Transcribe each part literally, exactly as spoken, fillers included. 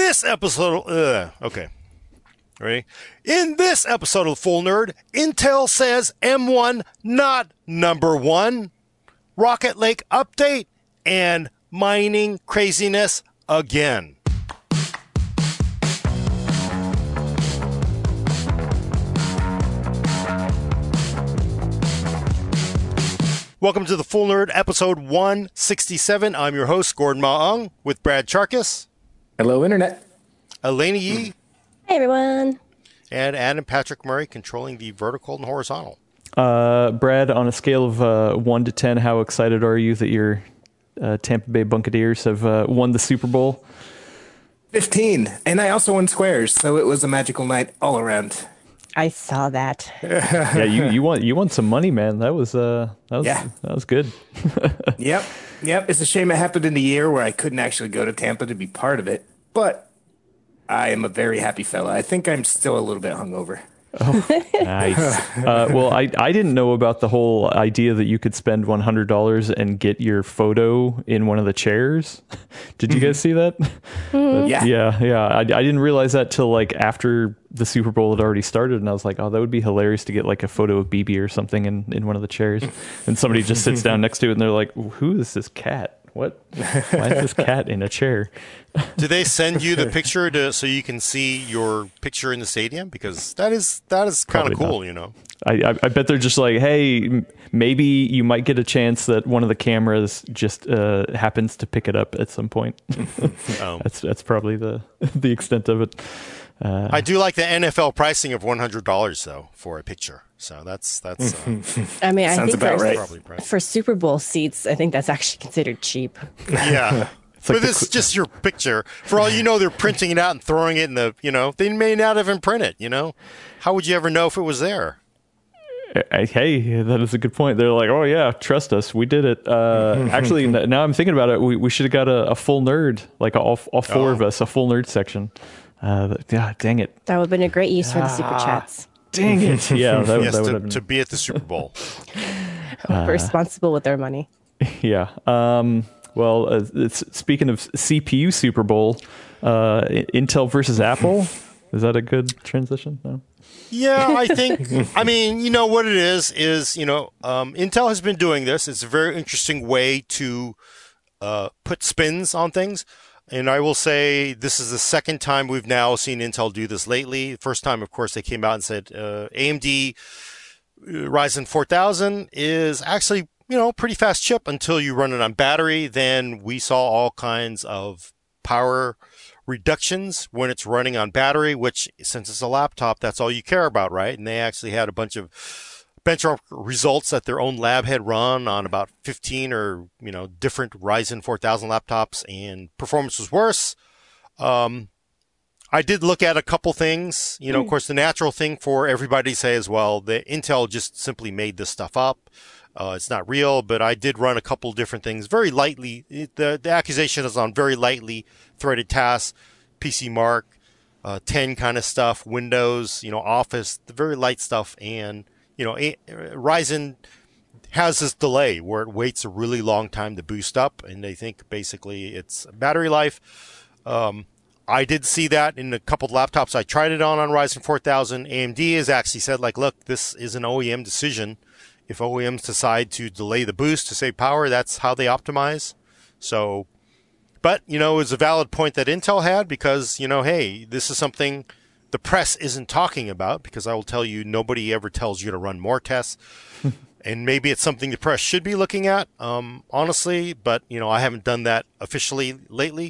this episode, uh, okay, ready? In this episode of Full Nerd, Intel says M one not number one, Rocket Lake update, and mining craziness again. Welcome to the Full Nerd, episode one sixty-seven. I'm your host, Gordon Ma-Ung, with Brad Charkis. Hello, Internet. Elena Yee. Hey, everyone. And Adam Patrick Murray, controlling the vertical and horizontal. Uh, Brad, on a scale of uh, one to ten, how excited are you that your uh, Tampa Bay Buccaneers have uh, won the Super Bowl? fifteen. And I also won squares, so it was a magical night all around. I saw that. Yeah, you you won you won some money, man. That was uh that was Yeah. that was good. Yep. Yep. It's a shame it happened in a year where I couldn't actually go to Tampa to be part of it, but I am a very happy fella. I think I'm still a little bit hungover. Oh, nice. Uh, well, I, I didn't know about the whole idea that you could spend one hundred dollars and get your photo in one of the chairs. Did you guys see that? Mm-hmm. Yeah. Yeah, yeah. I, I didn't realize that till like after the Super Bowl had already started, and I was like, oh, that would be hilarious to get like a photo of B B or something in, in one of the chairs. And somebody just sits down next to it, and they're like, who is this cat? What? Why is this cat in a chair? Do they send you the picture to so you can see your picture in the stadium? Because that is that is kind of cool, not. you know. I, I I bet they're just like, hey, m- maybe you might get a chance that one of the cameras just uh, happens to pick it up at some point. Oh. That's that's probably the the extent of it. Uh, I do like the N F L pricing of one hundred dollars though for a picture. So that's that's uh, I mean, I Sounds think about for, right. probably pricey. for Super Bowl seats, I think that's actually considered cheap. Yeah. like But the it's qu- just your picture. For all you know, they're printing it out and throwing it in the, you know, they may not even print it, you know? How would you ever know if it was there? I- Hey, that is a good point. They're like, oh yeah, trust us, we did it. Uh, actually, n- now I'm thinking about it, we, we should have got a, a full nerd, like all all four Oh. of us, a full nerd section. Uh, yeah, dang it, That would have been a great use for the super chats. dang it. Yeah, that, Yes, that would to, have been. to be at the Super Bowl. We're responsible with their money. Yeah. Um, well, uh, it's, speaking of C P U Super Bowl, uh, I- Intel versus Apple. Is that a good transition? No. Yeah, I think, I mean, you know what it is, is, you know, um, Intel has been doing this. It's a very interesting way to uh, put spins on things. And I will say this is the second time we've now seen Intel do this lately. First time, of course, they came out and said uh, A M D Ryzen four thousand is actually, you know, pretty fast chip until you run it on battery. Then we saw all kinds of power reductions when it's running on battery, which since it's a laptop, that's all you care about, right? And they actually had a bunch of benchmark results that their own lab had run on about fifteen or, you know, different Ryzen four thousand laptops, and performance was worse. Um, I did look at a couple things. You know, of course, the natural thing for everybody to say is, well, the Intel just simply made this stuff up. Uh, it's not real, but I did run a couple different things very lightly. It, the, the accusation is on very lightly threaded tasks, P C Mark, uh, ten kind of stuff, Windows, you know, Office, the very light stuff. And, you know, a, Ryzen has this delay where it waits a really long time to boost up. And they think basically it's battery life. Um, I did see that in a couple of laptops I tried it on on Ryzen four thousand. A M D has actually said, like, look, this is an O E M decision. If O E Ms decide to delay the boost to save power, that's how they optimize. So, but, you know, it's a valid point that Intel had because, you know, hey, this is something the press isn't talking about, because I will tell you, nobody ever tells you to run more tests. And maybe it's something the press should be looking at, um, honestly, but, you know, I haven't done that officially lately.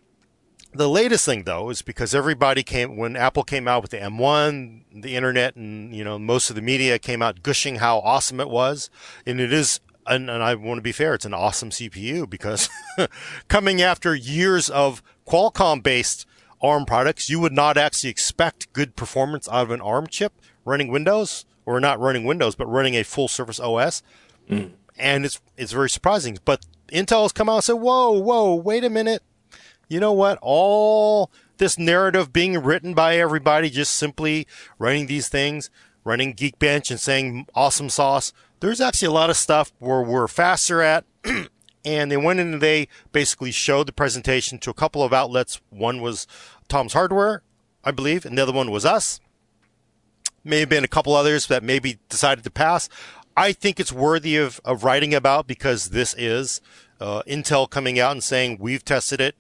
The latest thing, though, is because everybody came, when Apple came out with the M one, the internet and, you know, most of the media came out gushing how awesome it was. And it is, and, and I want to be fair, it's an awesome C P U because coming after years of Qualcomm-based ARM products, you would not actually expect good performance out of an ARM chip running Windows, or not running Windows, but running a full-service O S. Mm. And it's it's very surprising. But Intel has come out and said, whoa, whoa, wait a minute. You know what? All this narrative being written by everybody, just simply running these things, running Geekbench and saying awesome sauce. There's actually a lot of stuff where we're faster at and they went in and they basically showed the presentation to a couple of outlets. One was Tom's Hardware, I believe, and the other one was us. May have been a couple others that maybe decided to pass. I think it's worthy of, of writing about because this is uh, Intel coming out and saying we've tested it.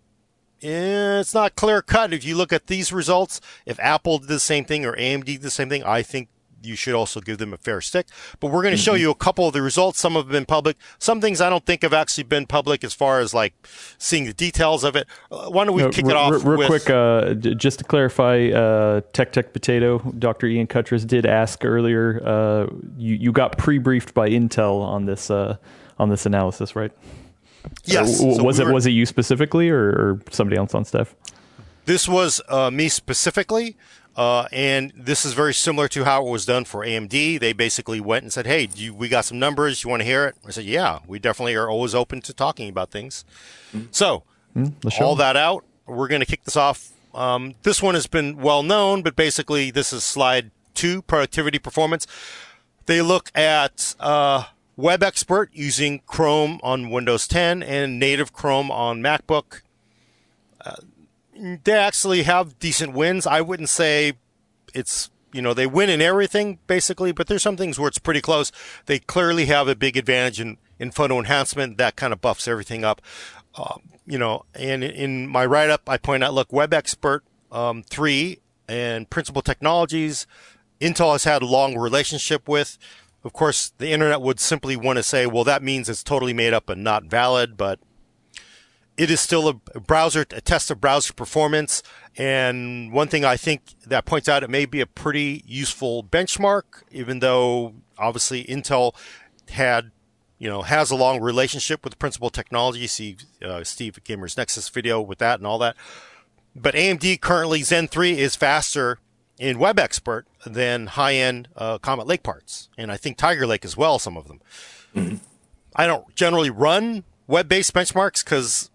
It's not clear cut. If you look at these results, if Apple did the same thing or A M D did the same thing, I think you should also give them a fair stick. But we're going to mm-hmm. show you a couple of the results. Some have been public. Some things I don't think have actually been public as far as like seeing the details of it. Uh, why don't we no, kick r- it off r- real with... quick, uh, just to clarify, uh, Tech Tech Potato, Doctor Ian Cuttress did ask earlier, uh, you, you got pre-briefed by Intel on this uh, on this analysis, right? Yes. Uh, so was we it were, was it you specifically or, or somebody else on staff? This was uh, me specifically. Uh, and this is very similar to how it was done for A M D. They basically went and said, hey, do you, we got some numbers. You want to hear it? I said, yeah, we definitely are always open to talking about things. Mm-hmm. So mm-hmm. all that out, we're going to kick this off. Um, this one has been well known, but basically this is slide two, productivity performance. They look at uh, Web Expert using Chrome on Windows ten and native Chrome on MacBook. Uh, They actually have decent wins. I wouldn't say it's, you know, they win in everything, basically, but there's some things where it's pretty close. They clearly have a big advantage in, in photo enhancement. That kind of buffs everything up. Uh, you know, and in my write-up, I point out, look, Web Expert um, three and Principal Technologies, Intel has had a long relationship with. Of course, the internet would simply want to say, well, that means it's totally made up and not valid, but it is still a browser, a test of browser performance. And one thing I think that points out, it may be a pretty useful benchmark, even though obviously Intel had, you know, has a long relationship with Principal Technology. See uh, Steve at Gamers Nexus video with that and all that. But A M D currently Zen three is faster in Web Expert than high-end uh, Comet Lake parts. And I think Tiger Lake as well, some of them. Mm-hmm. I don't generally run web-based benchmarks because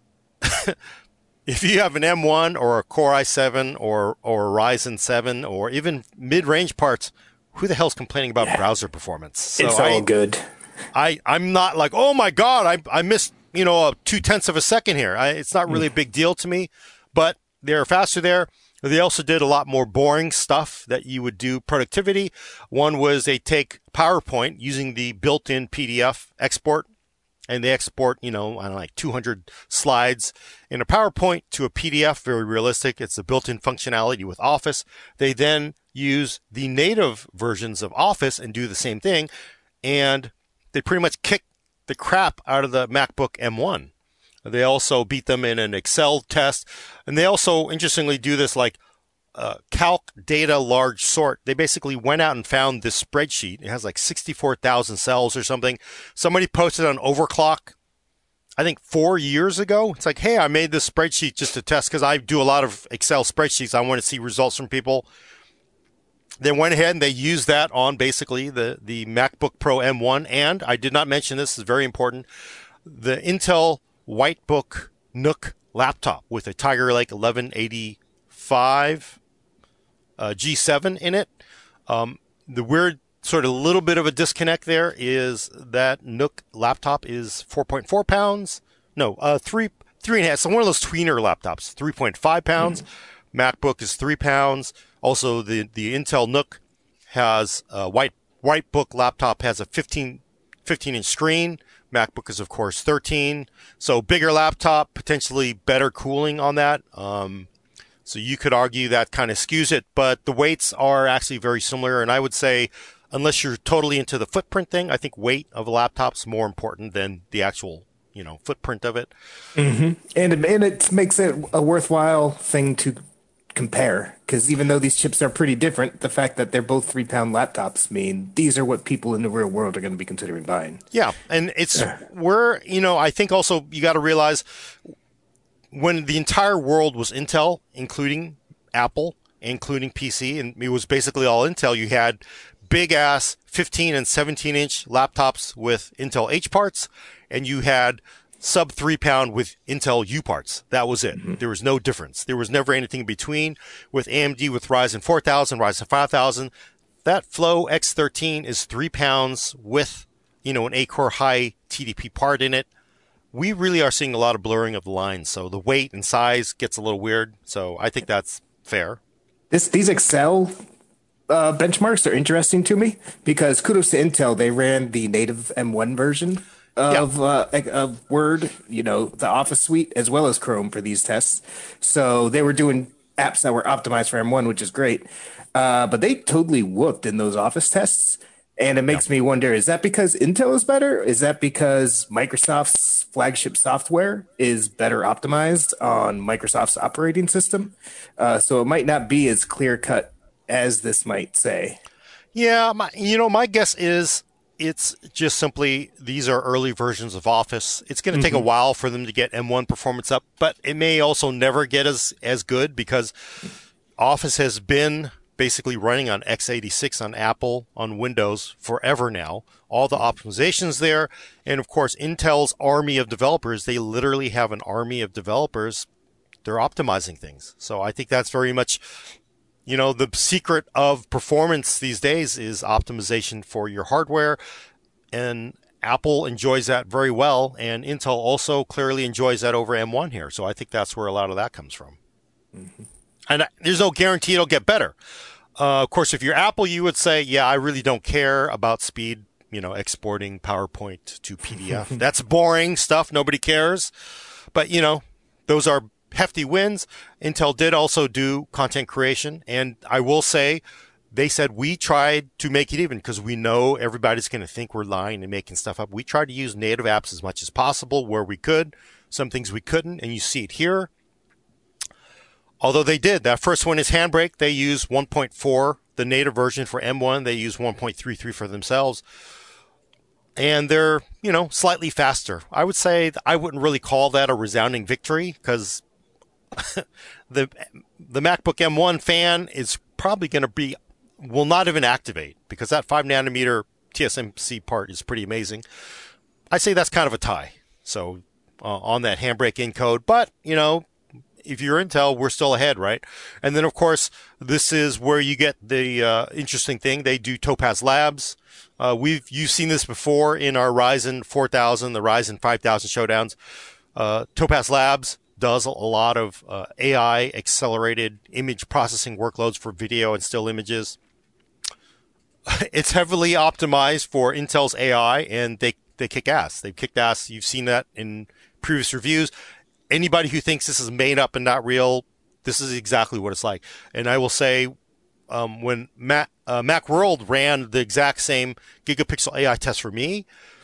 if you have an M one or a Core i seven or or a Ryzen seven or even mid-range parts, who the hell's complaining about yeah. browser performance? So it's all I, good. I, I'm not like, oh my God, I I missed, you know, a two-tenths of a second here. I, it's not really mm. a big deal to me, but they're faster there. They also did a lot more boring stuff that you would do productivity. One was they take PowerPoint using the built-in P D F export, and they export, you know, I don't know, like two hundred slides in a PowerPoint to a P D F, very realistic. It's a built-in functionality with Office. They then use the native versions of Office and do the same thing, and they pretty much kick the crap out of the MacBook M one. They also beat them in an Excel test, and they also, interestingly, do this like uh, calc data large sort. They basically went out and found this spreadsheet. It has like sixty-four thousand cells or something. Somebody posted on Overclock, I think four years ago. It's like, hey, I made this spreadsheet just to test because I do a lot of Excel spreadsheets. I want to see results from people. They went ahead and they used that on basically the, the MacBook Pro M one. And I did not mention this, is very important, the Intel Whitebook Nook laptop with a Tiger Lake eleven eighty-five uh, G seven in it. Um, the weird sort of little bit of a disconnect there is that Nook laptop is four point four pounds. No, uh, three, three and a half. So one of those tweener laptops, three point five pounds. Mm-hmm. MacBook is three pounds. Also, the, the Intel Nook has a white, Whitebook laptop has a fifteen, fifteen inch screen. MacBook is, of course, thirteen. So bigger laptop, potentially better cooling on that. Um, so you could argue that kind of skews it, but the weights are actually very similar. And I would say, unless you're totally into the footprint thing, I think weight of a laptop is more important than the actual, you know, footprint of it. Mm-hmm. And, it, and it makes it a worthwhile thing to compare, because even though these chips are pretty different, the fact that they're both three pound laptops mean these are what people in the real world are going to be considering buying. Yeah. And it's where, you know, I think also you got to realize when the entire world was Intel, including Apple, including P C, and it was basically all Intel, you had big ass fifteen and seventeen inch laptops with Intel H parts, and you had sub three pound with Intel U parts. That was it. Mm-hmm. There was no difference. There was never anything in between. With A M D, with Ryzen four thousand, Ryzen five thousand, that Flow X thirteen is three pounds with, you know, an eight core high T D P part in it. we really are seeing a lot of blurring of the lines. So the weight and size gets a little weird. So I think that's fair. This these Excel uh, benchmarks are interesting to me because kudos to Intel, they ran the native M one version of Yeah. uh, of Word, you know, the Office suite as well as Chrome for these tests. So they were doing apps that were optimized for M one, which is great. Uh, but they totally whooped in those Office tests. And it makes me wonder, is that because Intel is better? Is that because Microsoft's flagship software is better optimized on Microsoft's operating system? Uh, so it might not be as clear cut as this might say. Yeah, my, you know, my guess is it's just simply these are early versions of Office. It's going to take a while for them to get M one performance up, but it may also never get as, as good because Office has been basically running on x eighty-six on Apple, on Windows forever now. All the optimizations there. And of course, Intel's army of developers, they literally have an army of developers. They're optimizing things. So I think that's very much, you know, the secret of performance these days is optimization for your hardware. And Apple enjoys that very well. And Intel also clearly enjoys that over M one here. So I think that's where a lot of that comes from. Mm-hmm. And there's no guarantee it'll get better. Uh, of course, if you're Apple, you would say, yeah, I really don't care about speed, you know, exporting PowerPoint to P D F. That's boring stuff. Nobody cares. But, you know, those are hefty wins. Intel did also do content creation. And I will say, they said we tried to make it even because we know everybody's going to think we're lying and making stuff up. We tried to use native apps as much as possible where we could. Some things we couldn't. And you see it here. Although they did. That first one is Handbrake. They use one point four, the native version for M one. They use one point three three for themselves. And they're, you know, slightly faster. I would say I wouldn't really call that a resounding victory because the the MacBook M one fan is probably going to be, will not even activate because that five nanometer T S M C part is pretty amazing. I say that's kind of a tie. So uh, on that Handbrake encode. But, you know, if you're Intel, we're still ahead, right? And then, of course, this is where you get the uh, interesting thing. They do Topaz Labs. Uh, we've you've seen this before in our Ryzen four thousand, the Ryzen five thousand showdowns. Uh, Topaz Labs does a lot of uh, A I accelerated image processing workloads for video and still images. It's heavily optimized for Intel's A I, and they they kick ass. They've kicked ass. You've seen that in previous reviews. Anybody who thinks this is made up and not real, this is exactly what it's like. And I will say, um, when Mac, uh, Macworld ran the exact same gigapixel A I test for me,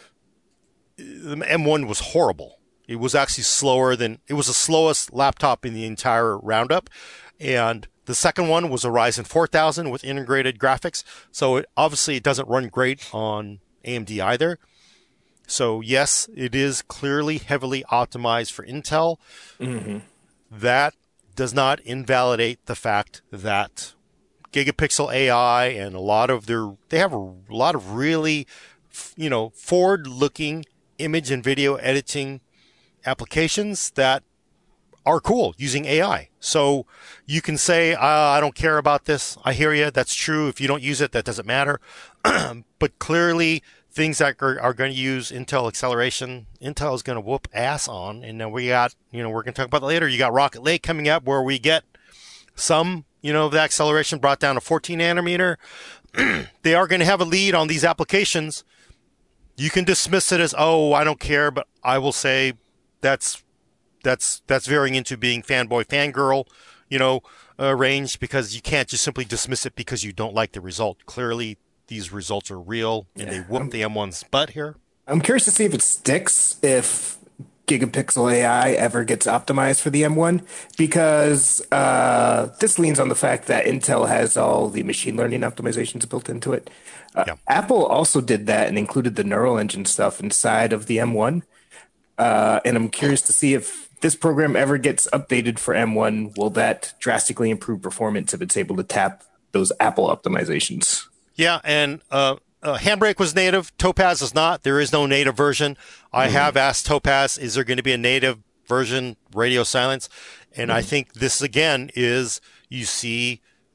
the M one was horrible. It was actually slower than, it was the slowest laptop in the entire roundup. And the second one was a Ryzen four thousand with integrated graphics. So it, obviously it doesn't run great on A M D either. So yes, it is clearly heavily optimized for Intel. Mm-hmm. That does not invalidate the fact that Gigapixel A I and a lot of their, they have a lot of really, you know, forward-looking image and video editing applications that are cool using A I. So you can say, uh, I don't care about this. I hear you. That's true. If you don't use it, that doesn't matter. But clearly, things that are, are going to use Intel acceleration, Intel is going to whoop ass on. And then we got, you know, we're going to talk about that later. You got Rocket Lake coming up where we get some, you know, the acceleration brought down to fourteen nanometer. They are going to have a lead on these applications. You can dismiss it as, oh, I don't care, but I will say that's that's that's veering into being fanboy, fangirl, you know, uh, range because you can't just simply dismiss it because you don't like the result. Clearly, these results are real, and yeah. they whoop the M one's butt here. I'm curious to see if it sticks if Gigapixel A I ever gets optimized for the M one, because uh, this leans on the fact that Intel has all the machine learning optimizations built into it. Uh, yeah. Apple also did that and included the neural engine stuff inside of the M one. Uh, and I'm curious to see if this program ever gets updated for M one, will that drastically improve performance if it's able to tap those Apple optimizations? Yeah, and uh, uh, Handbrake was native. Topaz is not. There is no native version. I mm-hmm. have asked Topaz, is there going to be a native version, radio silence? And mm-hmm. I think this, again, is you see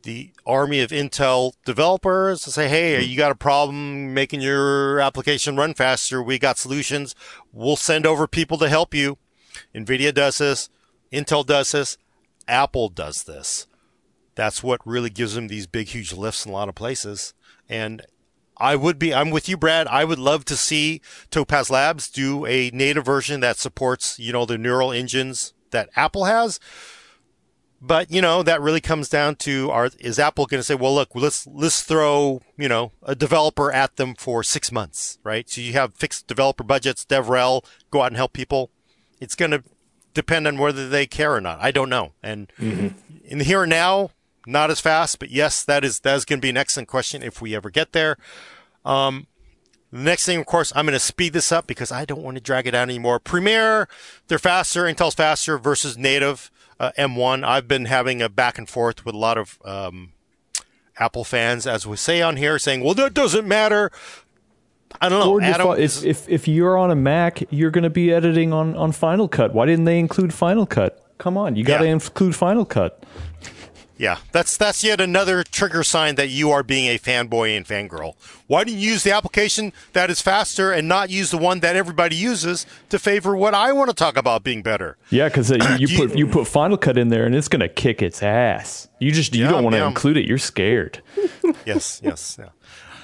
the army of Intel developers to say, hey, you got a problem making your application run faster. We got solutions. We'll send over people to help you. NVIDIA does this. Intel does this. Apple does this. That's what really gives them these big, huge lifts in a lot of places. And I would be, I'm with you, Brad. I would love to see Topaz Labs do a native version that supports, you know, the neural engines that Apple has. But, you know, that really comes down to, are, is Apple going to say, well, look, let's, let's throw, you know, a developer at them for six months, right? So you have fixed developer budgets, DevRel, go out and help people. It's going to depend on whether they care or not. I don't know. And mm-hmm. in the here and now, not as fast, but yes, that is, that is going to be an excellent question if we ever get there. Um, the next thing, of course, I'm going to speed this up because I don't want to drag it out anymore. Premiere, they're faster, Intel's faster versus native. Uh, M one. I've been having a back and forth with a lot of um, Apple fans, as we say on here, saying, well, that doesn't matter. I don't know. Or Adam, default, if, if if you're on a Mac, you're going to be editing on, on Final Cut. Why didn't they include Final Cut? Come on, you got to yeah. include Final Cut. Yeah, that's that's yet another trigger sign that you are being a fanboy and fangirl. Why do you use the application that is faster and not use the one that everybody uses to favor what I want to talk about being better? Yeah, because uh, you, you put you put Final Cut in there and it's going to kick its ass. You just you yeah, don't want to yeah. include it. You're scared. Yes, yes, yeah.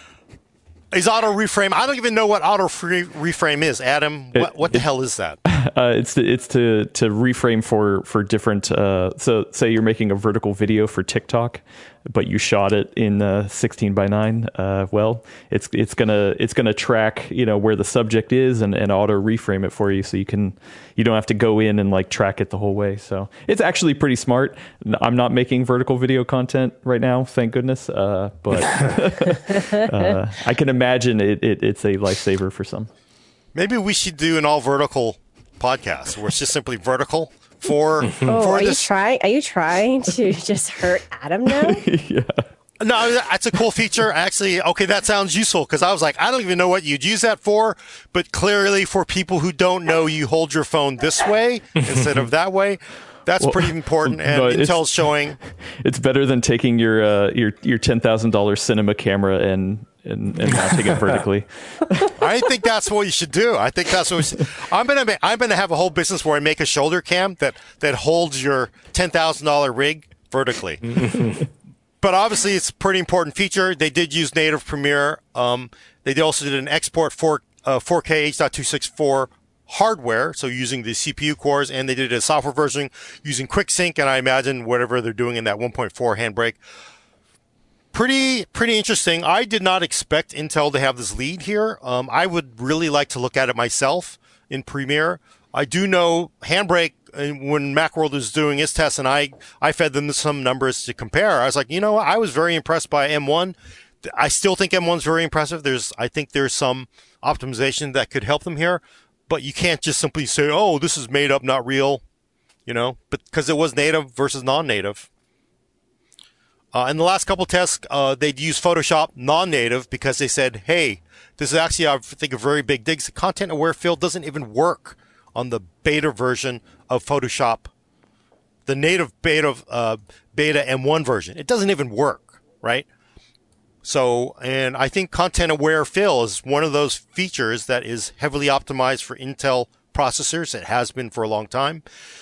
Is auto reframe? I don't even know what auto free reframe is. Adam, what, what the hell is that? Uh, it's to, it's to to reframe for for different. Uh, so say you're making a vertical video for TikTok, but you shot it in uh, sixteen by nine. Uh, well, it's it's gonna it's gonna track, you know, where the subject is and, and auto reframe it for you, so you can you don't have to go in and like track it the whole way. So it's actually pretty smart. I'm not making vertical video content right now, thank goodness. Uh, but uh, I can imagine it, it it's a lifesaver for some. Maybe we should do an all vertical podcast where it's just simply vertical for, oh, for are this. You trying, are you trying to just hurt Adam now? Yeah. No, that's a cool feature. Actually, okay, that sounds useful because I was like, I don't even know what you'd use that for, but clearly for people who don't know, you hold your phone this way instead of that way. That's well, pretty important, and no, Intel's showing. It's better than taking your uh, your your ten thousand dollars cinema camera and and, and mounting it vertically. I think that's what you should do. I think that's what we should. I'm gonna make, I'm gonna have a whole business where I make a shoulder cam that that holds your ten thousand dollar rig vertically. But obviously, it's a pretty important feature. They did use native Premiere. Um, they also did an export for uh, four K H point two sixty-four hardware, so using the C P U cores, and they did a software version using QuickSync, and I imagine whatever they're doing in that one point four Handbrake. Pretty, pretty interesting. I did not expect Intel to have this lead here. Um, I would really like to look at it myself in Premiere. I do know Handbrake, when Macworld was doing its tests, and I, I fed them some numbers to compare. I was like, you know, I was very impressed by M one. I still think M one's very impressive. There's, I think there's some optimization that could help them here. But you can't just simply say, oh, this is made up, not real, you know, but because it was native versus non-native. Uh, in the last couple of tests, uh, they'd use Photoshop non-native because they said, hey, this is actually, I think, a very big dig. The content-aware fill doesn't even work on the beta version of Photoshop, the native beta, uh, beta M one version. It doesn't even work, right? So, and I think content-aware fill is one of those features that is heavily optimized for Intel processors. It has been for a long time.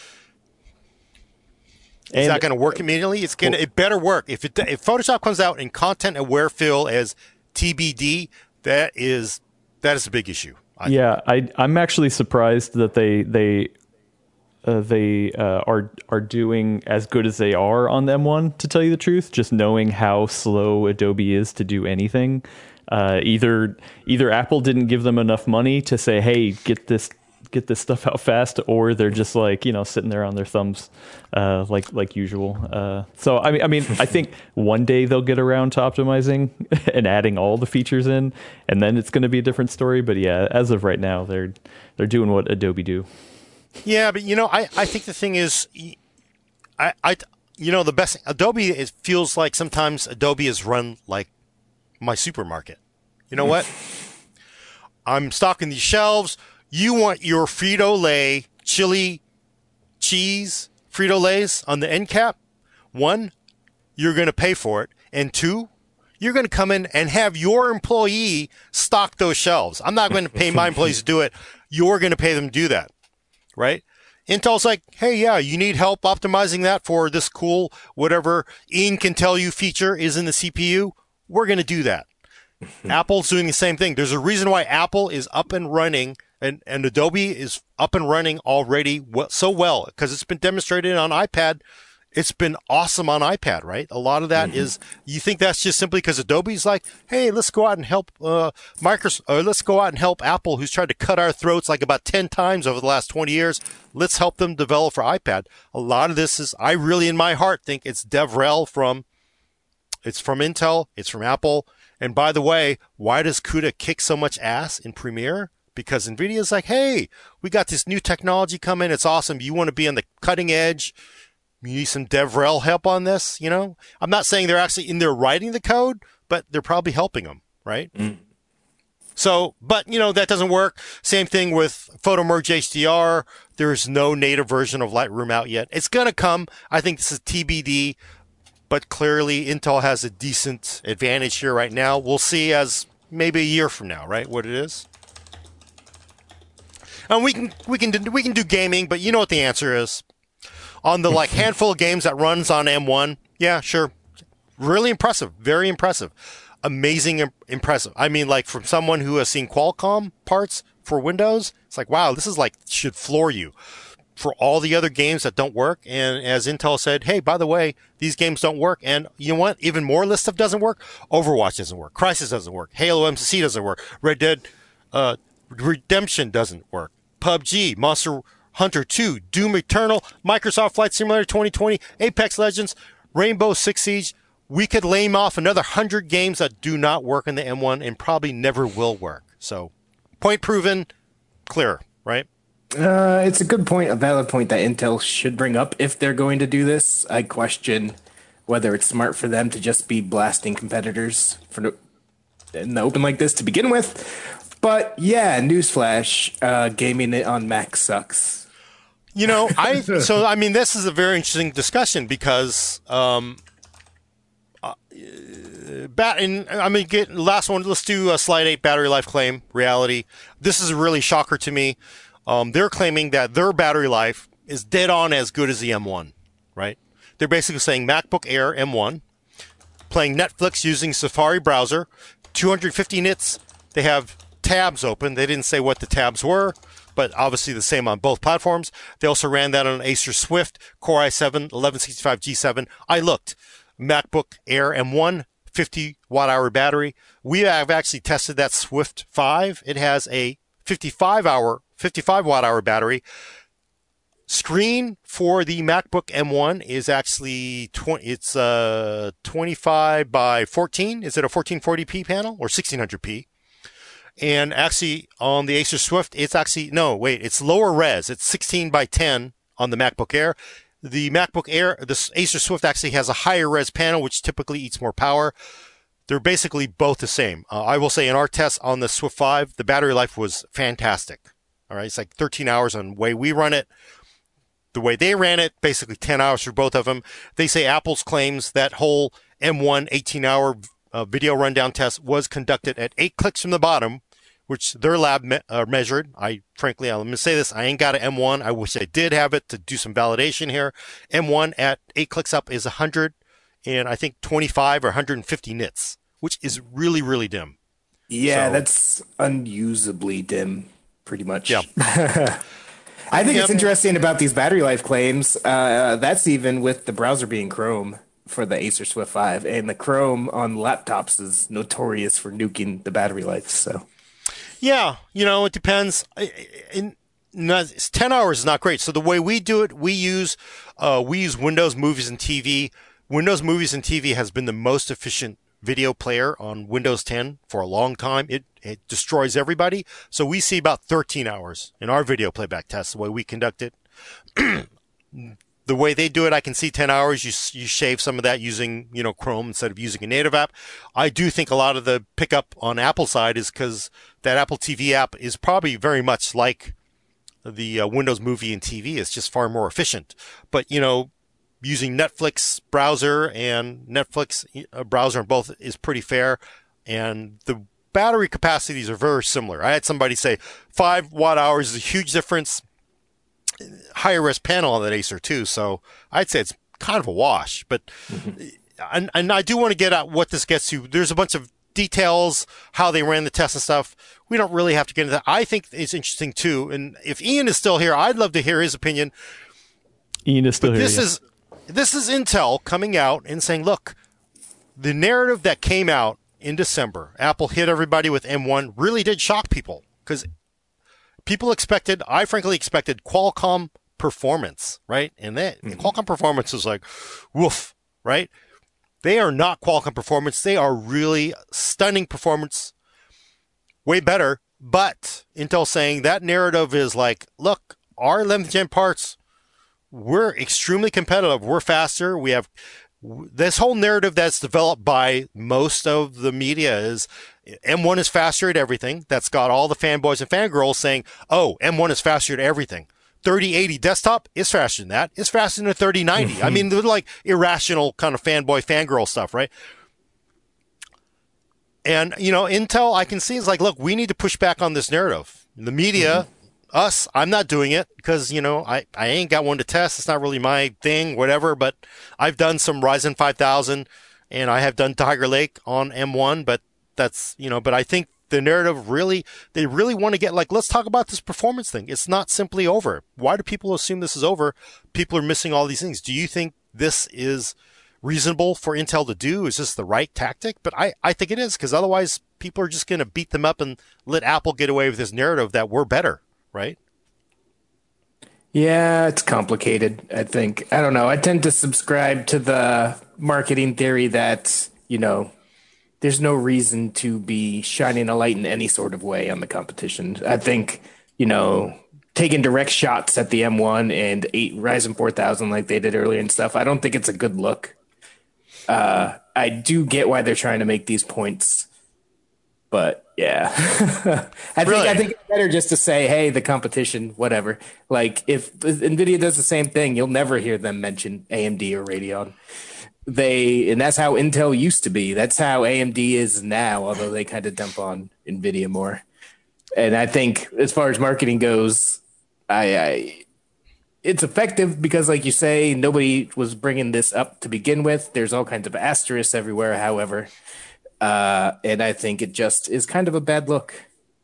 And is that going to work immediately? It's going to. It better work. If it if Photoshop comes out in content-aware fill as T B D, that is that is a big issue. I yeah, I I'm actually surprised that they they. Uh, they uh, are are doing as good as they are on M one, to tell you the truth, just knowing how slow Adobe is to do anything. Uh, either either Apple didn't give them enough money to say, hey, get this get this stuff out fast, or they're just like, you know, sitting there on their thumbs uh, like like usual. Uh, so I mean, I mean, I think one day they'll get around to optimizing and adding all the features in, and then it's going to be a different story. But yeah, as of right now, they're they're doing what Adobe do. Yeah, but you know, I, I think the thing is, I, I you know, the best Adobe, it feels like sometimes Adobe is run like my supermarket. You know what? I'm stocking these shelves. You want your Frito-Lay chili cheese Frito-Lays on the end cap? One, you're going to pay for it. And two, you're going to come in and have your employee stock those shelves. I'm not going to pay my employees to do it. You're going to pay them to do that, right? Intel's like, hey, yeah, you need help optimizing that for this cool, whatever Ian can tell you feature is in the C P U. We're going to do that. Apple's doing the same thing. There's a reason why Apple is up and running and, and Adobe is up and running already well, so well, because it's been demonstrated on iPad. It's been awesome on iPad, right? A lot of that mm-hmm. is, you think that's just simply because Adobe's like, hey, let's go out and help uh, Microsoft, or let's go out and help Apple, who's tried to cut our throats like about ten times over the last twenty years. Let's help them develop for iPad. A lot of this is, I really in my heart think it's DevRel from, it's from Intel, it's from Apple. And by the way, why does CUDA kick so much ass in Premiere? Because NVIDIA's like, hey, we got this new technology coming. It's awesome. You want to be on the cutting edge. You need some DevRel help on this, you know? I'm not saying they're actually in there writing the code, but they're probably helping them, right? Mm. So, but, you know, that doesn't work. Same thing with PhotoMerge H D R. There's no native version of Lightroom out yet. It's going to come. I think this is T B D, but clearly Intel has a decent advantage here right now. We'll see as maybe a year from now, right, what it is. And we can, we can, do, we can do gaming, but you know what the answer is. On the like handful of games that runs on M one, yeah, sure. Really impressive. Very impressive. Amazing, im- impressive. I mean, like from someone who has seen Qualcomm parts for Windows, it's like, wow, this is like, should floor you. For all the other games that don't work, and as Intel said, hey, by the way, these games don't work, and you know what? Even more list stuff doesn't work. Overwatch doesn't work. Crysis doesn't work. Halo M C C doesn't work. Red Dead uh, Redemption doesn't work. P U B G, Monster Hunter two, Doom Eternal, Microsoft Flight Simulator twenty twenty, Apex Legends, Rainbow Six Siege. We could lame off another one hundred games that do not work in the M one and probably never will work. So, point proven, clear, right? Uh, it's a good point, a valid point that Intel should bring up if they're going to do this. I question whether it's smart for them to just be blasting competitors for no, in the open like this to begin with. But yeah, newsflash, uh, gaming it on Mac sucks. You know, I so I mean, this is a very interesting discussion because, um, uh, bat. And I mean, get last one. Let's do a slide eight battery life claim reality. This is a really shocker to me. Um, they're claiming that their battery life is dead on as good as the M one, right? They're basically saying MacBook Air M one, playing Netflix using Safari browser, two hundred fifty nits. They have tabs open. They didn't say what the tabs were, but obviously the same on both platforms. They also ran that on Acer Swift, Core i seven, eleven sixty-five G seven. I looked. MacBook Air M one, fifty watt hour battery. We have actually tested that Swift five. It has a fifty-five hour, fifty-five watt hour battery. Screen for the MacBook M one is actually twenty. It's uh twenty-five by fourteen. Is it a fourteen forty p panel or sixteen hundred p? And actually on the Acer Swift, it's actually no wait. It's lower res. It's sixteen by ten on the MacBook Air. The MacBook Air, the Acer Swift actually has a higher res panel, which typically eats more power. They're basically both the same. Uh, I will say in our test on the Swift five, the battery life was fantastic. All right, it's like thirteen hours on the way we run it. The way they ran it, basically ten hours for both of them. They say Apple's claims that whole M one eighteen hour uh, video rundown test was conducted at eight clicks from the bottom, which their lab me- uh, measured. I frankly, I'm going to say this, I ain't got an M one. I wish I did have it to do some validation here. M one at eight clicks up is one hundred and I think twenty-five or one hundred fifty nits, which is really, really dim. Yeah, so, that's unusably dim, pretty much. Yeah. I think yep. it's interesting about these battery life claims. Uh, that's even with the browser being Chrome for the Acer Swift five, and the Chrome on laptops is notorious for nuking the battery life. So, yeah, you know, it depends. In, in, ten hours is not great. So the way we do it, we use uh, we use Windows Movies and T V. Windows Movies and T V has been the most efficient video player on Windows ten for a long time. It it destroys everybody. So we see about thirteen hours in our video playback test, the way we conduct it. The way they do it, I can see ten hours. You you shave some of that using, you know, Chrome instead of using a native app. I do think a lot of the pickup on Apple side is because that Apple T V app is probably very much like the uh, Windows Movie and T V. It's just far more efficient. But, you know, using Netflix browser and Netflix uh, browser on both is pretty fair. And the battery capacities are very similar. I had somebody say five watt hours is a huge difference. Higher res panel on that Acer too. So I'd say it's kind of a wash. But mm-hmm. and, and I do want to get at what this gets to. There's a bunch of details, how they ran the test and stuff. We don't really have to get into that. I think it's interesting too. And if Ian is still here, I'd love to hear his opinion. Ian is still but here. This yeah. is this is Intel coming out and saying, look, the narrative that came out in December, Apple hit everybody with M one, really did shock people because people expected, I frankly expected Qualcomm performance, right? And that mm-hmm. Qualcomm performance is like, woof, right? They are not Qualcomm performance. They are really stunning performance, way better. But Intel saying that narrative is like, look, our eleventh gen parts, we're extremely competitive. We're faster. We have this whole narrative that's developed by most of the media is M one is faster at everything. That's got all the fanboys and fangirls saying, oh, M one is faster at everything. thirty eighty desktop is faster than that. It's faster than a thirty ninety. I mean, they're like irrational kind of fanboy, fangirl stuff, right? And, you know, Intel, I can see is like, look, we need to push back on this narrative. The media, mm-hmm. us, I'm not doing it because, you know, I, I ain't got one to test. It's not really my thing, whatever. But I've done some Ryzen five thousand and I have done Tiger Lake on M one. But that's, you know, but I think the narrative really, they really want to get like, let's talk about this performance thing. It's not simply over. Why do people assume this is over? People are missing all these things. Do you think this is reasonable for Intel to do? Is this the right tactic? But I, I think it is because otherwise people are just going to beat them up and let Apple get away with this narrative that we're better, right? Yeah, it's complicated, I think. I don't know. I tend to subscribe to the marketing theory that, you know, there's no reason to be shining a light in any sort of way on the competition. I think, you know, taking direct shots at the M one and eight Ryzen four thousand like they did earlier and stuff, I don't think it's a good look. Uh, I do get why they're trying to make these points, but yeah, I think Really? I think it's better just to say, hey, the competition, whatever. Like if NVIDIA does the same thing, you'll never hear them mention A M D or Radeon. They and that's how Intel used to be. That's how A M D is now, although they kind of dump on NVIDIA more. And I think as far as marketing goes, I, I it's effective because, like you say, nobody was bringing this up to begin with. There's all kinds of asterisks everywhere, however. Uh, and I think it just is kind of a bad look.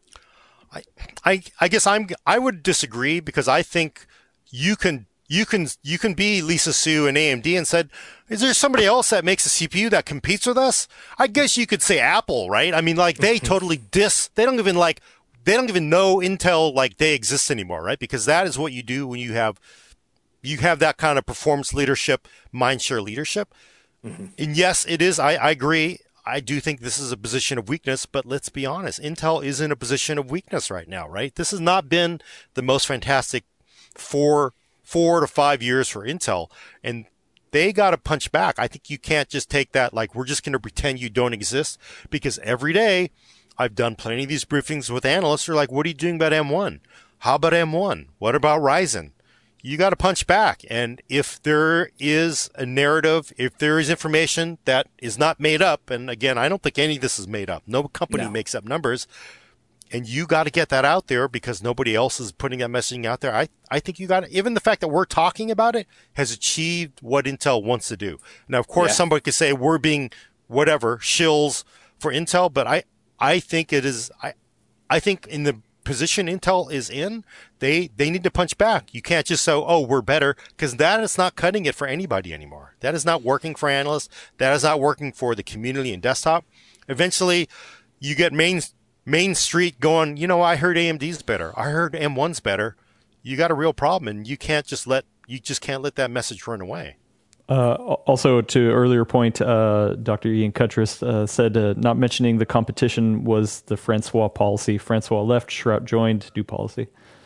I, I, I guess I'm, I would disagree because I think you can, you can, you can be Lisa Su and A M D and said, is there somebody else that makes a C P U that competes with us? I guess you could say Apple, right? I mean, like they totally dis, they don't even like, they don't even know Intel like they exist anymore, right? Because that is what you do when you have, you have that kind of performance leadership, mindshare leadership. Mm-hmm. And yes, it is. I, I agree. I do think this is a position of weakness, but let's be honest. Intel is in a position of weakness right now, right? This has not been the most fantastic four, four to five years for Intel, and they got to punch back. I think you can't just take that like we're just going to pretend you don't exist, because every day I've done plenty of these briefings with analysts who are like, what are you doing about M one? How about M one? What about Ryzen? You got to punch back. And if there is a narrative, if there is information that is not made up, and again, I don't think any of this is made up. No company No. makes up numbers. And you got to get that out there because nobody else is putting that messaging out there. I, I think you got to, even the fact that we're talking about it has achieved what Intel wants to do. Now, of course, Yeah. somebody could say we're being whatever shills for Intel, but I, I think it is, I, I think in the position Intel is in, they, they need to punch back. You can't just say, oh, we're better, because that is not cutting it for anybody anymore. That is not working for analysts. That is not working for the community and desktop. Eventually, you get main, Main Street going, you know, I heard A M D's better. I heard M one's better. You got a real problem, and you can't just let, you just can't let that message run away. Uh, also, to earlier point, uh, Doctor Ian Cuttress uh, said uh, not mentioning the competition was the Francois policy. Francois left, Shrout joined, new policy.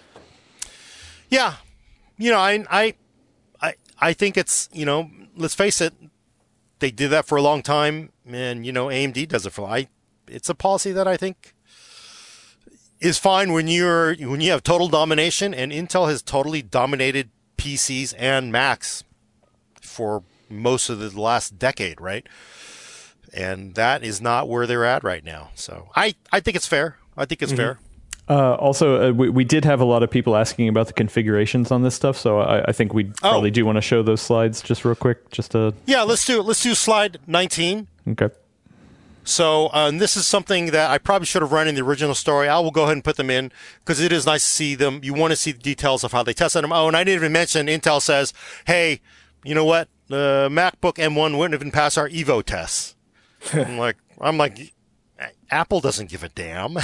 Yeah. You know, I, I, I, I think it's, you know, let's face it, they did that for a long time, and, you know, A M D does it for, I, it's a policy that I think is fine when you're, when you have total domination, and Intel has totally dominated P Cs and Macs for most of the last decade, right? And that is not where they're at right now. So I, I think it's fair. I think it's mm-hmm. fair. Uh, also, uh, we, we did have a lot of people asking about the configurations on this stuff, so I, I think we probably oh. do want to show those slides just real quick. Just to yeah, let's do it. Let's do slide nineteen. Okay. So uh, and this is something that I probably should have run in the original story. I will go ahead and put them in because it is nice to see them. You want to see the details of how they tested them. Oh, and I didn't even mention Intel says, hey, you know what? The MacBook M one wouldn't even pass our Evo tests. I'm like, I'm like, Apple doesn't give a damn.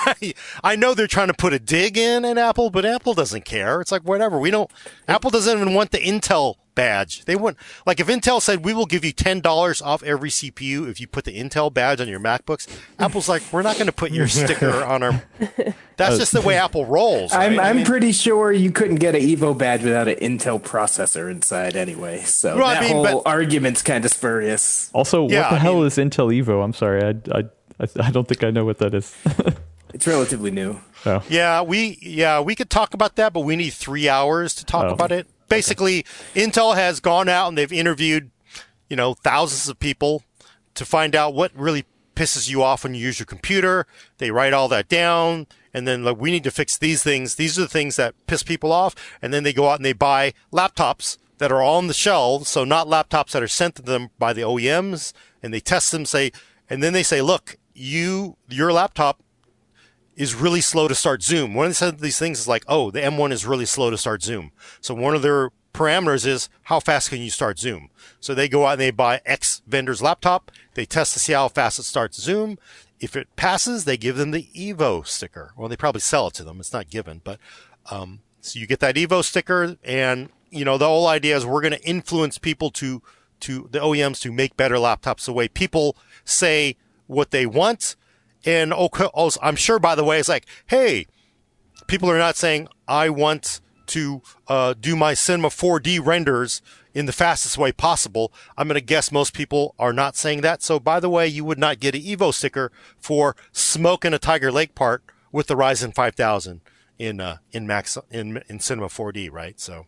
I know they're trying to put a dig in at Apple, but Apple doesn't care. It's like, whatever. We don't, Apple doesn't even want the Intel badge. They want, like if Intel said, we will give you ten dollars off every C P U if you put the Intel badge on your MacBooks, Apple's like, we're not going to put your sticker on our, that's just the way Apple rolls. Right? I'm, I'm I mean, pretty sure you couldn't get an Evo badge without an Intel processor inside anyway. So well, that I mean, whole but, argument's kind of spurious. Also, yeah, what the I hell mean, is Intel Evo? I'm sorry. I, I, I, I don't think I know what that is. It's relatively new. Oh. Yeah, we yeah we could talk about that, but we need three hours to talk Oh. about it. Basically, okay. Intel has gone out and they've interviewed, you know, thousands of people to find out what really pisses you off when you use your computer. They write all that down, and then like we need to fix these things. These are the things that piss people off, and then they go out and they buy laptops that are on the shelves, so not laptops that are sent to them by the O E Ms, and they test them, say, and then they say, look, you your laptop is really slow to start Zoom. One of these things is like, oh, the M one is really slow to start Zoom. So one of their parameters is how fast can you start Zoom? So they go out and they buy X vendor's laptop. They test to see how fast it starts Zoom. If it passes, they give them the Evo sticker. Well, they probably sell it to them. It's not given, but um, so you get that Evo sticker, and you know the whole idea is we're going to influence people to to the O E Ms to make better laptops the way people say what they want. And also, I'm sure, by the way, it's like, hey, people are not saying, I want to uh, do my Cinema four D renders in the fastest way possible. I'm going to guess most people are not saying that. So, by the way, you would not get an Evo sticker for smoking a Tiger Lake part with the Ryzen five thousand in uh, in Max in in Cinema four D, right? So,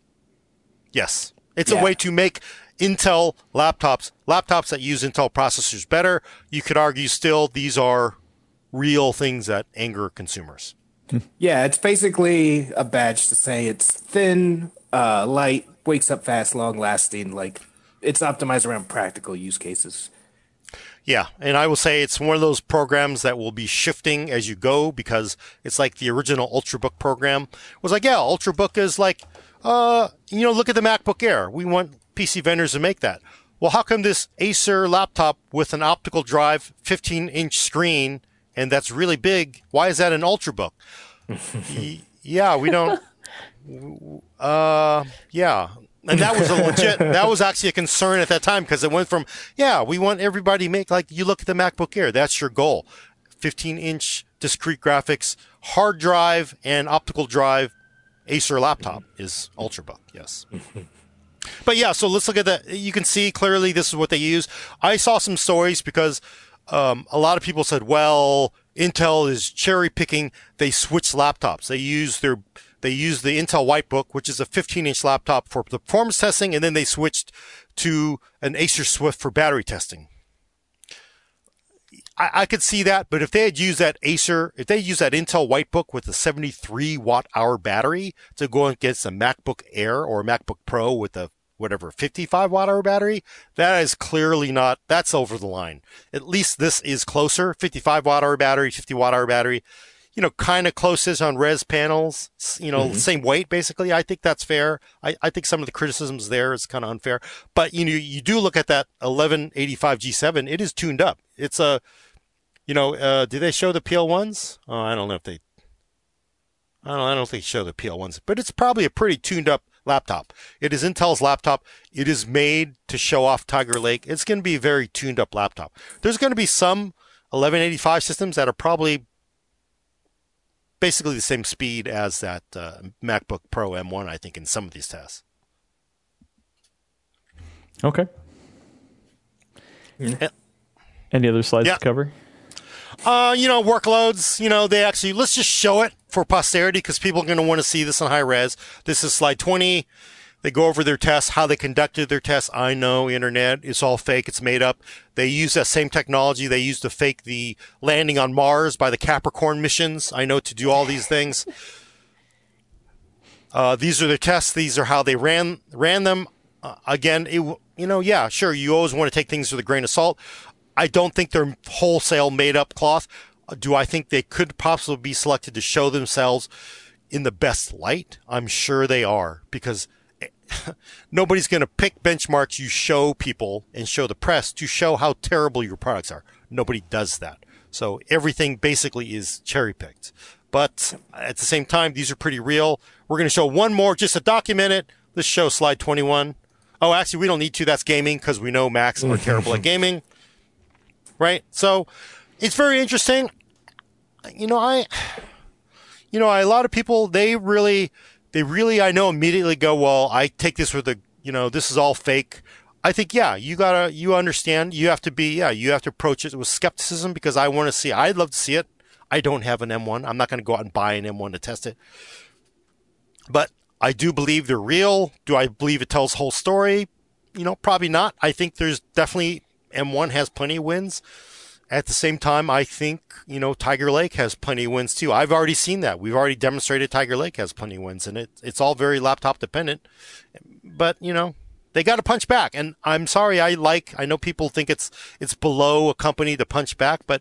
yes, it's yeah. a way to make Intel laptops, laptops that use Intel processors better. You could argue still these are real things that anger consumers. Yeah, it's basically a badge to say it's thin, uh, light, wakes up fast, long lasting. Like it's optimized around practical use cases. Yeah, and I will say it's one of those programs that will be shifting as you go because it's like the original Ultrabook program was like, yeah, Ultrabook is like, uh, you know, look at the MacBook Air. We want P C vendors to make that. Well, how come this Acer laptop with an optical drive, fifteen inch screen, and that's really big, why is that an Ultrabook? y- yeah, we don't. Uh, yeah. And that was a legit, that was actually a concern at that time because it went from, yeah, we want everybody to make, like, you look at the MacBook Air, that's your goal. fifteen inch discrete graphics, hard drive, and optical drive, Acer laptop is Ultrabook, yes. But yeah, so let's look at that. You can see clearly this is what they use. I saw some stories because um, a lot of people said, well, Intel is cherry picking. They switched laptops. They use their they use the Intel Whitebook, which is a fifteen inch laptop for performance testing, and then they switched to an Acer Swift for battery testing. I, I could see that, but if they had used that Acer, if they used that Intel Whitebook with a seventy-three watt hour battery to go against a MacBook Air or a MacBook Pro with a whatever fifty-five watt hour battery, that is clearly not, that's over the line. At least this is closer. fifty-five watt hour battery, fifty watt hour battery, you know, kind of closest on res panels, you know, mm-hmm. same weight basically. I think that's fair. I, I think some of the criticisms there is kind of unfair, but you know, you do look at that eleven eighty-five G seven, it is tuned up. It's a, you know, uh, did they show the P L ones? Oh, I don't know if they, I don't, I don't think they show the P L ones, but it's probably a pretty tuned up laptop. It is Intel's laptop. It is made to show off Tiger Lake. It's going to be a very tuned up laptop. There's going to be some eleven eighty-five systems that are probably basically the same speed as that uh, MacBook Pro M one, I think, in some of these tests. Okay. Yeah. Any other slides yeah. to cover? Uh, you know, workloads, you know, they actually, let's just show it for posterity because people are going to want to see this in high res. This is slide twenty. They go over their tests, how they conducted their tests. I know, internet, it's all fake. It's made up. They use that same technology they used to fake the landing on Mars by the Capricorn missions. I know, to do all these things. Uh, these are their tests. These are how they ran ran them. Uh, again, it, you know, yeah, sure. You always want to take things with a grain of salt. I don't think they're wholesale made up cloth. Do I think they could possibly be selected to show themselves in the best light? I'm sure they are, because nobody's going to pick benchmarks you show people and show the press to show how terrible your products are. Nobody does that. So everything basically is cherry picked. But at the same time, these are pretty real. We're going to show one more just to document it. Let's show slide twenty-one. Oh, actually, we don't need to. That's gaming, because we know Macs are terrible at gaming. Right? So it's very interesting. You know, I, you know, a lot of people, they really, they really, I know, immediately go, well, I take this with a, you know, this is all fake. I think, yeah, you gotta, you understand, you have to be, yeah, you have to approach it with skepticism, because I want to see, I'd love to see it. I don't have an M one. I'm not going to go out and buy an M one to test it. But I do believe they're real. Do I believe it tells the whole story? You know, probably not. I think there's definitely, M one has plenty of wins. At the same time, I think, you know, Tiger Lake has plenty of wins too. I've already seen that. We've already demonstrated Tiger Lake has plenty of wins, and it, it's all very laptop dependent. But, you know, they got to punch back. And I'm sorry, I like, I know people think it's, it's below a company to punch back, but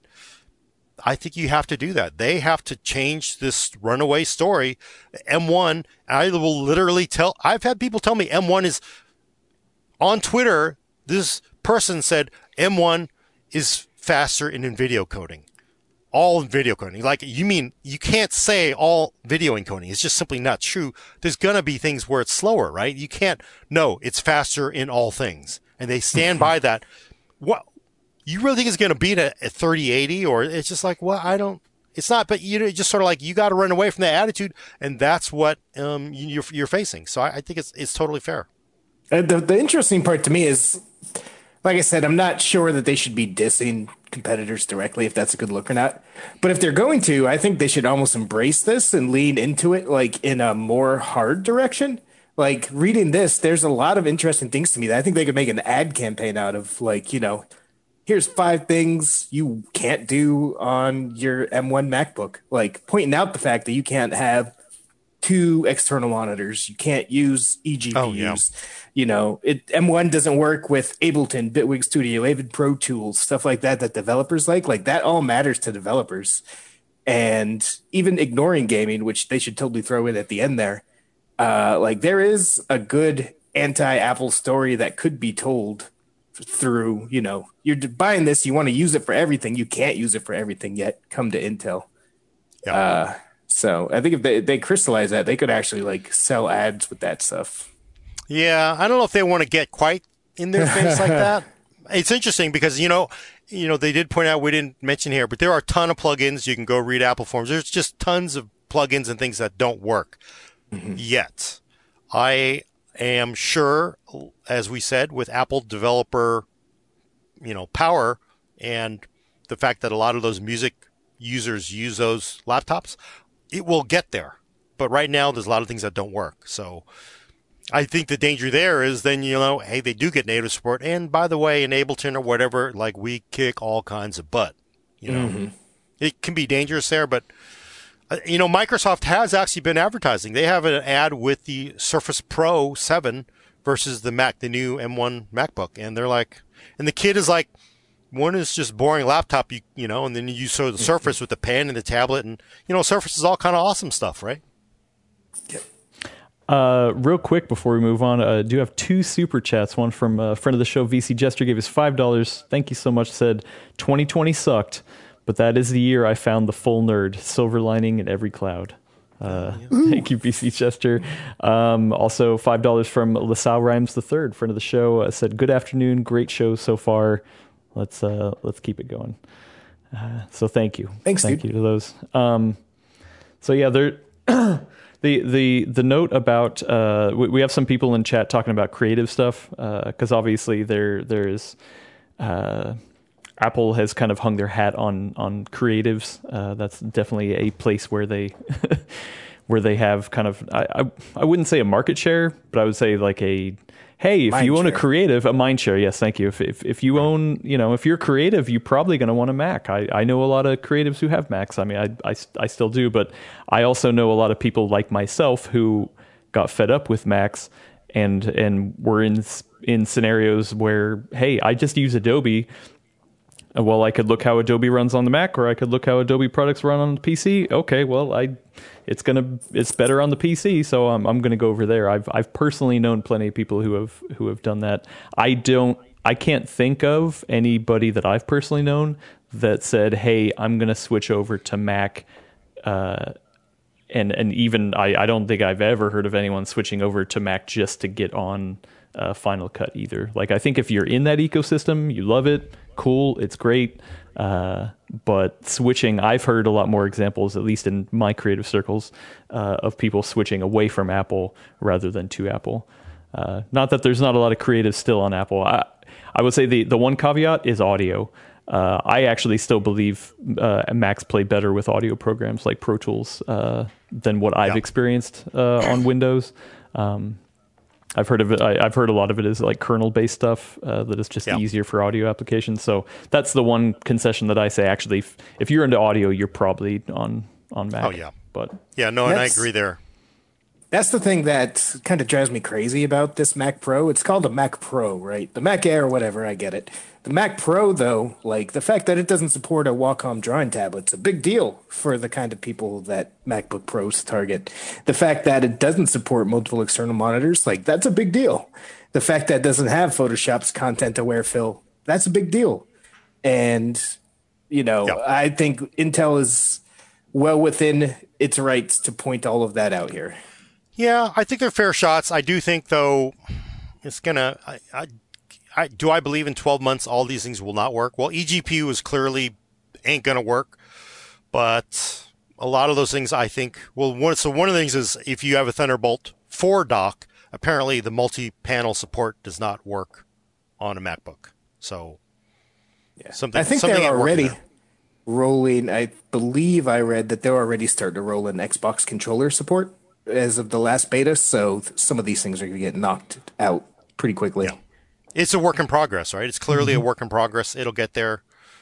I think you have to do that. They have to change this runaway story. M one, I will literally tell, I've had people tell me M one is on Twitter. This person said M one is faster in video coding. All in video coding. Like, you mean, you can't say all video encoding. It's just simply not true. There's going to be things where it's slower, right? You can't, no, it's faster in all things. And they stand by that. What, you really think it's going to beat a, a thirty eighty? Or it's just like, well, I don't, it's not, but you know, just sort of like, you got to run away from that attitude. And that's what um, you're, you're facing. So I, I think it's, it's totally fair. Uh, the, the interesting part to me is, like I said, I'm not sure that they should be dissing competitors directly, if that's a good look or not. But if they're going to, I think they should almost embrace this and lean into it, like, in a more hard direction. Like, reading this, there's a lot of interesting things to me that I think they could make an ad campaign out of. Like, you know, here's five things you can't do on your M one MacBook. Like, pointing out the fact that you can't have two external monitors. You can't use eGPUs. Oh, yeah. You know, it, M one doesn't work with Ableton, Bitwig Studio, Avid Pro Tools, stuff like that that developers like. Like, that all matters to developers. And even ignoring gaming, which they should totally throw in at the end there, uh, like, there is a good anti-Apple story that could be told through, you know, you're buying this, you want to use it for everything. You can't use it for everything yet. Come to Intel. Yeah. Uh, so I think if they, they crystallize that, they could actually, like, sell ads with that stuff. Yeah, I don't know if they want to get quite in their face like that. It's interesting because, you know, you know, they did point out, we didn't mention here, but there are a ton of plugins. You can go read Apple forums. There's just tons of plugins and things that don't work mm-hmm. yet. I am sure, as we said, with Apple developer, you know, power and the fact that a lot of those music users use those laptops, it will get there. But right now, there's a lot of things that don't work. So I think the danger there is then, you know, hey, they do get native support. And by the way, in Ableton or whatever, like, we kick all kinds of butt. You know, mm-hmm. It can be dangerous there. But, uh, you know, Microsoft has actually been advertising. They have an ad with the Surface Pro seven versus the Mac, the new M one MacBook. And they're like, and the kid is like, one is just boring laptop, you, you know, and then you show the Surface with the pen and the tablet. And, you know, Surface is all kind of awesome stuff, right? Yeah. Uh, real quick before we move on, I uh, do have two super chats. One from a friend of the show, V C Jester, gave us five dollars. Thank you so much. Said twenty twenty sucked, but that is the year I found the full nerd. Silver lining in every cloud. Uh, thank you, V C Chester. Um, also, five dollars from LaSalle Rhymes the Third, friend of the show. Uh, said, "Good afternoon, great show so far. Let's uh, let's keep it going." Uh, so thank you, thanks, thank dude. you to those. Um, so yeah, there. The, the the note about uh, we, we have some people in chat talking about creative stuff because uh, obviously there there's uh, Apple has kind of hung their hat on on creatives. Uh, that's definitely a place where they where they have kind of I, I I wouldn't say a market share, but I would say like a hey, if Mind you own a share. creative, a mind share, yes, thank you. If if, if you own, you know, if you're creative, you're probably going to want a Mac. I, I know a lot of creatives who have Macs. I mean, I, I, I still do, but I also know a lot of people like myself who got fed up with Macs and and were in in scenarios where, hey, I just use Adobe. Well, I could look how Adobe runs on the Mac, or I could look how Adobe products run on the P C. Okay, well, I, it's gonna, it's better on the P C, so I'm, I'm gonna go over there. I've, I've personally known plenty of people who have, who have done that. I don't, I can't think of anybody that I've personally known that said, "Hey, I'm gonna switch over to Mac," uh, and and even I, I don't think I've ever heard of anyone switching over to Mac just to get on uh, Final Cut either. Like, I think if you're in that ecosystem, you love it. Cool, it's great, uh, but switching, I've heard a lot more examples, at least in my creative circles, uh, of people switching away from Apple rather than to Apple. Uh, not that there's not a lot of creatives still on Apple. I, I would say the, the one caveat is audio. Uh, I actually still believe uh, Macs play better with audio programs like Pro Tools uh, than what I've Yeah. experienced uh, on Windows. Um, I've heard of it. I, I've heard a lot of it is like kernel-based stuff uh, that is just Yeah. easier for audio applications. So that's the one concession that I say. Actually, if, if you're into audio, you're probably on on Mac. Oh, yeah. But Yeah, no, and I That's- agree there. That's the thing that kind of drives me crazy about this Mac Pro. It's called a Mac Pro, right? The Mac Air or whatever, I get it. The Mac Pro, though, like the fact that it doesn't support a Wacom drawing tablet's a big deal for the kind of people that MacBook Pros target. The fact that it doesn't support multiple external monitors, like that's a big deal. The fact that it doesn't have Photoshop's content-aware fill, that's a big deal. And, you know, Yeah. I think Intel is well within its rights to point all of that out here. Yeah, I think they're fair shots. I do think, though, it's gonna. I, I, I do. I believe in twelve months, all these things will not work. Well, eGPU is clearly ain't gonna work, but a lot of those things, I think. Well, one. So one of the things is if you have a Thunderbolt four dock, apparently the multi-panel support does not work on a MacBook. So Yeah. something. I think something they're ain't working already there. rolling. I believe I read that they're already starting to roll in Xbox controller support as of the last beta. So th- some of these things are going to get knocked out pretty quickly. Yeah. It's a work in progress, right? It's clearly a work in progress. It'll get there.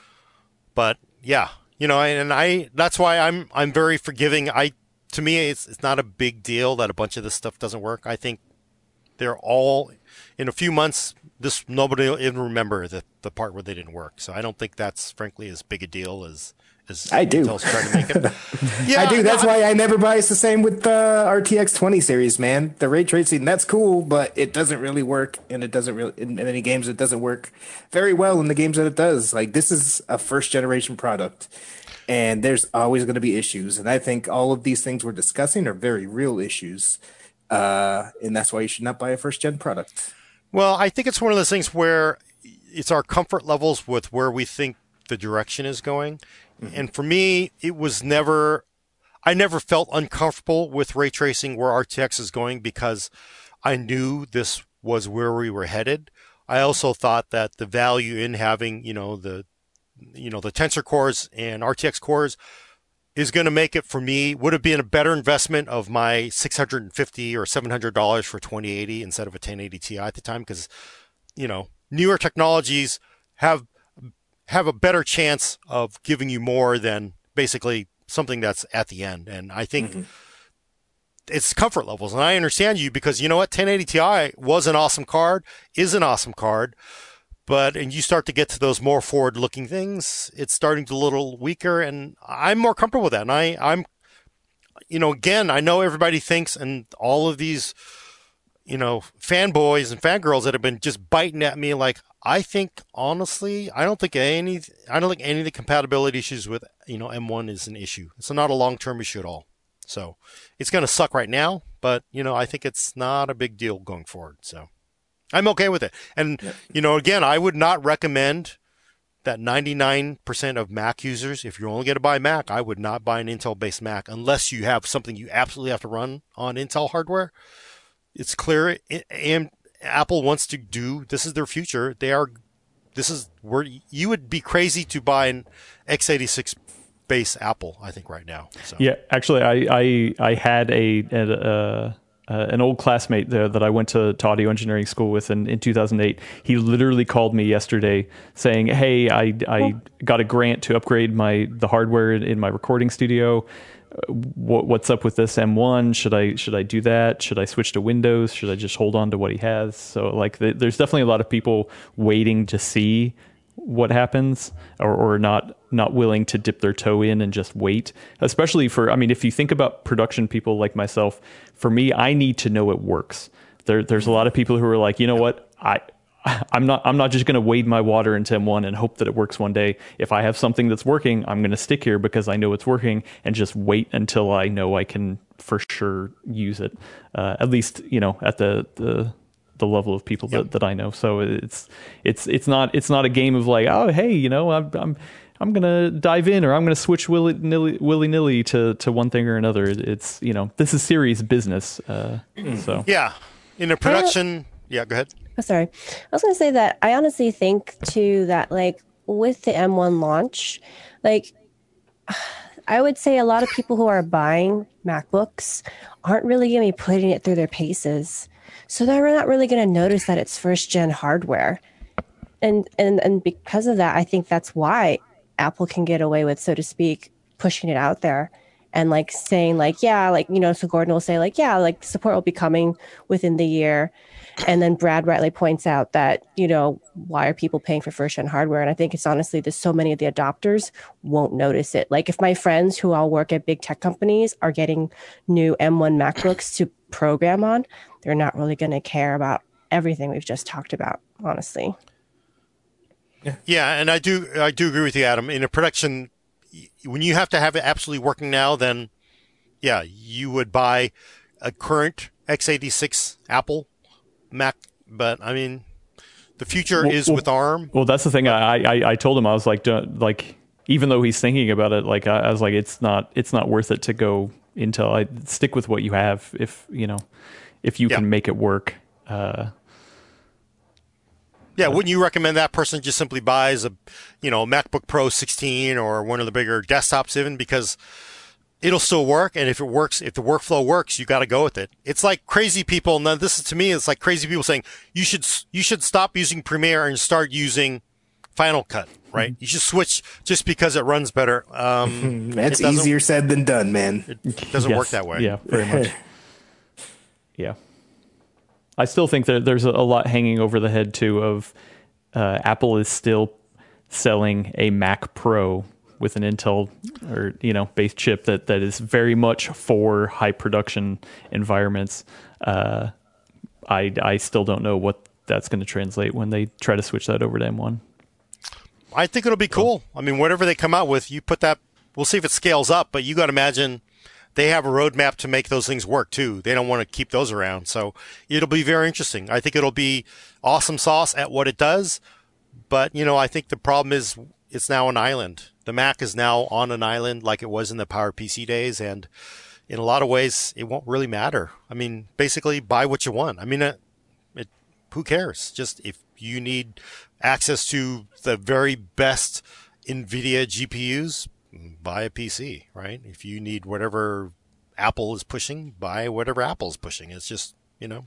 But yeah, you know, and I that's why I'm I'm very forgiving. I to me it's it's not a big deal that a bunch of this stuff doesn't work. I think they're all in a few months this nobody will even remember the the part where they didn't work. So I don't think that's frankly as big a deal as as I do. Intel's trying to make it. Yeah, I do. That's no, why I never buy. It's the same with the R T X twenty series, man. The ray tracing, that's cool, but it doesn't really work, and it doesn't really in many games. It doesn't work very well in the games that it does. Like this is a first generation product, and there's always going to be issues. And I think all of these things we're discussing are very real issues, uh, and that's why you should not buy a first gen product. Well, I think it's one of those things where it's our comfort levels with where we think the direction is going. Mm-hmm. And for me, it was never, I never felt uncomfortable with ray tracing where R T X is going because I knew this was where we were headed. I also thought that the value in having, you know, the, you know, the Tensor cores and R T X cores is going to make it for me, would have been a better investment of my six hundred fifty dollars or seven hundred dollars for twenty eighty instead of a ten eighty Ti at the time. Because, you know, newer technologies have, have a better chance of giving you more than basically something that's at the end. And I think mm-hmm. it's comfort levels. And I understand you because you know what? ten eighty Ti was an awesome card, is an awesome card. But, and you start to get to those more forward looking things, it's starting to a little weaker. And I'm more comfortable with that. And I, I'm, you know, again, I know everybody thinks, and all of these, you know, fanboys and fangirls that have been just biting at me like, I think honestly, I don't think any, I don't think any of the compatibility issues with, you know, M one is an issue. It's not a long-term issue at all. So it's going to suck right now, but you know, I think it's not a big deal going forward. So I'm okay with it. And yep. you know, again, I would not recommend that ninety-nine percent of Mac users, if you're only going to buy Mac, I would not buy an Intel-based Mac unless you have something you absolutely have to run on Intel hardware. It's clear, and Apple wants to do, this is their future. They are, this is where you would be crazy to buy an x eighty-six outpace Apple, I think, right now. So. Yeah, actually, I I, I had a, a uh, uh, an old classmate there that I went to, to audio engineering school with in, in two thousand eight. He literally called me yesterday saying, "Hey, I I got a grant to upgrade my the hardware in, in my recording studio. What, what's up with this M one? Should I should I do that? Should I switch to Windows? Should I just hold on to what he has?" So like, the, there's definitely a lot of people waiting to see what happens, or, or not not willing to dip their toe in and just wait. Especially for, I mean, if you think about production people like myself, for me, I need to know it works. There, there's a lot of people who are like, you know what, I. I'm not I'm not just going to wade my water into M one and hope that it works one day. If I have something that's working, I'm going to stick here because I know it's working, and just wait until I know I can for sure use it. Uh, at least, you know, at the the, the level of people Yep. that, that I know. So it's it's it's not it's not a game of like, oh, hey, you know, I'm I'm I'm going to dive in, or I'm going to switch willy nilly willy nilly to to one thing or another. It's, you know, this is serious business. Uh, so Yeah. In a production, yeah, go ahead. Oh, sorry. I was going to say that I honestly think, too, that, like, with the M one launch, like, I would say a lot of people who are buying MacBooks aren't really going to be putting it through their paces. So they're not really going to notice that it's first-gen hardware. And, and, and because of that, I think that's why Apple can get away with, so to speak, pushing it out there. And, like, saying, like, yeah, like, you know, so Gordon will say, like, yeah, like, support will be coming within the year. And then Brad rightly points out that, you know, why are people paying for first-gen hardware? And I think it's honestly that so many of the adopters won't notice it. Like, if my friends who all work at big tech companies are getting new M one MacBooks to program on, they're not really going to care about everything we've just talked about, honestly. Yeah, and I do I do agree with you, Adam. In a production, when you have to have it absolutely working now, then, yeah, you would buy a current x eighty-six Apple Mac. But, I mean, the future Well, is well, with ARM. Well, that's the thing. I, I, I told him, I was like, don't, like, even though he's thinking about it, like, I, I was like, it's not, it's not worth it to go Intel. I stick with what you have. If, you know, if you Yeah. can make it work. Uh, Yeah, wouldn't you recommend that person just simply buys a, you know, MacBook Pro sixteen or one of the bigger desktops even, because it'll still work, and if it works, if the workflow works, you got to go with it. It's like crazy people. Now, this is, to me, it's like crazy people saying you should you should stop using Premiere and start using Final Cut, right? Mm-hmm. You should switch just because it runs better. Um, That's it doesn't- easier said than done, man. It doesn't yes. work that way. Yeah, very much. Yeah. I still think that there's a lot hanging over the head too of uh, Apple is still selling a Mac Pro with an Intel or, you know, based chip that, that is very much for high production environments. Uh, I I still don't know what that's going to translate when they try to switch that over to M one. I think it'll be cool. I mean, whatever they come out with, you put that. We'll see if it scales up, but you got to imagine they have a roadmap to make those things work too. They don't want to keep those around, so it'll be very interesting. I think it'll be awesome sauce at what it does, but you know, I think the problem is it's now an island. The Mac is now on an island like it was in the PowerPC days, and in a lot of ways, it won't really matter. I mean, basically, buy what you want. I mean, it, it, who cares? Just if you need access to the very best NVIDIA G P Us, buy a P C, right? If you need whatever Apple is pushing, buy whatever Apple is pushing. It's just, you know.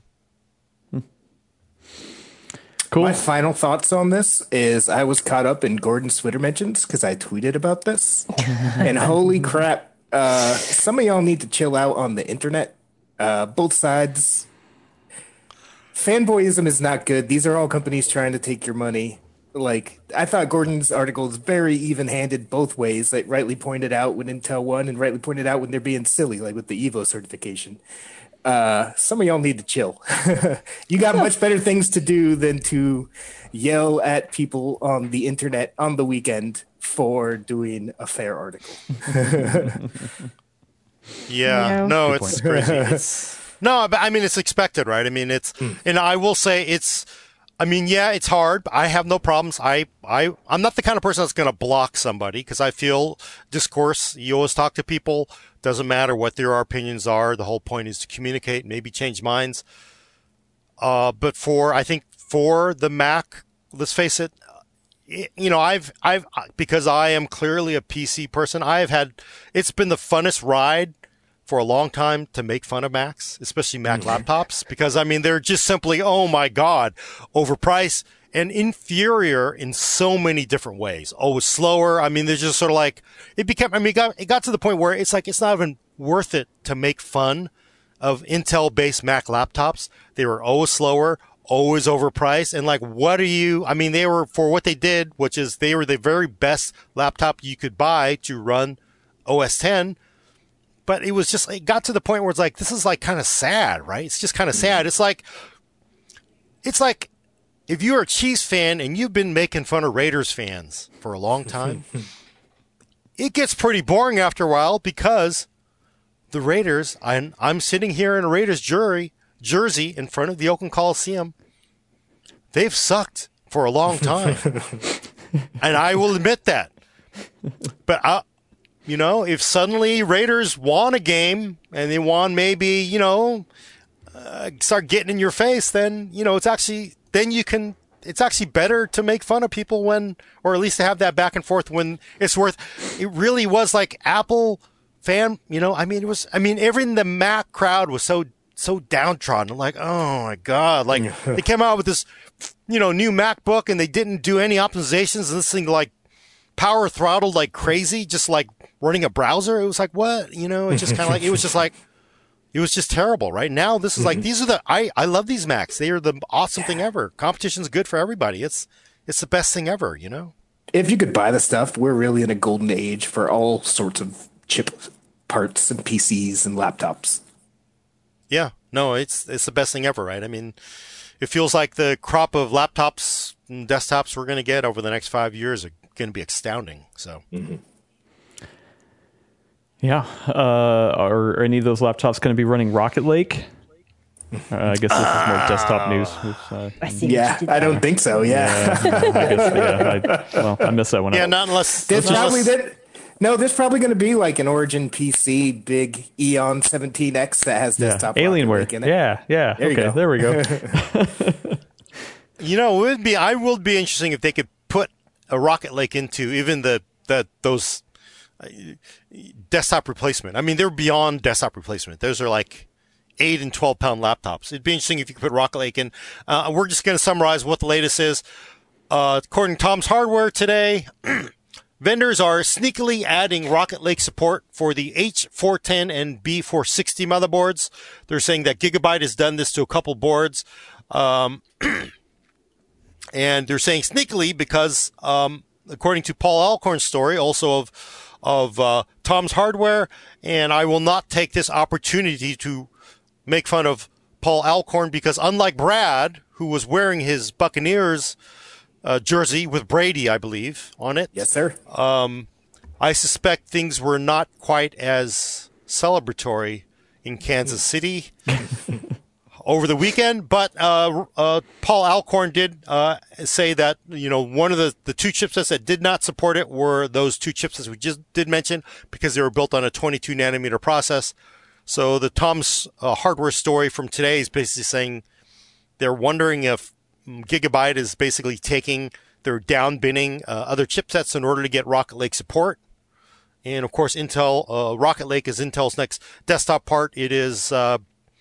Cool. My final thoughts on this is I was caught up in Gordon's Twitter mentions because I tweeted about this. And holy crap, uh, some of y'all need to chill out on the internet. Uh, both sides. Fanboyism is not good. These are all companies trying to take your money. Like, I thought Gordon's article is very even-handed both ways. Like, rightly pointed out when Intel won and rightly pointed out when they're being silly, like with the Evo certification. Uh, some of y'all need to chill. You got much better things to do than to yell at people on the internet on the weekend for doing a fair article. Yeah, No. no, Good it's crazy. It's, no, but I mean, it's expected, right? I mean, it's, and I will say it's, I mean, yeah, it's hard. But I have no problems. I, I, I'm not the kind of person that's going to block somebody because I feel discourse. You always talk to people. Doesn't matter what their opinions are. The whole point is to communicate, maybe change minds. Uh, but for, I think for the Mac, let's face it, you know, I've, I've, because I am clearly a P C person, I've had, it's been the funnest ride for a long time to make fun of Macs, especially Mac laptops, because I mean, they're just simply, oh my God, overpriced and inferior in so many different ways. Oh, it's slower. I mean, they're just sort of like, it became, I mean, it got, it got to the point where it's like, it's not even worth it to make fun of Intel-based Mac laptops. They were always slower, always overpriced. And like, what are you, I mean, they were, for what they did, which is they were the very best laptop you could buy to run O S ten. But it was just, it got to the point where it's like, this is like kind of sad, right? It's just kind of sad. It's like, it's like if you're a Chiefs fan and you've been making fun of Raiders fans for a long time, it gets pretty boring after a while because the Raiders, I'm, I'm sitting here in a Raiders jury, jersey in front of the Oakland Coliseum. They've sucked for a long time. And I will admit that. But I, You know, if suddenly Raiders won a game and they won maybe, you know, uh, start getting in your face, then, you know, it's actually, then you can, it's actually better to make fun of people when, or at least to have that back and forth when it's worth, it really was like Apple fan, you know, I mean, it was, I mean, everything, the Mac crowd was so, so downtrodden. Like, oh my God, like they came out with this, you know, new MacBook and they didn't do any optimizations and this thing like power throttled like crazy, just like running a browser. It was like, what? You know, it's just kind of like, it was just like, it was just terrible. Right now, this is like, these are the, I, I love these Macs. They are the awesome thing ever. Competition's good for everybody. It's, it's the best thing ever, you know? If you could buy the stuff, we're really in a golden age for all sorts of chip parts and P Cs and laptops. Yeah, no, it's, it's the best thing ever, right? I mean, it feels like the crop of laptops and desktops we're going to get over the next five years are going to be astounding. So, mm-hmm. Yeah. Uh, are any of those laptops going to be running Rocket Lake? Uh, I guess this is more desktop news. Uh, I see. Yeah, I don't think so. Yeah. yeah, I guess, yeah I, well, I missed that one. yeah, out. not unless. There's unless probably that. No, there's probably going to be like an Origin P C, big Eon seventeen X that has yeah. desktop Alienware. Rocket Lake in it. Yeah, yeah. There you okay, go. there we go. You know, it would be. I will be interesting if they could put a Rocket Lake into even the the those uh, desktop replacement. I mean, they're beyond desktop replacement. Those are like eight and twelve pound laptops. It'd be interesting if you could put Rocket Lake in. Uh, we're just going to summarize what the latest is. Uh, according to Tom's Hardware today, vendors are sneakily adding Rocket Lake support for the H four ten and B four sixty motherboards. They're saying that Gigabyte has done this to a couple boards. Um, And they're saying sneakily because, um, according to Paul Alcorn's story, also of of uh, Tom's Hardware, and I will not take this opportunity to make fun of Paul Alcorn because unlike Brad, who was wearing his Buccaneers uh, jersey with Brady, I believe, on it. Yes, sir. Um, I suspect things were not quite as celebratory in Kansas City over the weekend, but uh, uh, Paul Alcorn did uh, say that, you know, one of the, the two chipsets that did not support it were those two chipsets we just did mention because they were built on a twenty-two nanometer process. So the Tom's uh, Hardware story from today is basically saying they're wondering if Gigabyte is basically taking, they're down binning uh, other chipsets in order to get Rocket Lake support. And of course, Intel, uh, Rocket Lake is Intel's next desktop part. It is uh,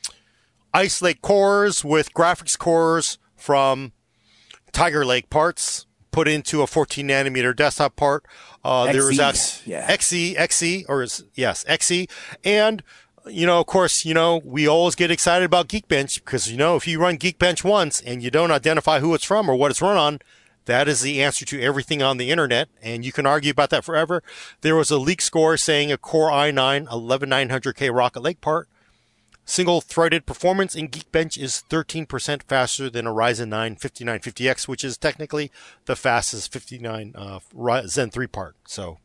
Ice Lake cores with graphics cores from Tiger Lake parts put into a fourteen nanometer desktop part. Uh, there was X, yeah. X E, X E, or is, yes, X E. And, you know, of course, you know, we always get excited about Geekbench because, you know, if you run Geekbench once and you don't identify who it's from or what it's run on, that is the answer to everything on the internet. And you can argue about that forever. There was a leak score saying a Core i nine eleven nine hundred K Rocket Lake part. Single-threaded performance in Geekbench is thirteen percent faster than a Ryzen nine fifty-nine fifty X, which is technically the fastest fifty-nine uh, Zen three part. So,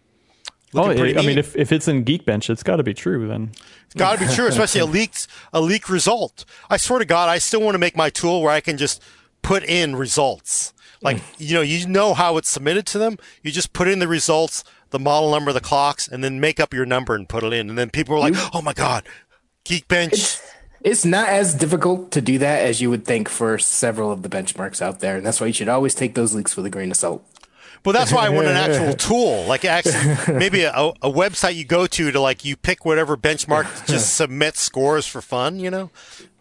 oh, I neat. mean, if, if it's in Geekbench, it's got to be true then. It's got to be true, especially a leaked a leak result. I swear to God, I still want to make my tool where I can just put in results. Like, you know, you know how it's submitted to them. You just put in the results, the model number, the clocks, and then make up your number and put it in. And then people are like, oh my God, Geekbench. It's, It's not as difficult to do that as you would think for several of the benchmarks out there, and that's why you should always take those leaks with a grain of salt. Well, that's why I want an actual tool, like actually maybe a, a website you go to to like you pick whatever benchmark to just submit scores for fun, you know?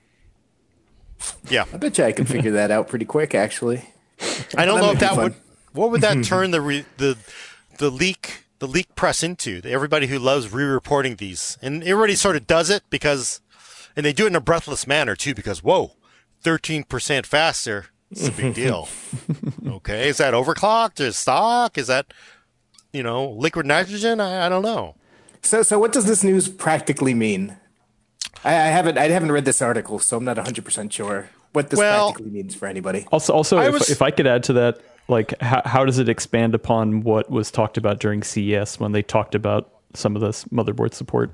Yeah. I bet you I could figure that out pretty quick, actually. I don't That know might if be that fun. would, what would that turn the re, the the leak the leak press into? Everybody who loves re-reporting these, and it already sort of does it because, and they do it in a breathless manner too, because whoa, thirteen percent faster. It's a big deal. Okay, is that overclocked? Is stock? Is that, you know, liquid nitrogen? I, I don't know. So, so what does this news practically mean? I, I haven't, I haven't read this article, so I'm not one hundred percent sure what this Well- practically means for anybody. Also, also, I if, was- if I could add to that, like, how, how does it expand upon what was talked about during C E S when they talked about some of this motherboard support?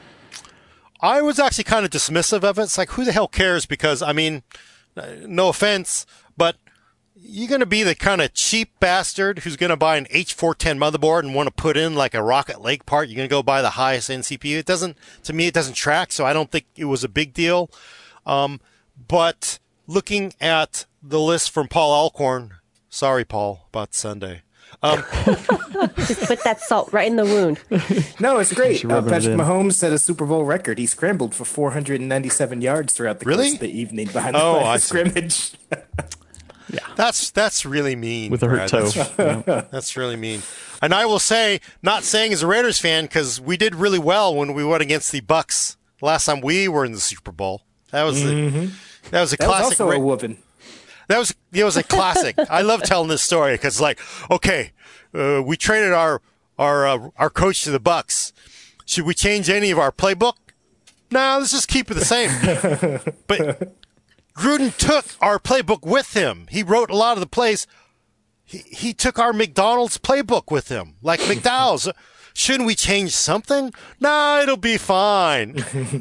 I was actually kind of dismissive of it. It's like, who the hell cares? Because, I mean, uh, no offense, but you're going to be the kind of cheap bastard who's going to buy an H four ten motherboard and want to put in like a Rocket Lake part. You're going to go buy the highest end C P U. It doesn't, to me, it doesn't track, so I don't think it was a big deal. Um, but looking at the list from Paul Alcorn, sorry, Paul, about Sunday. Um, Just put that salt right in the wound. No, it's great. should Uh, rub it Patrick in. Mahomes set a Super Bowl record. He scrambled for four hundred ninety-seven yards throughout the Really? course of the evening behind Oh, the line I of see. scrimmage. That's that's really mean. With a hurt Brad. toe. That's, Yeah. that's really mean. And I will say, not saying as a Raiders fan, because we did really well when we went against the Bucks last time we were in the Super Bowl. That was the, that was a That was classic. also Ra- a whooping. that was it was a classic. I love telling this story because, like, okay, uh, we traded our our uh, our coach to the Bucks. Should we change any of our playbook? No, let's just keep it the same. But Gruden took our playbook with him. He wrote a lot of the plays. He he took our McDonald's playbook with him, like McDowell's. Shouldn't we change something? No, it'll be fine.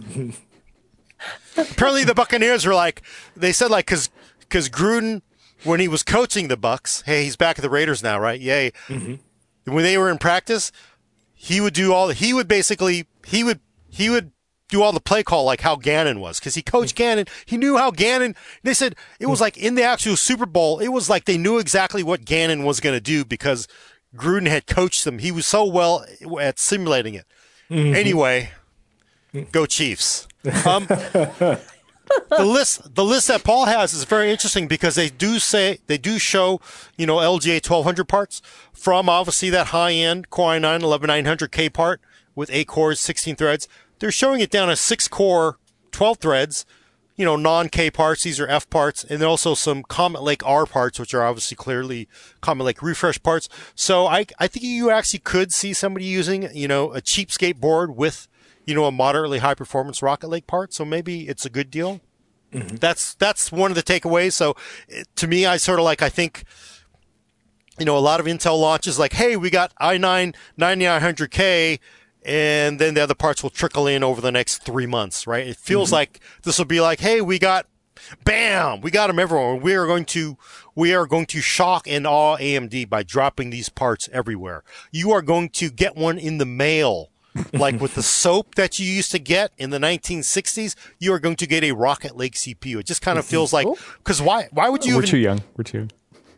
Apparently, the Buccaneers were like, they said like, because because Gruden, when he was coaching the Bucks, hey, he's back at the Raiders now, right? Yay. Mm-hmm. When they were in practice, he would do all. He would basically he would he would do all the play call like how Gannon was, because he coached Gannon. He knew how Gannon. They said it was like in the actual Super Bowl. It was like they knew exactly what Gannon was going to do because Gruden had coached them. He was so well at simulating it. Anyway, go Chiefs. Um, the list, the list that Paul has is very interesting because they do say they do show, you know, L G A twelve hundred parts from obviously that high end Core i nine eleven nine hundred K part with eight cores, sixteen threads. They're showing it down as six core, twelve threads, you know, non-K parts. These are F parts, and then also some Comet Lake R parts, which are obviously clearly Comet Lake refresh parts. So I, I think you actually could see somebody using, you know, a cheapskate board with, you know, a moderately high performance Rocket Lake part. So maybe it's a good deal. Mm-hmm. That's, that's one of the takeaways. So it, to me, I sort of like, I think, you know, a lot of Intel launches like, hey, we got i nine ninety-nine hundred K, and then the other parts will trickle in over the next three months, right? It feels mm-hmm. like this will be like, hey, we got, bam, we got them everywhere. We are going to, we are going to shock and awe A M D by dropping these parts everywhere. You are going to get one in the mail, like with the soap that you used to get in the nineteen sixties. You are going to get a Rocket Lake C P U. It just kind of feels like, because why? Why would you? We're even, too young. We're too young.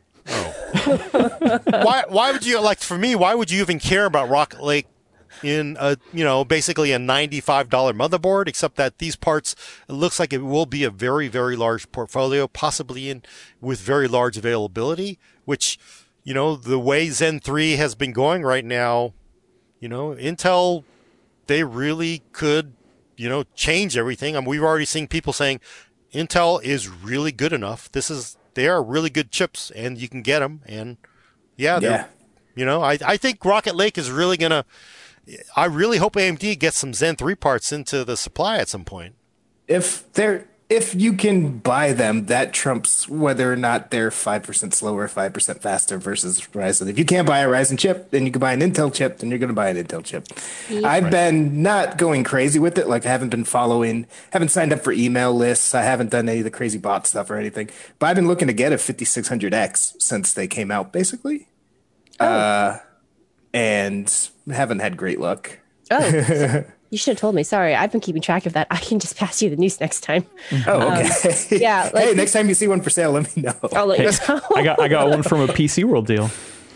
why? Why would you like? For me, why would you even care about Rocket Lake in a, you know, basically a ninety-five dollars motherboard, except that these parts, it looks like it will be a very, very large portfolio, possibly in with very large availability, which, you know, the way Zen three has been going right now, you know, Intel, they really could, you know, change everything. I mean, we've already seen people saying Intel is really good enough. This is, they are really good chips and you can get them. And yeah, Yeah. you know, I, I think Rocket Lake is really going to, I really hope A M D gets some Zen three parts into the supply at some point. If they're if you can buy them, that trumps whether or not they're five percent slower, five percent faster versus Ryzen. If you can't buy a Ryzen chip, then you can buy an Intel chip, then you're going to buy an Intel chip. Yeah. I've Right. been not going crazy with it. Like, I haven't been following, haven't signed up for email lists. I haven't done any of the crazy bot stuff or anything. But I've been looking to get a fifty-six hundred X since they came out, basically. Uh, and haven't had great luck. Oh, You should have told me. Sorry, I've been keeping track of that. I can just pass you the news next time. Oh, okay. Um, yeah, like- hey, next time you see one for sale, let me know. I'll let you know. I got I got one from a P C World deal.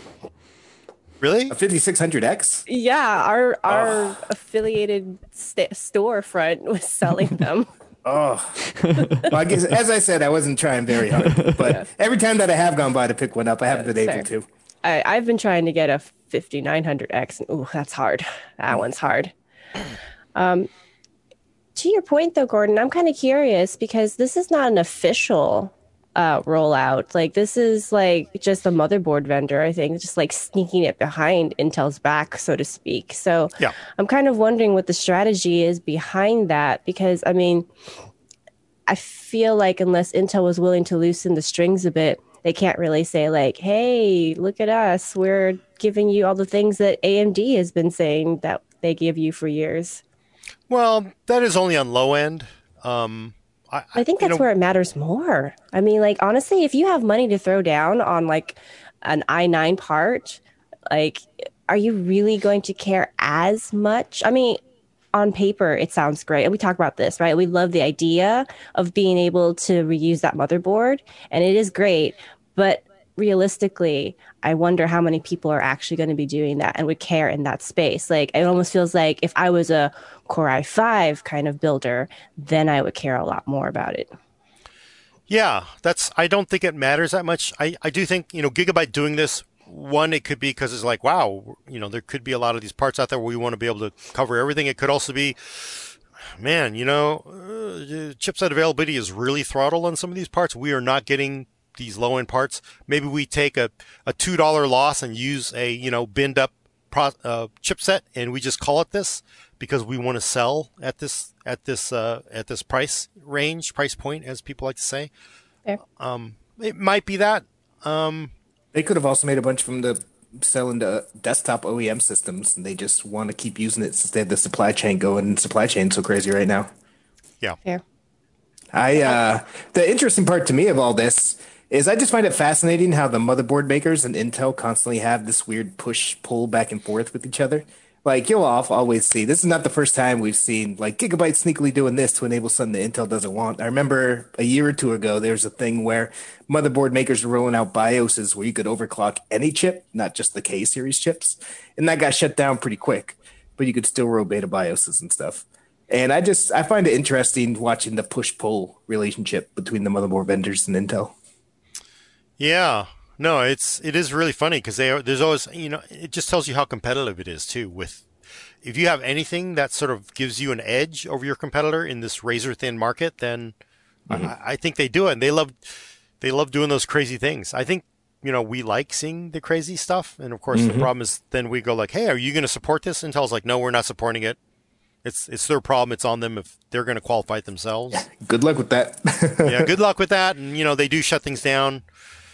Really? A fifty-six hundred X? Yeah, our our affiliated st- storefront was selling them. Oh, well, I guess, as I said, I wasn't trying very hard, but Yeah. every time that I have gone by to pick one up, I haven't been That's able fair. to. I, I've been trying to get a fifty-nine hundred X, and ooh, that's hard. That one's hard. Um, to your point, though, Gordon, I'm kind of curious because this is not an official uh, rollout. Like, this is like just a motherboard vendor, I think, just like sneaking it behind Intel's back, so to speak. So Yeah. I'm kind of wondering what the strategy is behind that because, I mean, I feel like unless Intel was willing to loosen the strings a bit, they can't really say like, hey, look at us. We're giving you all the things that A M D has been saying that they give you for years. Well, that is only on low end. Um, I, I think you that's know, where it matters more. I mean, like, honestly, if you have money to throw down on like an i nine part, like, are you really going to care as much? I mean, on paper, it sounds great. And we talk about this, right? We love the idea of being able to reuse that motherboard, and it is great. But realistically, I wonder how many people are actually going to be doing that and would care in that space. Like, it almost feels like if I was a Core i five kind of builder, then I would care a lot more about it. Yeah, that's. I don't think it matters that much. I, I do think, you know, Gigabyte doing this, one, it could be because it's like, wow, you know, there could be a lot of these parts out there where we want to be able to cover everything. It could also be, man, you know, uh, chipset availability is really throttled on some of these parts. We are not getting these low end parts. Maybe we take a, a two dollar loss and use a, you know, binned up pro, uh, chipset and we just call it this because we want to sell at this at this uh, at this price range, price point, as people like to say. Fair. Um, it might be that. Um, They could have also made a bunch of them to sell into desktop O E M systems, and they just want to keep using it since they have the supply chain going. And supply chain's so crazy right now. yeah. Fair. I uh, the interesting part to me of all this is I just find it fascinating how the motherboard makers and Intel constantly have this weird push pull back and forth with each other. Like you'll off always see this is not the first time we've seen like Gigabyte sneakily doing this to enable something that Intel doesn't want. I remember a year or two ago there was a thing where motherboard makers were rolling out BIOSes where you could overclock any chip, not just the K series chips, and that got shut down pretty quick. But you could still roll beta BIOSes and stuff. And I just I find it interesting watching the push pull relationship between the motherboard vendors and Intel. Yeah, no, it's it is really funny because they are, there's always, you know, it just tells you how competitive it is too. With if you have anything that sort of gives you an edge over your competitor in this razor thin market, then Mm-hmm. I, I think they do it. And they love they love doing those crazy things. I think, you know, we like seeing the crazy stuff, and of course Mm-hmm. the problem is then we go like, hey, are you going to support this? Intel's like, no, we're not supporting it. It's it's their problem. It's on them if they're going to qualify it themselves. Good luck with that. Yeah, good luck with that. And you know, they do shut things down.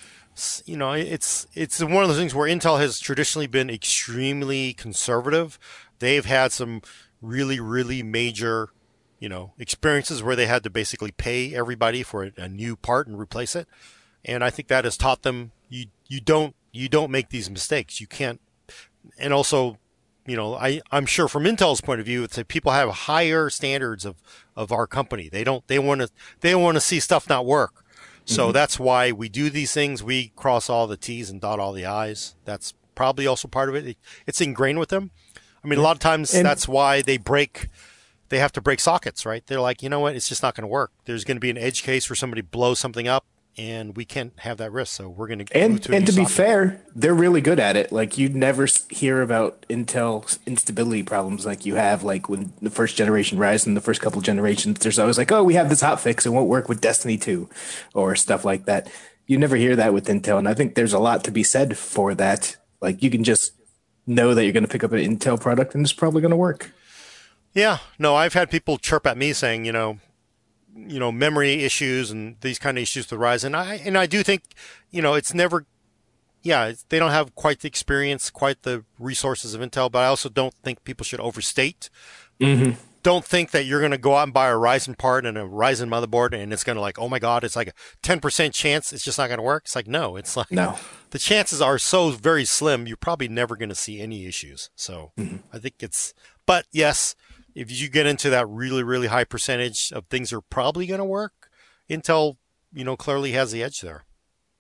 S- You know, it's it's one of those things where Intel has traditionally been extremely conservative. They've had some really, really major, you know, experiences where they had to basically pay everybody for a, a new part and replace it. And I think that has taught them you you don't you don't make these mistakes. You can't. And also, you know, I, I'm sure from Intel's point of view, it's that people have higher standards of, of our company. They don't, they want to, they want to see stuff not work. So Mm-hmm. that's why we do these things. We cross all the T's and dot all the I's. That's probably also part of it. It's ingrained with them. I mean, a lot of times And- that's why they break, they have to break sockets, right? They're like, you know what? It's just not going to work. There's going to be an edge case where somebody blows something up, and we can't have that risk. So we're going to And to a and new to be socket. fair, they're really good at it. Like you never s- hear about Intel instability problems like you have like when the first generation Ryzen, the first couple generations. There's always like, oh, we have this hot fix, it won't work with Destiny two, or stuff like that. You never hear that with Intel, and I think there's a lot to be said for that. Like you can just know that you're going to pick up an Intel product and it's probably going to work. Yeah, no, I've had people chirp at me saying, you know, you know, memory issues and these kind of issues with Ryzen. I and I do think, you know, it's never, yeah, it's, they don't have quite the experience, quite the resources of Intel. But I also don't think people should overstate. Mm-hmm. Don't think that you're going to go out and buy a Ryzen part and a Ryzen motherboard, and it's going to like, oh my God, it's like a ten percent chance it's just not going to work. It's like, no, it's like No. the chances are so very slim. You're probably never going to see any issues. So Mm-hmm. I think it's, but yes. if you get into that really, really high percentage of things are probably going to work, Intel, you know, clearly has the edge there.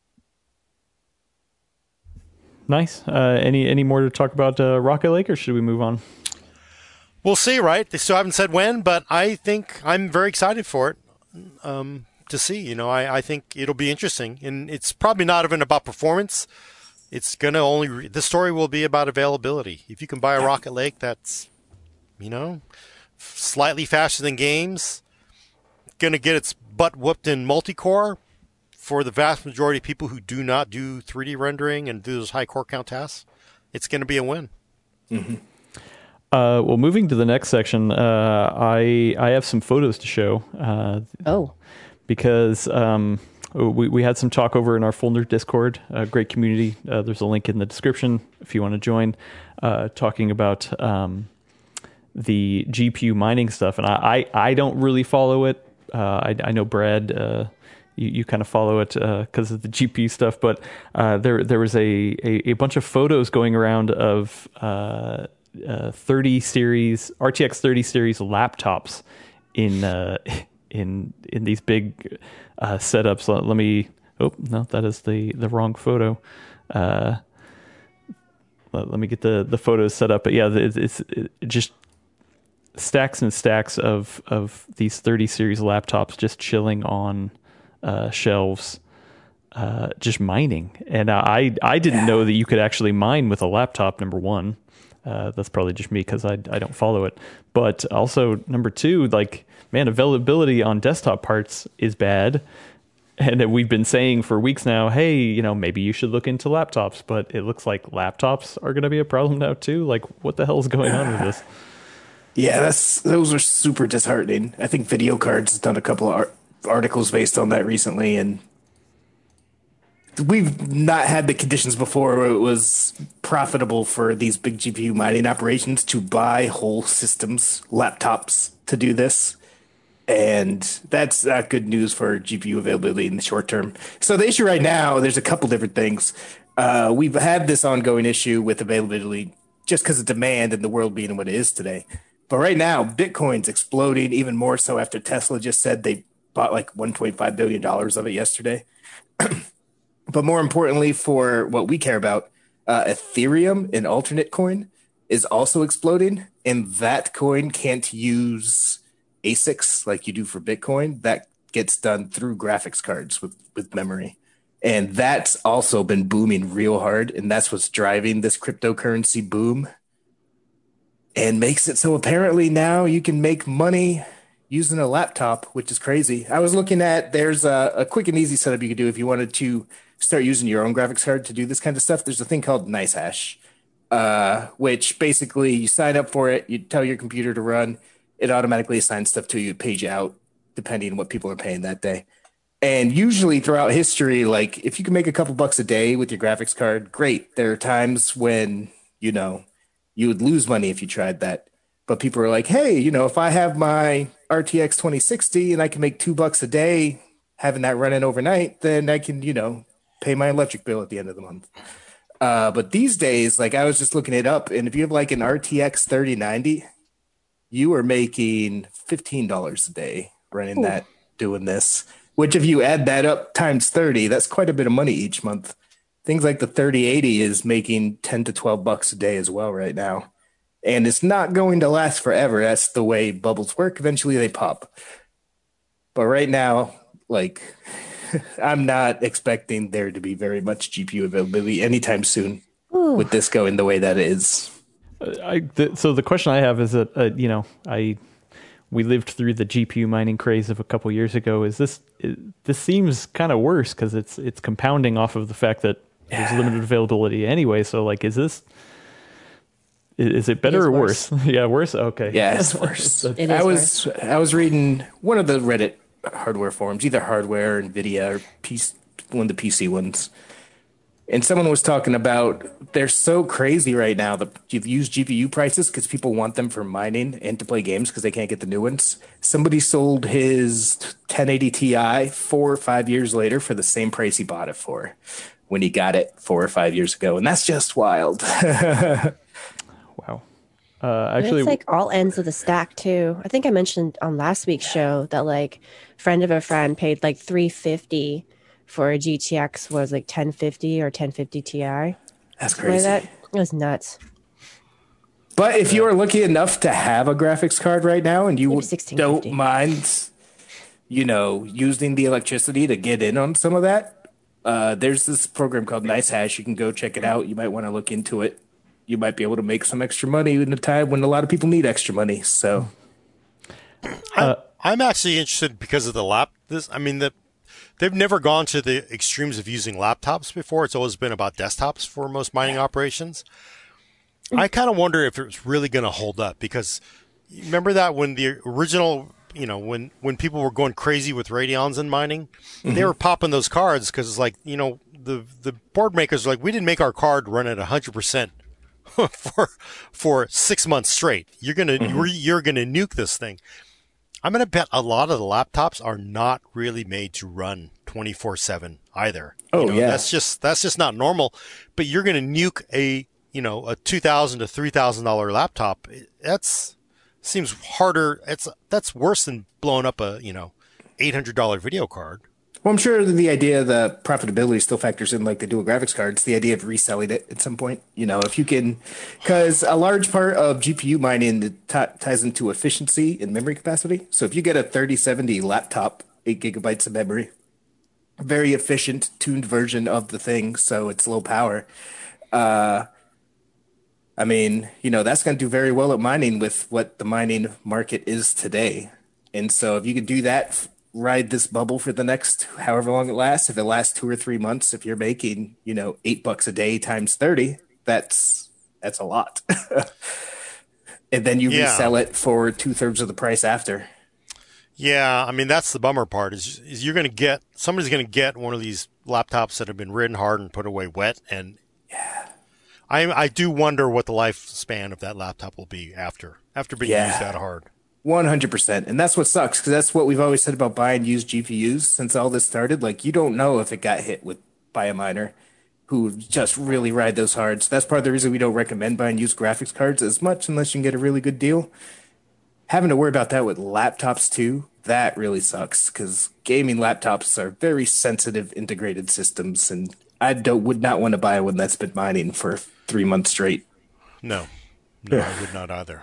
Nice. Uh, any any more to talk about uh, Rocket Lake, or should we move on? We'll see, right? They still haven't said when, but I think I'm very excited for it um, to see. You know, I, I think it'll be interesting. And it's probably not even about performance. It's going to only, re- the story will be about availability. If you can buy a Rocket Lake that's, you know, slightly faster than games, going to get its butt whooped in multi-core for the vast majority of people who do not do three D rendering and do those high core count tasks, it's going to be a win. Mm-hmm. Uh, well, moving to the next section, uh, I I have some photos to show. Uh, Oh. Because um, we, we had some talk over in our Full Nerd Discord, a great community. Uh, there's a link in the description if you want to join, uh, talking about um, the G P U mining stuff. And I, I, I don't really follow it. Uh, I, I know Brad, uh, you, you kind of follow it because uh, of the G P U stuff. But uh, there there was a, a, a bunch of photos going around of uh, uh, thirty series, R T X thirty series laptops in uh, in in these big uh, setups. Let, let me. Oh no, that is the the wrong photo. Uh, let, let me get the the photos set up. But yeah, it's, it's it just stacks and stacks of of these thirty series laptops just chilling on uh, shelves, uh, just mining. And I I didn't know that you could actually mine with a laptop. Number one. Uh, that's probably just me because I, I don't follow it. But also, number two, like, man, availability on desktop parts is bad. And we've been saying for weeks now, hey, you know, maybe you should look into laptops. But it looks like laptops are going to be a problem now, too. Like, what the hell is going on with this? Yeah, that's those are super disheartening. I think Video Cards has done a couple of art, articles based on that recently, and we've not had the conditions before where it was profitable for these big G P U mining operations to buy whole systems, laptops to do this. And that's not good news for G P U availability in the short term. So the issue right now, there's a couple different things. Uh, we've had this ongoing issue with availability just because of demand and the world being what it is today. But right now, Bitcoin's exploding even more so after Tesla just said they bought like one point five billion dollars of it yesterday. But more importantly, for what we care about, uh, Ethereum, an alternate coin, is also exploding. And that coin can't use A SICs like you do for Bitcoin. That gets done through graphics cards with, with memory. And that's also been booming real hard. And that's what's driving this cryptocurrency boom. And makes it so apparently now you can make money using a laptop, which is crazy. I was looking at, there's a, a quick and easy setup you could do if you wanted to start using your own graphics card to do this kind of stuff. There's a thing called NiceHash, uh, which basically you sign up for it, you tell your computer to run, it automatically assigns stuff to you, pays you out, depending on what people are paying that day. And usually throughout history, like if you can make a couple bucks a day with your graphics card, great. There are times when, you know, you would lose money if you tried that. But people are like, hey, you know, if I have my R T X twenty sixty and I can make two bucks a day having that running overnight, then I can, you know, pay my electric bill at the end of the month. Uh, but these days, like I was just looking it up, and if you have like an R T X thirty ninety, you are making fifteen dollars a day running Ooh. that, doing this, which if you add that up times thirty, that's quite a bit of money each month. Things like the thirty eighty is making ten to twelve bucks a day as well right now. And it's not going to last forever. That's the way bubbles work. Eventually they pop. But right now, like, I'm not expecting there to be very much G P U availability anytime soon Ooh. with this going the way that it is. I, the, so the question I have is that, uh, you know, I we lived through the G P U mining craze of a couple years ago. Is this is, this seems kind of worse because it's it's compounding off of the fact that there's limited availability anyway. So, like, is this... Is it better it or worse? worse? Yeah, worse. Okay. Yeah, it's worse. It is I was worse. I was reading one of the Reddit hardware forums, either hardware, Nvidia, or P C, one of the P C ones, and someone was talking about they're so crazy right now. The you've used G P U prices because people want them for mining and to play games because they can't get the new ones. Somebody sold his ten eighty Ti four or five years later for the same price he bought it for when he got it four or five years ago, and that's just wild. Wow. Uh, And actually, it's like all ends of the stack too. I think I mentioned on last week's show that like friend of a friend paid like three fifty for a G T X was like ten fifty or ten fifty Ti. That's Something like crazy. that. It was nuts. But if you are lucky enough to have a graphics card right now and you Maybe sixteen don't fifty. mind, you know, using the electricity to get in on some of that, uh, there's this program called NiceHash. You can go check it out. You might want to look into it. You might be able to make some extra money in a time when a lot of people need extra money. So, I, I'm actually interested because of the lap. This, I mean, the they've never gone to the extremes of using laptops before. It's always been about desktops for most mining operations. I kind of wonder if it's really going to hold up because you remember that when the original, you know, when when people were going crazy with Radeons and mining, they were popping those cards because it's like, you know, the the board makers are like, we didn't make our card run at one hundred percent. for for six months straight. You're gonna you're, you're gonna nuke this thing. I'm gonna bet a lot of the laptops are not really made to run twenty-four seven either. Oh, You know, yeah. that's just that's just not normal. But you're gonna nuke a you know a two thousand to three thousand dollar laptop. That's seems harder. It's that's worse than blowing up a you know eight hundred dollar video card. well, I'm sure that the idea of the profitability still factors in like they do with graphics cards, the idea of reselling it at some point. You know, if you can, because a large part of G P U mining t- ties into efficiency and memory capacity. So if you get a thirty seventy laptop, eight gigabytes of memory, very efficient, tuned version of the thing, so it's low power. Uh, I mean, you know, that's going to do very well at mining with what the mining market is today. And so if you could do that, f- ride this bubble for the next however long it lasts, if it lasts two or three months, if you're making, you know, eight bucks a day times thirty, that's that's a lot. And then you Yeah. resell it for two thirds of the price after. Yeah, I mean that's the bummer part is, is you're going to get somebody's going to get one of these laptops that have been ridden hard and put away wet, and yeah, I I do wonder what the lifespan of that laptop will be after after being Yeah. used that hard. one hundred percent. And that's what sucks because that's what we've always said about buying used G P Us since all this started. Like, you don't know if it got hit with by a miner who just really ride those hard. So that's part of the reason we don't recommend buying used graphics cards as much unless you can get a really good deal. Having to worry about that with laptops too, that really sucks because gaming laptops are very sensitive integrated systems. And I don't would not want to buy one that's been mining for three months straight. No, no, I would not either.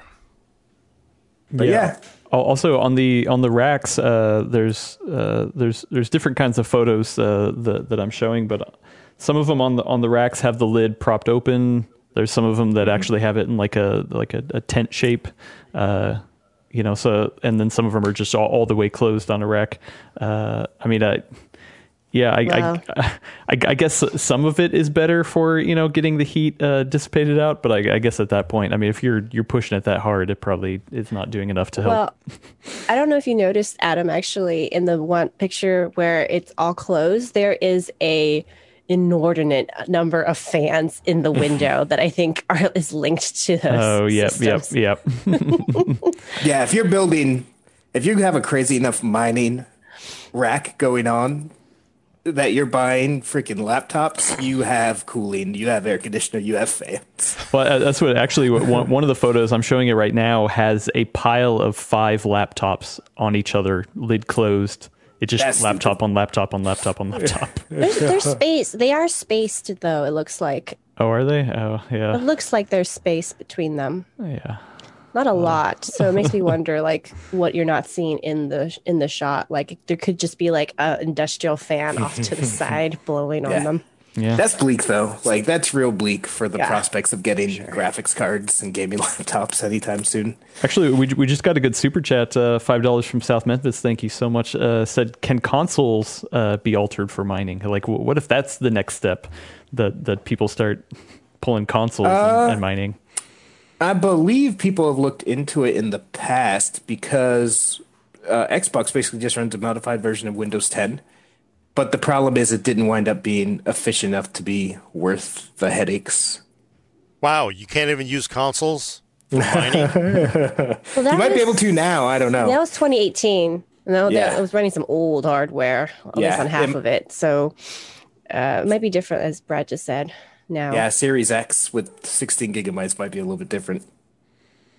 But yeah. Al- Also on the on the racks, uh, there's uh, there's there's different kinds of photos uh, that that I'm showing, but some of them on the on the racks have the lid propped open. There's some of them that actually have it in like a like a, a tent shape, uh, you know. So and then some of them are just all, all the way closed on a rack. Uh, I mean, I. Yeah, I, Wow. I, I, I guess some of it is better for, you know, getting the heat uh, dissipated out. But I, I guess at that point, I mean, if you're you're pushing it that hard, it probably is not doing enough to help. Well, I don't know if you noticed, Adam, actually, in the one picture where it's all closed, there is a inordinate number of fans in the window that I think are is linked to those. Oh, yep, yep, systems. yep. Yeah, if you're building, if you have a crazy enough mining rack going on that you're buying freaking laptops, you have cooling, you have air conditioner, you have fans. Well, uh, that's what actually what, one, one of the photos I'm showing you right now has a pile of five laptops on each other, lid closed. It just That's laptop on laptop on laptop on laptop. There's, there's space. They are spaced, though, it looks like. Oh, are they? Oh, It yeah, looks like there's space between them. yeah. Not a lot, so it makes me wonder, like, what you're not seeing in the in the shot. Like, there could just be like an industrial fan off to the side blowing Yeah. on them. Yeah. That's bleak though. Like, that's real bleak for the Yeah. prospects of getting graphics cards and gaming laptops anytime soon. Actually, we we just got a good super chat, uh, five dollars from South Memphis. Thank you so much. Uh, said, can consoles uh, be altered for mining? Like, wh- what if that's the next step that that people start pulling consoles and, and mining? I believe people have looked into it in the past because uh, Xbox basically just runs a modified version of Windows ten. But the problem is it didn't wind up being efficient enough to be worth the headaches. Wow, you can't even use consoles for mining? Well, that You might be was- able to now. I don't know. That was twenty eighteen. No, Yeah. that it was running some old hardware, at least Yeah. on half It- of it. So uh, it might be different, as Brad just said. Now, Yeah, Series X with sixteen gigabytes might be a little bit different.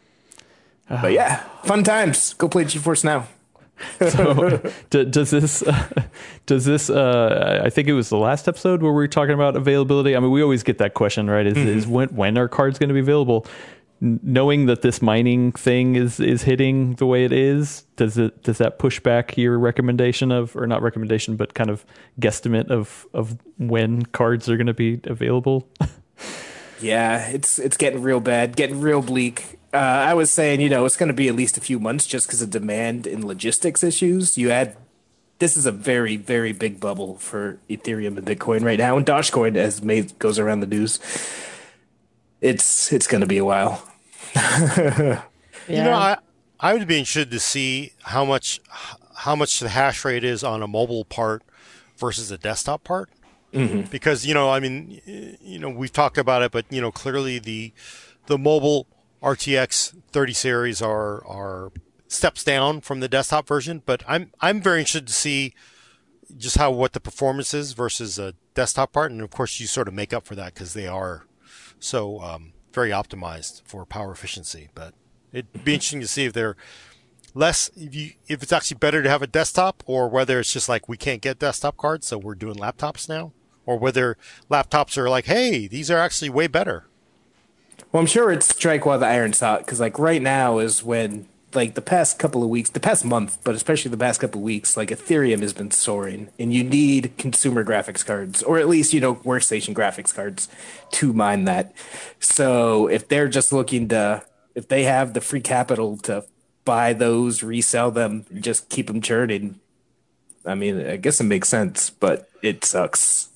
But yeah, fun times. Go play GeForce Now. So d- does this uh, does this uh, I think it was the last episode where we were talking about availability. I mean, we always get that question, right? Is, mm-hmm. is when when are cards going to be available? N- knowing that this mining thing is is hitting the way it is, does it does that push back your recommendation of, or not recommendation, but kind of guesstimate of of when cards are going to be available? Yeah, it's it's getting real bad, getting real bleak. Uh, I was saying, you know, it's going to be at least a few months just because of demand and logistics issues. You add, this is a very, very big bubble for Ethereum and Bitcoin right now, and Dogecoin, as made goes around the news. It's it's going to be a while. Yeah. You know, I I would be interested to see how much how much the hash rate is on a mobile part versus a desktop part. Mm-hmm. Because, you know, I mean, you know, we've talked about it, but, you know, clearly the the mobile R T X thirty series are are steps down from the desktop version, but I'm I'm very interested to see just how what the performance is versus a desktop part, and of course you sort of make up for that because they are so um, very optimized for power efficiency. But it'd be interesting to see if they're less if you if it's actually better to have a desktop, or whether it's just like we can't get desktop cards, so we're doing laptops now, or whether laptops are like, hey, these are actually way better. Well, I'm sure it's strike while the iron's hot, because like right now is when, like the past couple of weeks, the past month, but especially the past couple of weeks, like Ethereum has been soaring, and you need consumer graphics cards, or at least, you know, workstation graphics cards to mine that. So if they're just looking to, if they have the free capital to buy those, resell them, just keep them churning, I mean, I guess it makes sense, but it sucks.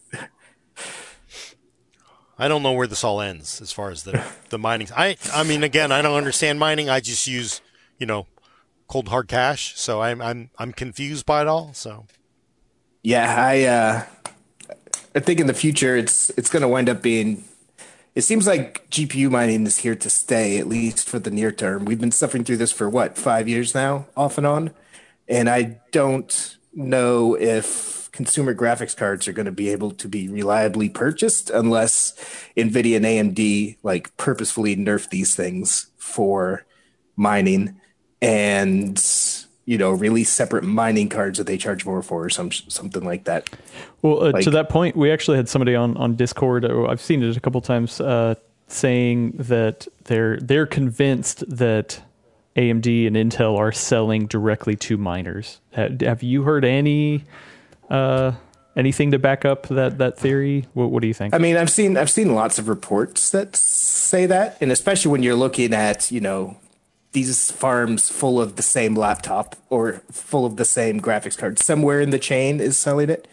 I don't know where this all ends as far as the, the mining. I I mean, again, I don't understand mining. I just use, you know, cold hard cash. So I'm I'm I'm confused by it all. So yeah, I uh, I think in the future it's it's going to wind up being. It seems like G P U mining is here to stay, at least for the near term. We've been suffering through this for what, five years now, off and on, and I don't know if consumer graphics cards are going to be able to be reliably purchased unless NVIDIA and A M D like purposefully nerf these things for mining and, you know, release separate mining cards that they charge more for, or some something like that. Well, uh, like, to that point, we actually had somebody on, on Discord, uh, I've seen it a couple times, uh, saying that they're they're convinced that A M D and Intel are selling directly to miners. Have, have you heard any uh, anything to back up that that theory? What, what do you think? I mean, I've seen I've seen lots of reports that say that, and especially when you're looking at, you know, these farms full of the same laptop or full of the same graphics card, somewhere in the chain is selling it.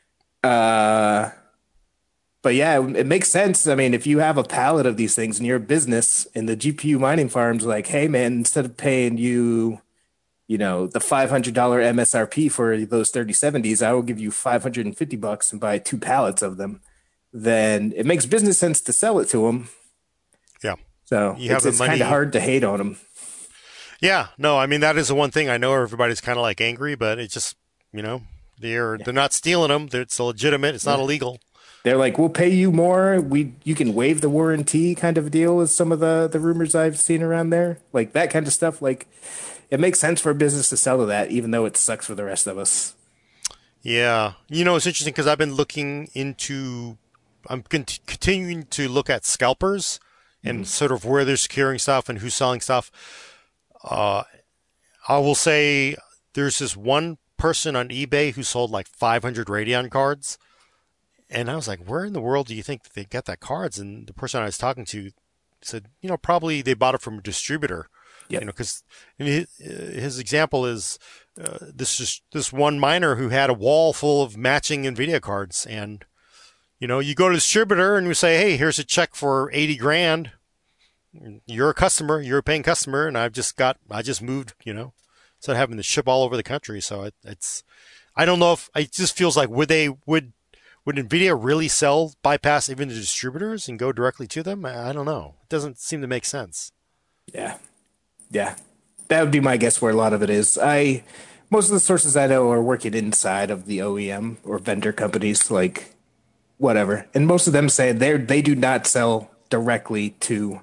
Uh, but yeah, it, it makes sense. I mean, if you have a pallet of these things and you're a business, and the G P U mining farm's like, hey man, instead of paying you, you know, the five hundred dollars M S R P for those thirty seventies, I will give you five hundred fifty bucks and buy two pallets of them. Then it makes business sense to sell it to them. Yeah. So you it's, have it's the money. kind of hard to hate on them. Yeah, no, I mean, that is the one thing. I know everybody's kind of like angry, but it's just, you know, they're yeah. they're not stealing them. They're, it's legitimate. It's not yeah. illegal. They're like, we'll pay you more. We you can waive the warranty kind of deal with some of the, the rumors I've seen around there. Like that kind of stuff. Like it makes sense for a business to sell to that, even though it sucks for the rest of us. Yeah. You know, it's interesting because I've been looking into, I'm cont- continuing to look at scalpers and mm-hmm. sort of where they're securing stuff and who's selling stuff. Uh, I will say there's this one person on eBay who sold like five hundred Radeon cards. And I was like, where in the world do you think they got that cards? And the person I was talking to said, you know, probably they bought it from a distributor. Yep. You know, because his, his example is uh, this is this one miner who had a wall full of matching NVIDIA cards. And, you know, you go to the distributor and you say, hey, here's a check for eighty grand. You're a customer, you're a paying customer, and I've just got, I just moved, you know, instead of having to ship all over the country. So it, it's, I don't know if, it just feels like, would they, would, would NVIDIA really sell, bypass even the distributors and go directly to them? I, I don't know. It doesn't seem to make sense. Yeah. Yeah. That would be my guess where a lot of it is. I, most of the sources I know are working inside of the O E M or vendor companies, like whatever. And most of them say they they do not sell directly to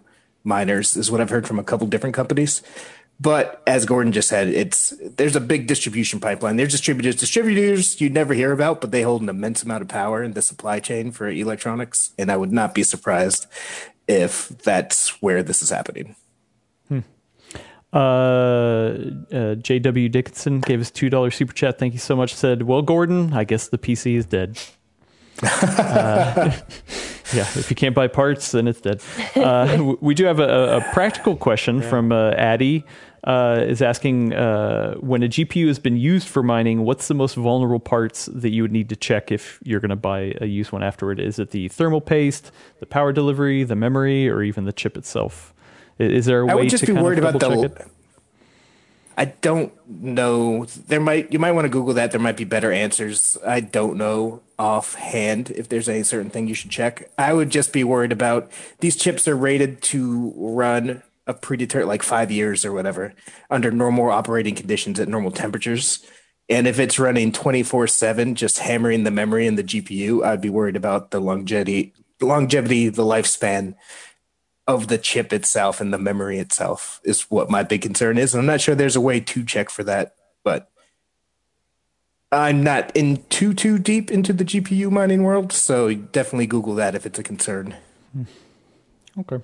miners, is what I've heard from a couple different companies. But as Gordon just said, it's there's a big distribution pipeline. There's distributors, distributors you never hear about, but they hold an immense amount of power in the supply chain for electronics. And I would not be surprised if that's where this is happening. Hmm. Uh, uh, J W Dickinson gave us two dollars super chat. Thank you so much. Said, well, Gordon, I guess the P C is dead. uh, yeah, if you can't buy parts, then it's dead. Uh, we do have a, a practical question yeah. from uh, Addy. Uh, is asking, uh, when a G P U has been used for mining, what's the most vulnerable parts that you would need to check if you're going to buy a used one afterward? Is it the thermal paste, the power delivery, the memory, or even the chip itself? Is there a way I would just to be kind worried of about the. it? I don't know. There might you might want to Google that. There might be better answers. I don't know offhand if there's any certain thing you should check. I would just be worried about these chips are rated to run a predetermined like five years or whatever under normal operating conditions at normal temperatures. And if it's running twenty-four seven, just hammering the memory and the G P U, I'd be worried about the longevity, longevity, the lifespan of the chip itself and the memory itself is what my big concern is. And I'm not sure there's a way to check for that, but I'm not in too, too deep into the G P U mining world. So definitely Google that if it's a concern. Okay.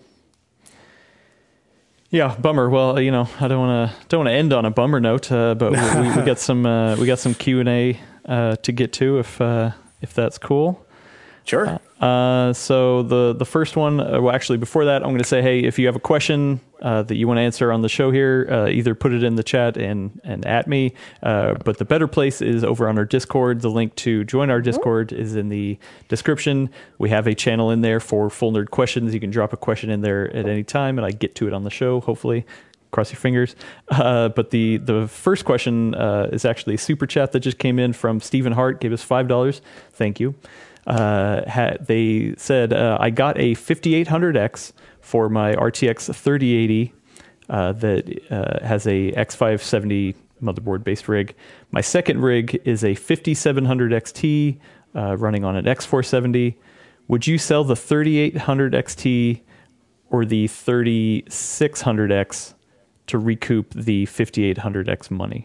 Yeah, bummer. Well, you know, I don't want to don't want to end on a bummer note, uh, but we, we got some uh, we got some Q and A uh, to get to if uh, if that's cool. Sure. Uh, so the the first one, uh, well, actually, before that, I'm going to say, hey, if you have a question uh, that you want to answer on the show here, uh, either put it in the chat and and at me. Uh, but the better place is over on our Discord. The link to join our Discord is in the description. We have a channel in there for Full Nerd questions. You can drop a question in there at any time, and I get to it on the show. Hopefully. Cross your fingers. Uh, but the, the first question uh, is actually a super chat that just came in from Stephen Hart, gave us five dollars. Thank you. Uh, ha- they said, uh, I got a fifty-eight hundred X for my R T X thirty eighty uh, that uh, has a X five seventy motherboard based rig. My second rig is a fifty-seven hundred X T uh, running on an X four seventy. Would you sell the thirty-eight hundred X T or the thirty-six hundred X to recoup the fifty-eight hundred X money?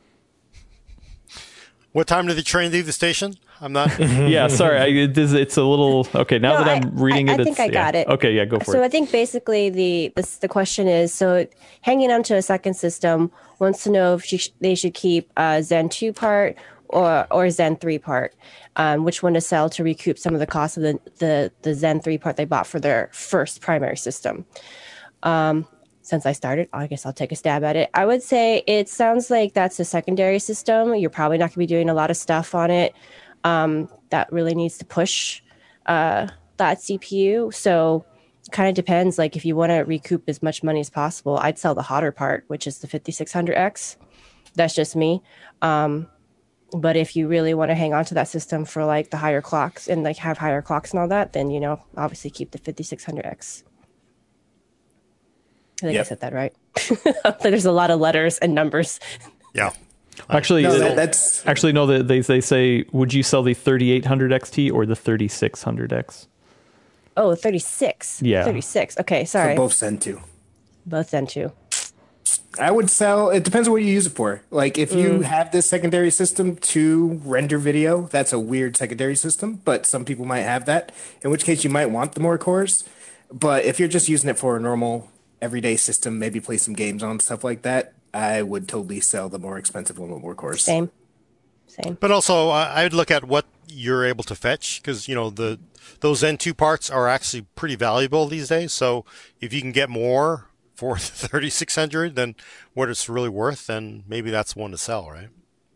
What time did the train leave the station? I'm not. yeah, sorry. I, it is, it's a little okay. Now no, that I'm I, reading I, it, I think it's, I got yeah. it. Okay, yeah, go for so it. So I think basically the, the the question is: so hanging on to a second system wants to know if she, they should keep uh, Zen two part or or Zen three part, um, which one to sell to recoup some of the cost of the the, the Zen three part they bought for their first primary system. Um, Since I started, I guess I'll take a stab at it. I would say it sounds like that's a secondary system. You're probably not going to be doing a lot of stuff on it um, that really needs to push uh, that C P U. So it kind of depends. Like if you want to recoup as much money as possible, I'd sell the hotter part, which is the fifty-six hundred X. That's just me. Um, but if you really want to hang on to that system for like the higher clocks and like have higher clocks and all that, then, you know, obviously keep the fifty-six hundred X. I think yep. I said that right. There's a lot of letters and numbers. Yeah. Actually, no, that, that's actually no. They they say, would you sell the thirty-eight hundred X T or the thirty-six hundred X? Oh, thirty-six. Yeah, thirty-six. Okay, sorry. So both Zen two. Both Zen two. I would sell. It depends on what you use it for. Like if you mm. have this secondary system to render video, that's a weird secondary system. But some people might have that. In which case, you might want the more cores. But if you're just using it for a normal everyday system, maybe play some games on stuff like that, I would totally sell the more expensive one with more cores. Same, same. But also, uh, I'd look at what you're able to fetch because you know the those Zen two parts are actually pretty valuable these days. So if you can get more for thirty-six hundred than what it's really worth, then maybe that's one to sell, right?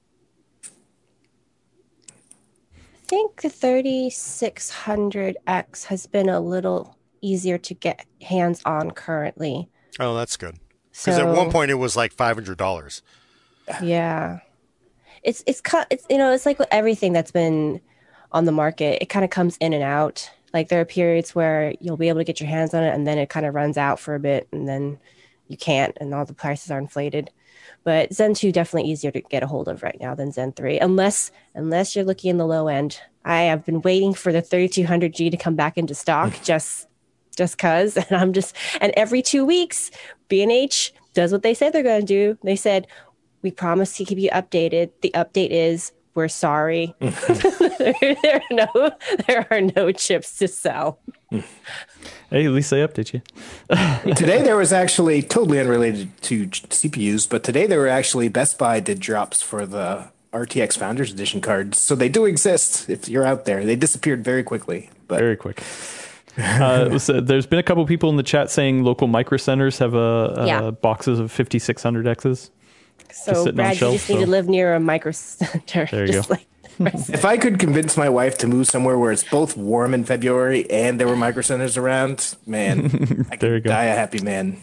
I think the thirty-six hundred X has been a little easier to get hands on currently. Oh, that's good. Because So at one point it was like five hundred dollars. yeah, it's it's cut. It's you know it's like with everything that's been on the market. It kind of comes in and out. Like there are periods where you'll be able to get your hands on it, and then it kind of runs out for a bit, and then you can't, and all the prices are inflated. But Zen two definitely easier to get a hold of right now than Zen three, unless unless you're looking in the low end. I have been waiting for the thirty-two hundred G to come back into stock. Just just cause. And I'm just, and every two weeks, B and H does what they said they're going to do. They said, we promise to keep you updated. The update is, we're sorry. there, there, are no, there are no chips to sell. Hey, at least they update you. Today there was actually, totally unrelated to C P Us, but today there were actually, Best Buy did drops for the R T X Founders Edition cards. So they do exist if you're out there. They disappeared very quickly. But Very quick. Uh, so there's been a couple people in the chat saying local micro centers have a, a Yeah. boxes of fifty-six hundred X's. So, sitting on Brad, you shelves, just need so- to live near a micro center. There you just go. like if I could convince my wife to move somewhere where it's both warm in February and there were micro centers around, man, I There you could go. die a happy man.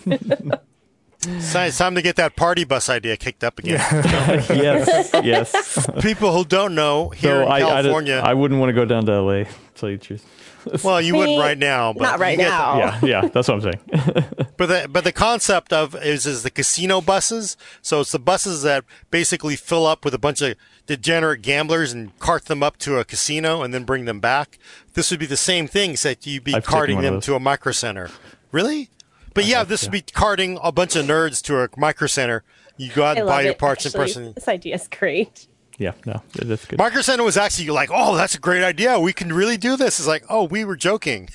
So it's time to get that party bus idea kicked up again. Yes, yes. People who don't know, here So in I, I, California, I wouldn't want to go down to L A, to tell you the truth. well, you wouldn't Me, right now, but not right you get- now. Yeah, yeah, that's what I'm saying. But the but the concept of is is the casino buses. So it's the buses that basically fill up with a bunch of degenerate gamblers and cart them up to a casino and then bring them back. This would be the same thing, except you'd be I've taken carting one of them those. to a micro center. Really? But yeah, this would be carting a bunch of nerds to a micro center. You go out I and love buy your it, parts actually. in person. This idea is great. Yeah, no, that's good. Micro Center was actually like, oh, that's a great idea. We can really do this. It's like, oh, we were joking.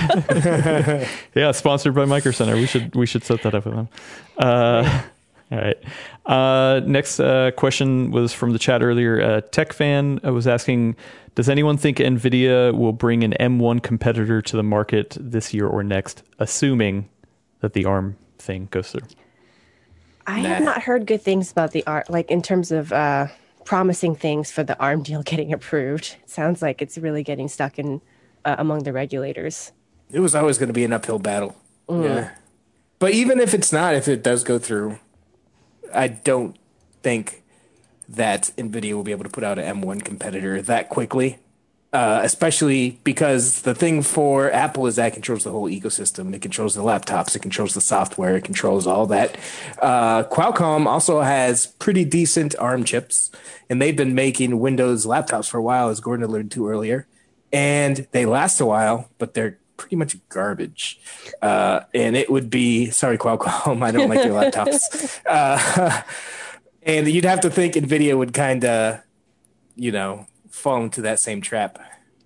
Yeah, sponsored by Micro Center. We should we should set that up with them. Uh, all right. Uh, next uh, question was from the chat earlier. Uh, Tech fan was asking, does anyone think NVIDIA will bring an M one competitor to the market this year or next, assuming that the ARM thing goes through? I Nah. have not heard good things about the art, like in terms of uh, promising things for the ARM deal getting approved. It sounds like it's really getting stuck in uh, among the regulators. It was always going to be an uphill battle. Yeah. But even if it's not, if it does go through, I don't think that NVIDIA will be able to put out an M one competitor that quickly. Uh, especially because the thing for Apple is that it controls the whole ecosystem. It controls the laptops. It controls the software. It controls all that. Uh, Qualcomm also has pretty decent ARM chips, and they've been making Windows laptops for a while, as Gordon alluded to earlier. And they last a while, but they're pretty much garbage. Uh, and it would be, sorry, Qualcomm, I don't like your laptops. Uh, and you'd have to think NVIDIA would kind of, you know, fall into that same trap.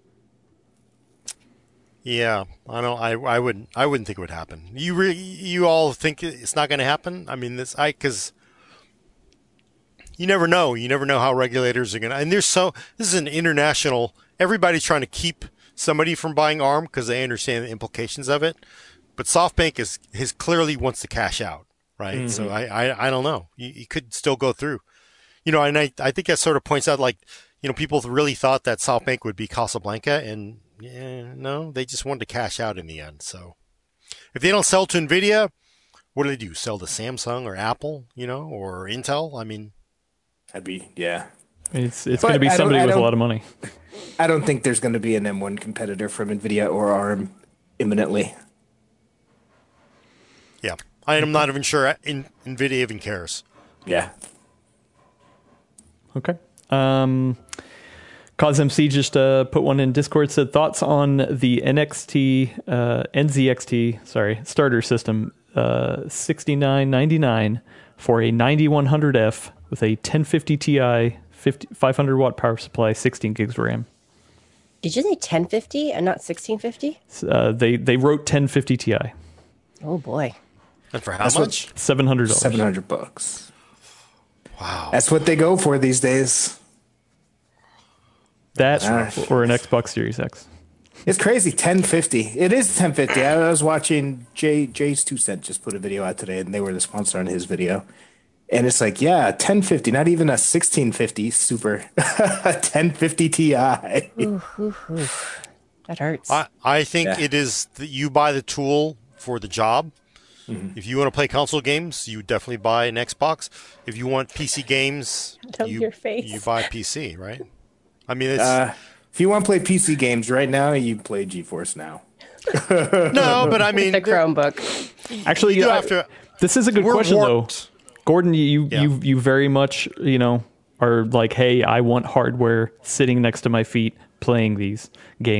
Yeah, I don't. I I wouldn't. I wouldn't think it would happen. You re, you all think it's not going to happen? I mean, this I because you never know. You never know how regulators are going to. And there's so this is an international. Everybody's trying to keep somebody from buying ARM because they understand the implications of it. But SoftBank is is clearly wants to cash out, right? Mm-hmm. So I, I I don't know. You, you could still go through. You know, and I I think that sort of points out like you know people really thought that SoftBank would be Casablanca and. Yeah, no, they just wanted to cash out in the end. So if they don't sell to NVIDIA, what do they do? Sell to Samsung or Apple, you know, or Intel? I mean, That'd be, yeah. It's it's But going to be I don't- somebody I with a don't- lot of money. I don't think there's going to be an M one competitor from NVIDIA or ARM imminently. yeah. I am not even sure in, NVIDIA even cares. Yeah. Okay. Um, CosMC just uh, put one in Discord. Said thoughts on the N X T, uh, N Z X T, sorry, starter system, uh, sixty-nine ninety-nine for a ninety-one hundred F with a ten fifty Ti, fifty, five hundred watt power supply, sixteen gigs RAM. Did you say ten fifty and not sixteen fifty? Uh, they they wrote ten fifty Ti, Oh boy. And for how That's what- much? seven hundred dollars. seven hundred bucks. Wow. That's what they go for these days. That rough. or an Xbox Series X. It's crazy. ten fifty. It is ten fifty. I was watching Jay Jay's Two Cent just put a video out today, and they were the sponsor on his video. And it's like, yeah, ten fifty, not even a sixteen fifty Super, ten fifty Ti. Ooh, ooh, ooh. That hurts. I, I think Yeah. it is that you buy the tool for the job. Mm-hmm. If you want to play console games, you definitely buy an Xbox. If you want P C games, Love you, your face. you buy P C, right? I mean, it's Uh, if you want to play P C games right now, you play GeForce Now. no, but I mean, the Chromebook. Actually, you I- have to. this is a good We're question warped. though. Gordon, you Yeah. you you very much, you know, are like, hey, I want hardware sitting next to my feet playing these games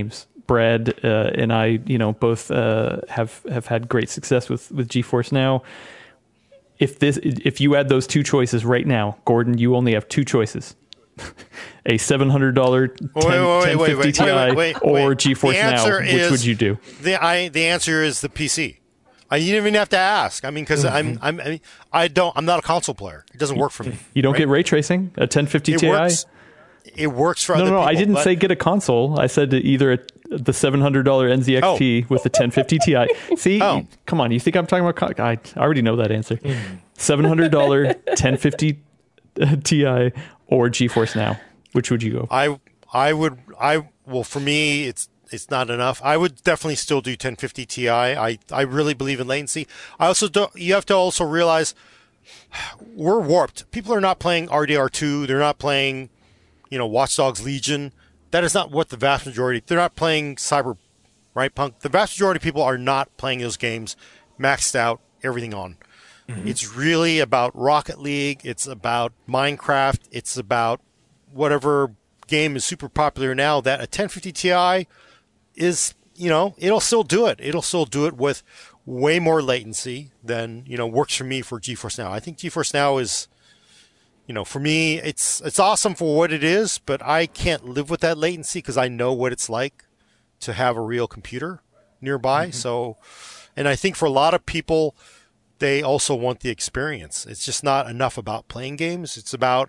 Brad uh, and I, you know, both uh, have have had great success with with GeForce Now. If this, if you add those two choices right now, Gordon, you only have two choices: a seven hundred dollars ten fifty Ti or GeForce Now. Which is, would you do? The I the answer is the P C. I, you didn't even have to ask. I mean, because Mm-hmm. I'm, I'm, I mean, I don't, I'm not a console player. It doesn't work for me. You don't right? get ray tracing a ten fifty It Ti. works. It works for No, other no, no. people. I didn't but- say get a console. I said either a, the seven hundred dollars N Z X T Oh. with the ten fifty Ti. See, Oh. come on. You think I'm talking about? Con- I already know that answer. seven hundred dollars ten fifty Ti or GeForce Now. Which would you go? I, I would, I well, for me, it's it's not enough. I would definitely still do ten fifty Ti. I, I really believe in latency. I also do. You have to also realize we're warped. People are not playing R D R two. They're not playing, you know, Watch Dogs Legion. That is not what the vast majority. They're not playing Cyber, right, Punk. The vast majority of people are not playing those games, maxed out, everything on. Mm-hmm. It's really about Rocket League. It's about Minecraft. It's about whatever game is super popular now. That a ten fifty Ti is, you know, it'll still do it. It'll still do it with way more latency than, you know, works for me for GeForce Now. I think GeForce Now is, you know, for me, it's it's awesome for what it is, but I can't live with that latency because I know what it's like to have a real computer nearby. Mm-hmm. So, and I think for a lot of people, they also want the experience. It's just not enough about playing games. It's about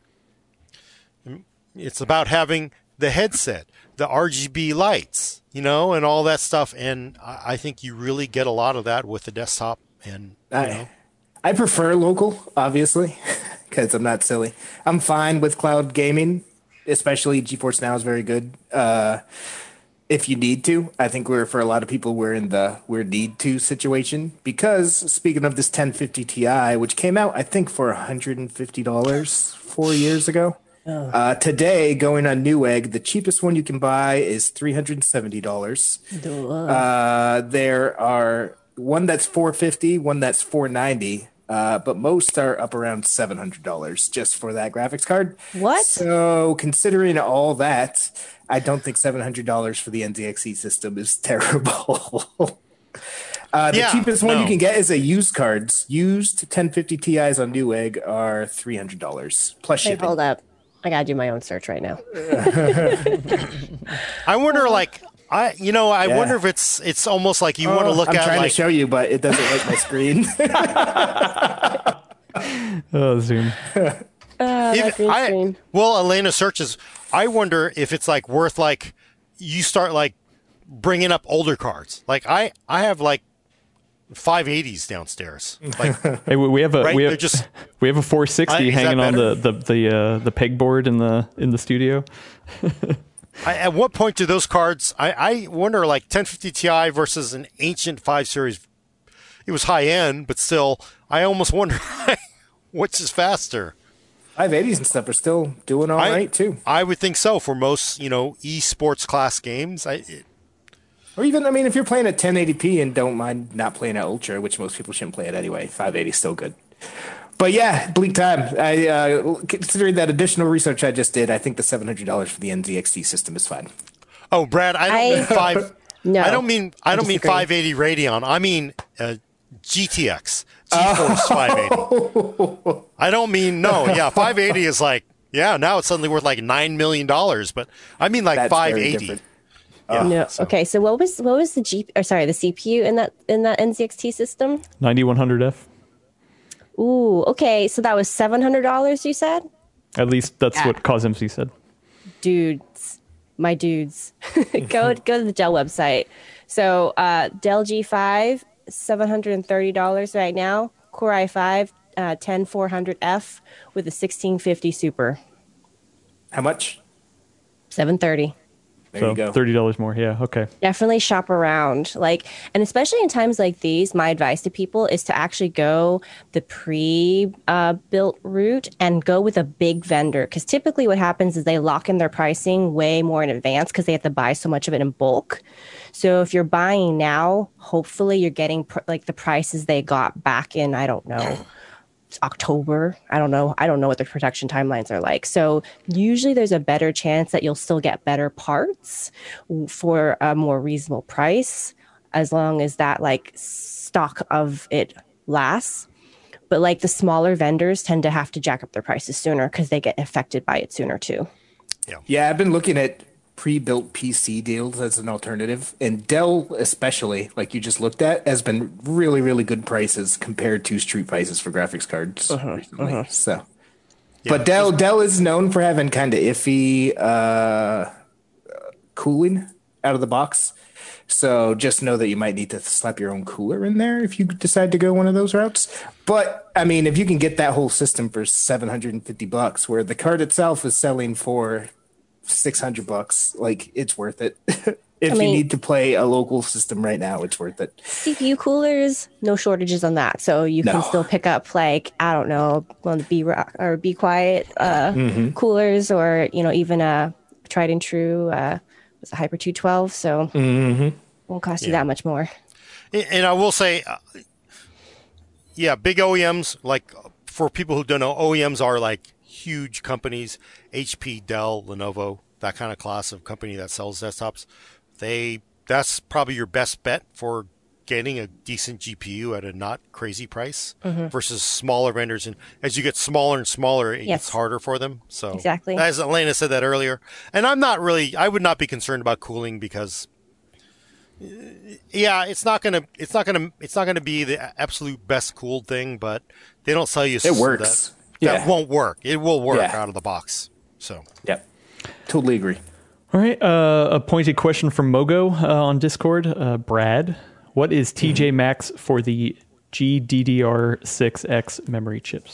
it's about having the headset, the R G B lights, you know, and all that stuff. And I think you really get a lot of that with the desktop. And you I, know. I prefer local, obviously, because I'm not silly. I'm fine with cloud gaming, especially GeForce Now is very good. Uh, if you need to, I think we're for a lot of people we're in the we're need to situation because speaking of this ten fifty Ti, which came out I think for one hundred fifty dollars four years ago. Oh. Uh, today, going on Newegg, the cheapest one you can buy is three hundred seventy dollars. Uh, there are one that's four hundred fifty dollars, one that's four hundred ninety dollars, uh, but most are up around seven hundred dollars just for that graphics card. What? So, considering all that, I don't think seven hundred dollars for the N Z X E system is terrible. Uh, the yeah, cheapest one no. you can get is a used cards. Used ten fifty Ti's on Newegg are three hundred dollars plus Wait, shipping. hold up. I gotta do my own search right now. I wonder, like, I you know, I Yeah. wonder if it's it's almost like you Oh, want to look I'm at trying like to show you, but it doesn't like my screen. Oh, Zoom. Uh, that if green I, screen. well, Elena searches. I wonder if it's like worth like you start like bringing up older cards. Like I I have like five eighties downstairs. Like Hey, we we have a Right? we They're have just- we have a four sixty I- is that hanging on better? the the the uh, the pegboard in the in the studio. I, at what point do those cards? I, I wonder, like ten fifty Ti versus an ancient five series. It was high end, but still, I almost wonder which is faster. five eighties and stuff are still doing all I, right too. I would think so for most, you know, esports class games. I, it, Or even, I mean, if you're playing at ten eighty p and don't mind not playing at Ultra, which most people shouldn't play it anyway, five eighty is still good. But yeah, bleak time. I uh, considering that additional research I just did, I think the seven hundred dollars for the N Z X T system is fine. oh, Brad, I don't I- mean five. No. I don't mean I don't mean disagree. five eighty Radeon. I mean uh, G T X, GeForce five eighty. I don't mean no. Yeah, five eighty is like yeah. Now it's suddenly worth like nine million dollars. But I mean like That's five very eighty. different. Yeah, No. so- Okay. So what was what was the G or sorry the C P U in that in that N Z X T system? ninety-one hundred F. Ooh. Okay. So that was seven hundred dollars. You said, At least that's Yeah. what Cause M C said. dudes, my dudes, go go to the Dell website. So uh, Dell G five, seven hundred and thirty dollars right now. Core i five, uh, ten four hundred F with a sixteen fifty Super, How much? seven thirty. There so you go. thirty dollars more. Yeah. Okay. Definitely shop around, like, and especially in times like these, my advice to people is to actually go the pre uh, built route and go with a big vendor, because typically what happens is they lock in their pricing way more in advance because they have to buy so much of it in bulk. So if you're buying now, hopefully you're getting pr- like the prices they got back in, I don't know, October. I don't know. I don't know what the production timelines are like. So usually there's a better chance that you'll still get better parts for a more reasonable price as long as that like stock of it lasts. But like the smaller vendors tend to have to jack up their prices sooner because they get affected by it sooner too. Yeah, I've been looking at pre-built P C deals as an alternative, and Dell especially, like you just looked at, has been really, really good prices compared to street prices for graphics cards Uh-huh, recently. uh-huh. So, but Dell Dell is known for having kind of iffy uh, cooling out of the box. So just know that you might need to slap your own cooler in there if you decide to go one of those routes. But I mean, if you can get that whole system for seven hundred fifty bucks, where the card itself is selling for six hundred bucks, like it's worth it. If I mean, you need to play a local system right now, it's worth it. C P U coolers, no shortages on that. So you No. can still pick up like, I don't know, one of the Be Rock or Be Quiet uh, Mm-hmm. coolers, or, you know, even a tried and true uh, was a Hyper two twelve. So Mm-hmm. won't cost you Yeah. that much more. And and I will say, uh, yeah, big O E Ms, like for people who don't know, O E Ms are like huge companies, H P, Dell, Lenovo, that kind of class of company that sells desktops. They that's probably your best bet for getting a decent G P U at a not crazy price versus smaller vendors. And as you get smaller and smaller, it Yes. gets harder for them. So Exactly. as Elena said that earlier, and I'm not really, I would not be concerned about cooling because yeah, it's not gonna, it's not gonna, it's not gonna be the absolute best cooled thing, but they don't sell you. It works. That, that Yeah. won't work. It will work Yeah. out of the box. So Yep. Totally agree. All right. Uh, a pointed question from Mogo uh, on Discord. Uh, Brad, what is T J Maxx for the G D D R six X memory chips?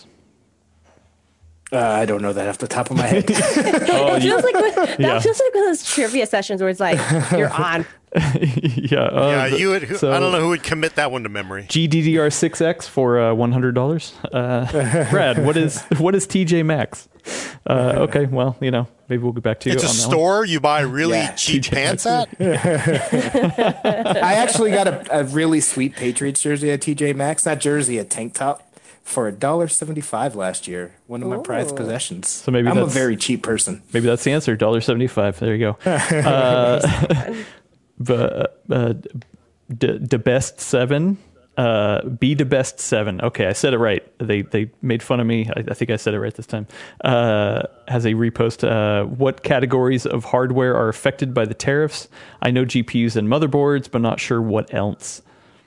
Uh, I don't know that off the top of my head. Oh, It feels like that Yeah. feels like one of those trivia sessions where it's like you're on. yeah. Uh, yeah, the- you would. Who, so- I don't know who would commit that one to memory. G D D R six X for uh, one hundred dollars. Uh, Brad, what is what is T J Maxx? Uh, okay, well, you know, maybe we'll get back to you It's a on that one. store you buy really Yeah, cheap T J pants Maxx. at. I actually got a, a really sweet Patriots jersey at T J Maxx. Not jersey, a tank top for a dollar seventy-five last year. One of my prized Ooh. possessions. So maybe I'm a that's- very cheap person. Maybe that's the answer. one dollar seventy-five. There you go. Uh, but uh, the the best seven. Uh, be the best seven. Okay, I said it right. They they made fun of me. I, I think I said it right this time. Uh, has a repost. Uh, what categories of hardware are affected by the tariffs? I know G P Us and motherboards, but not sure what else.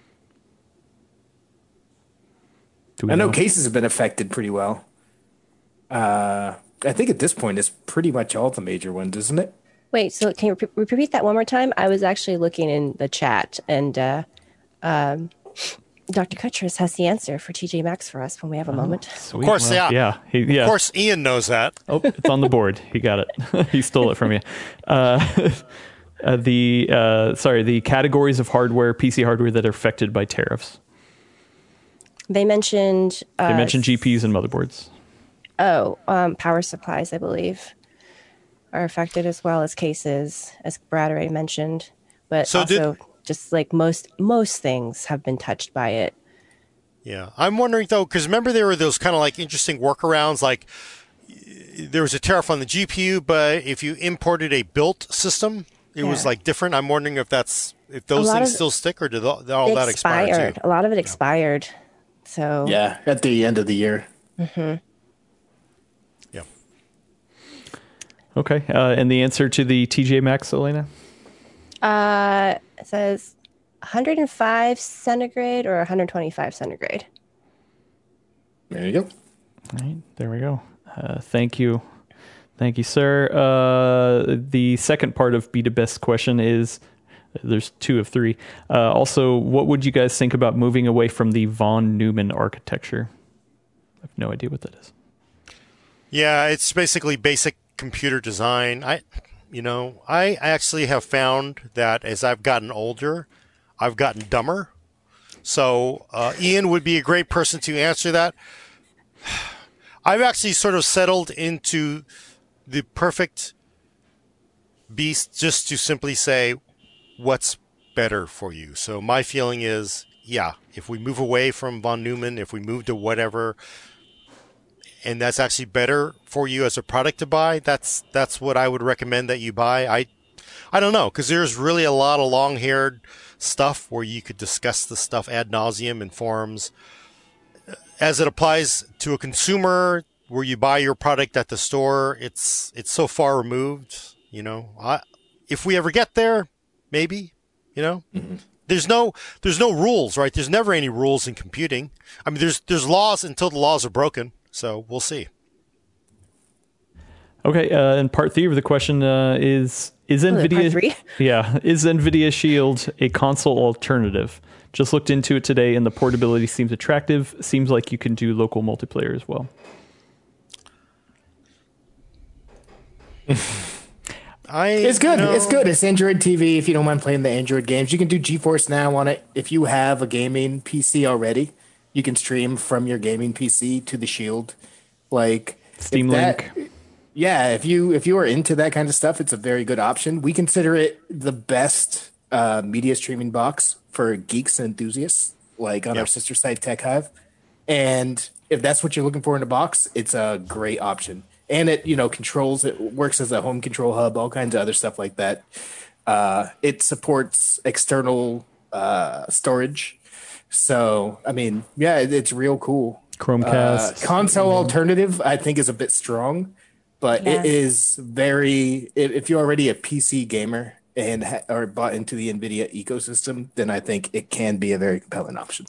Do we I know cases have been affected pretty well. Uh, I think at this point it's pretty much all the major ones, isn't it? Wait, so can you re- repeat that one more time? I was actually looking in the chat, and uh, um, Doctor Kutchers has the answer for T J Maxx for us when we have a moment. Sweet. Of course, Well, yeah. yeah, he, yeah. Of course, Ian knows that. Oh, it's on the board. He got it. He stole it from you. Uh, uh, the uh, sorry, the categories of hardware, P C hardware that are affected by tariffs. They mentioned uh, They mentioned G P Us and motherboards. oh, um, power supplies, I believe, are affected as well as cases, as Brad already mentioned. But So did- also, just like most most things have been touched by it. Yeah, I'm wondering though, because remember there were those kind of like interesting workarounds, like y- there was a tariff on the G P U, but if you imported a built system, it was Yeah. like different. I'm wondering if that's if those lot things of- still stick or did all, all It that expire expired. too? A lot of it expired. So Yeah, at the end of the year. Yeah. Okay, uh, and the answer to the T J Maxx, Elena? uh, it says one hundred five centigrade or one hundred twenty-five centigrade. There you go. All right, there we go. Uh, thank you. Thank you, sir. Uh, the second part of Be the Best question is, there's two of three. Uh, also, what would you guys think about moving away from the von Neumann architecture? I have no idea what that is. Yeah, it's basically basic computer design. I, you know, I actually have found that as I've gotten older, I've gotten dumber. So uh, Ian would be a great person to answer that. I've actually sort of settled into the perfect beast just to simply say, what's better for you? So my feeling is, yeah, if we move away from von Neumann, if we move to whatever, and that's actually better for you as a product to buy, that's that's what I would recommend that you buy. I I don't know, because there's really a lot of long-haired stuff where you could discuss the stuff ad nauseum in forums. As it applies to a consumer, where you buy your product at the store, it's it's so far removed. You know, I, if we ever get there, maybe. You know, mm-hmm. there's no there's no rules, right? There's never any rules in computing. I mean, there's there's laws until the laws are broken. So we'll see. Okay, uh, and part three of the question uh, is: Is NVIDIA? Yeah, is NVIDIA Shield a console alternative? Just looked into it today, and the portability seems attractive. Seems like you can do local multiplayer as well. I, it's good. You know, it's good. It's Android T V. If you don't mind playing the Android games, you can do GeForce Now on it. If you have a gaming P C already, you can stream from your gaming P C to the Shield. Like Steam Link. Yeah, if you if you are into that kind of stuff, it's a very good option. We consider it the best uh, media streaming box for geeks and enthusiasts, like on yep. our sister site Tech Hive. And if that's what you're looking for in a box, it's a great option. And it, you know, controls, it works as a home control hub, all kinds of other stuff like that. Uh, it supports external uh, storage. So, I mean, yeah, it, it's real cool. Chromecast. Uh, console alternative, I think, is a bit strong, but yeah. it is very, if, if you're already a P C gamer and ha- are bought into the NVIDIA ecosystem, then I think it can be a very compelling option.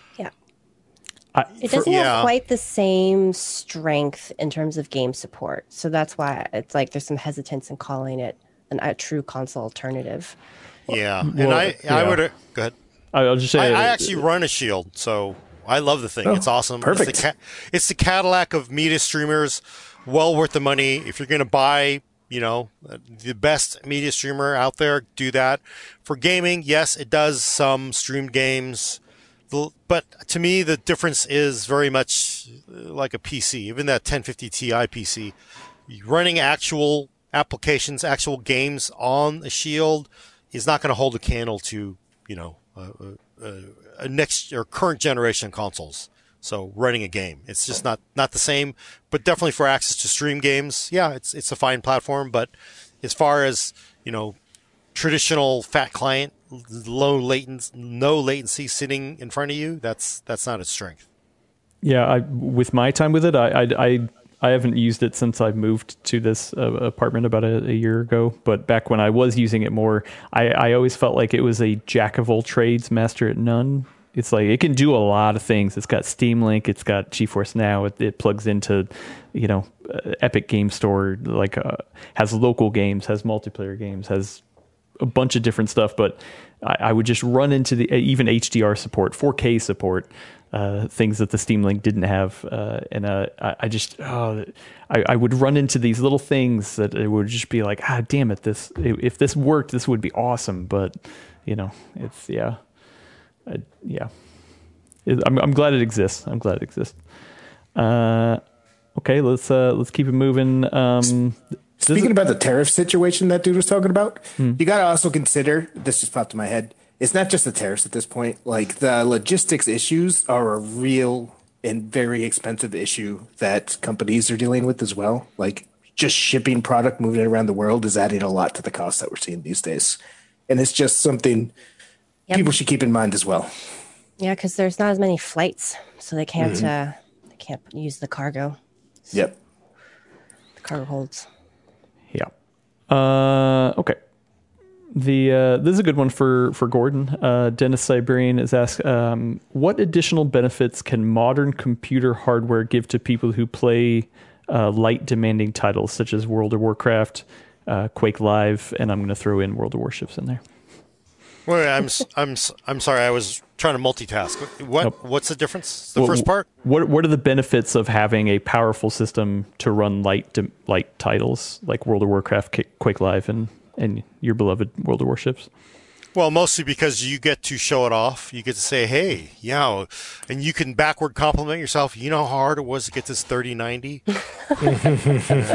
I, it doesn't for, yeah. have quite the same strength in terms of game support. So that's why it's like there's some hesitance in calling it an, a true console alternative. Yeah. Well, and I, yeah. I would, uh, go ahead. I'll just say I, I actually run a Shield, so I love the thing. Oh, it's awesome. Perfect. It's the, ca- it's the Cadillac of media streamers. Well worth the money. If you're going to buy, you know, the best media streamer out there, do that. For gaming, yes, it does some streamed games. But to me, the difference is very much like a P C, even that ten fifty Ti P C. Running actual applications, actual games on a Shield is not going to hold a candle to, you know, a, a, a next or current generation consoles. So running a game, it's just not, not the same. But definitely for access to stream games, yeah, it's it's a fine platform. But as far as, you know, traditional fat client, low latency, no latency sitting in front of you, that's that's not its strength. Yeah, I, with my time with it, I, I I I haven't used it since I moved to this uh, apartment about a, a year ago. But back when I was using it more, I, I always felt like it was a jack of all trades, master at none. It's like it can do a lot of things. It's got Steam Link, it's got GeForce Now. It, it plugs into, you know, uh, Epic Game Store. Like uh, has local games, has multiplayer games, has a bunch of different stuff, but I, I would just run into the even H D R support, four K support, uh, things that the Steam Link didn't have, uh, and uh, I, I just oh, I, I would run into these little things that it would just be like, ah, damn it, this if this worked, this would be awesome, but you know, it's yeah, I, yeah, it, I'm I'm glad it exists. I'm glad it exists. Uh, okay, let's uh, let's keep it moving. Um, Speaking it, about the tariff situation that dude was talking about, hmm. you got to also consider, this just popped in my head, it's not just the tariffs at this point. Like the logistics issues are a real and very expensive issue that companies are dealing with as well. Like just shipping product, moving it around the world is adding a lot to the cost that we're seeing these days. And it's just something yep. people should keep in mind as well. Yeah, because there's not as many flights, so they can't mm-hmm. uh, they can't use the cargo. So yep. The cargo holds. Yeah. Uh, okay. The uh, this is a good one for for Gordon. Uh, Dennis Siberian is asked, um, what additional benefits can modern computer hardware give to people who play uh, light demanding titles such as World of Warcraft, uh, Quake Live, and I'm going to throw in World of Warships in there. Wait, I'm I'm I'm sorry. I was trying to multitask. What nope. What's the difference? The well, first part. What What are the benefits of having a powerful system to run light to, light titles like World of Warcraft, Quake Live, and and your beloved World of Warships? Well, mostly because you get to show it off. You get to say, "Hey, yeah," and you can backward compliment yourself. You know how hard it was to get this thirty ninety.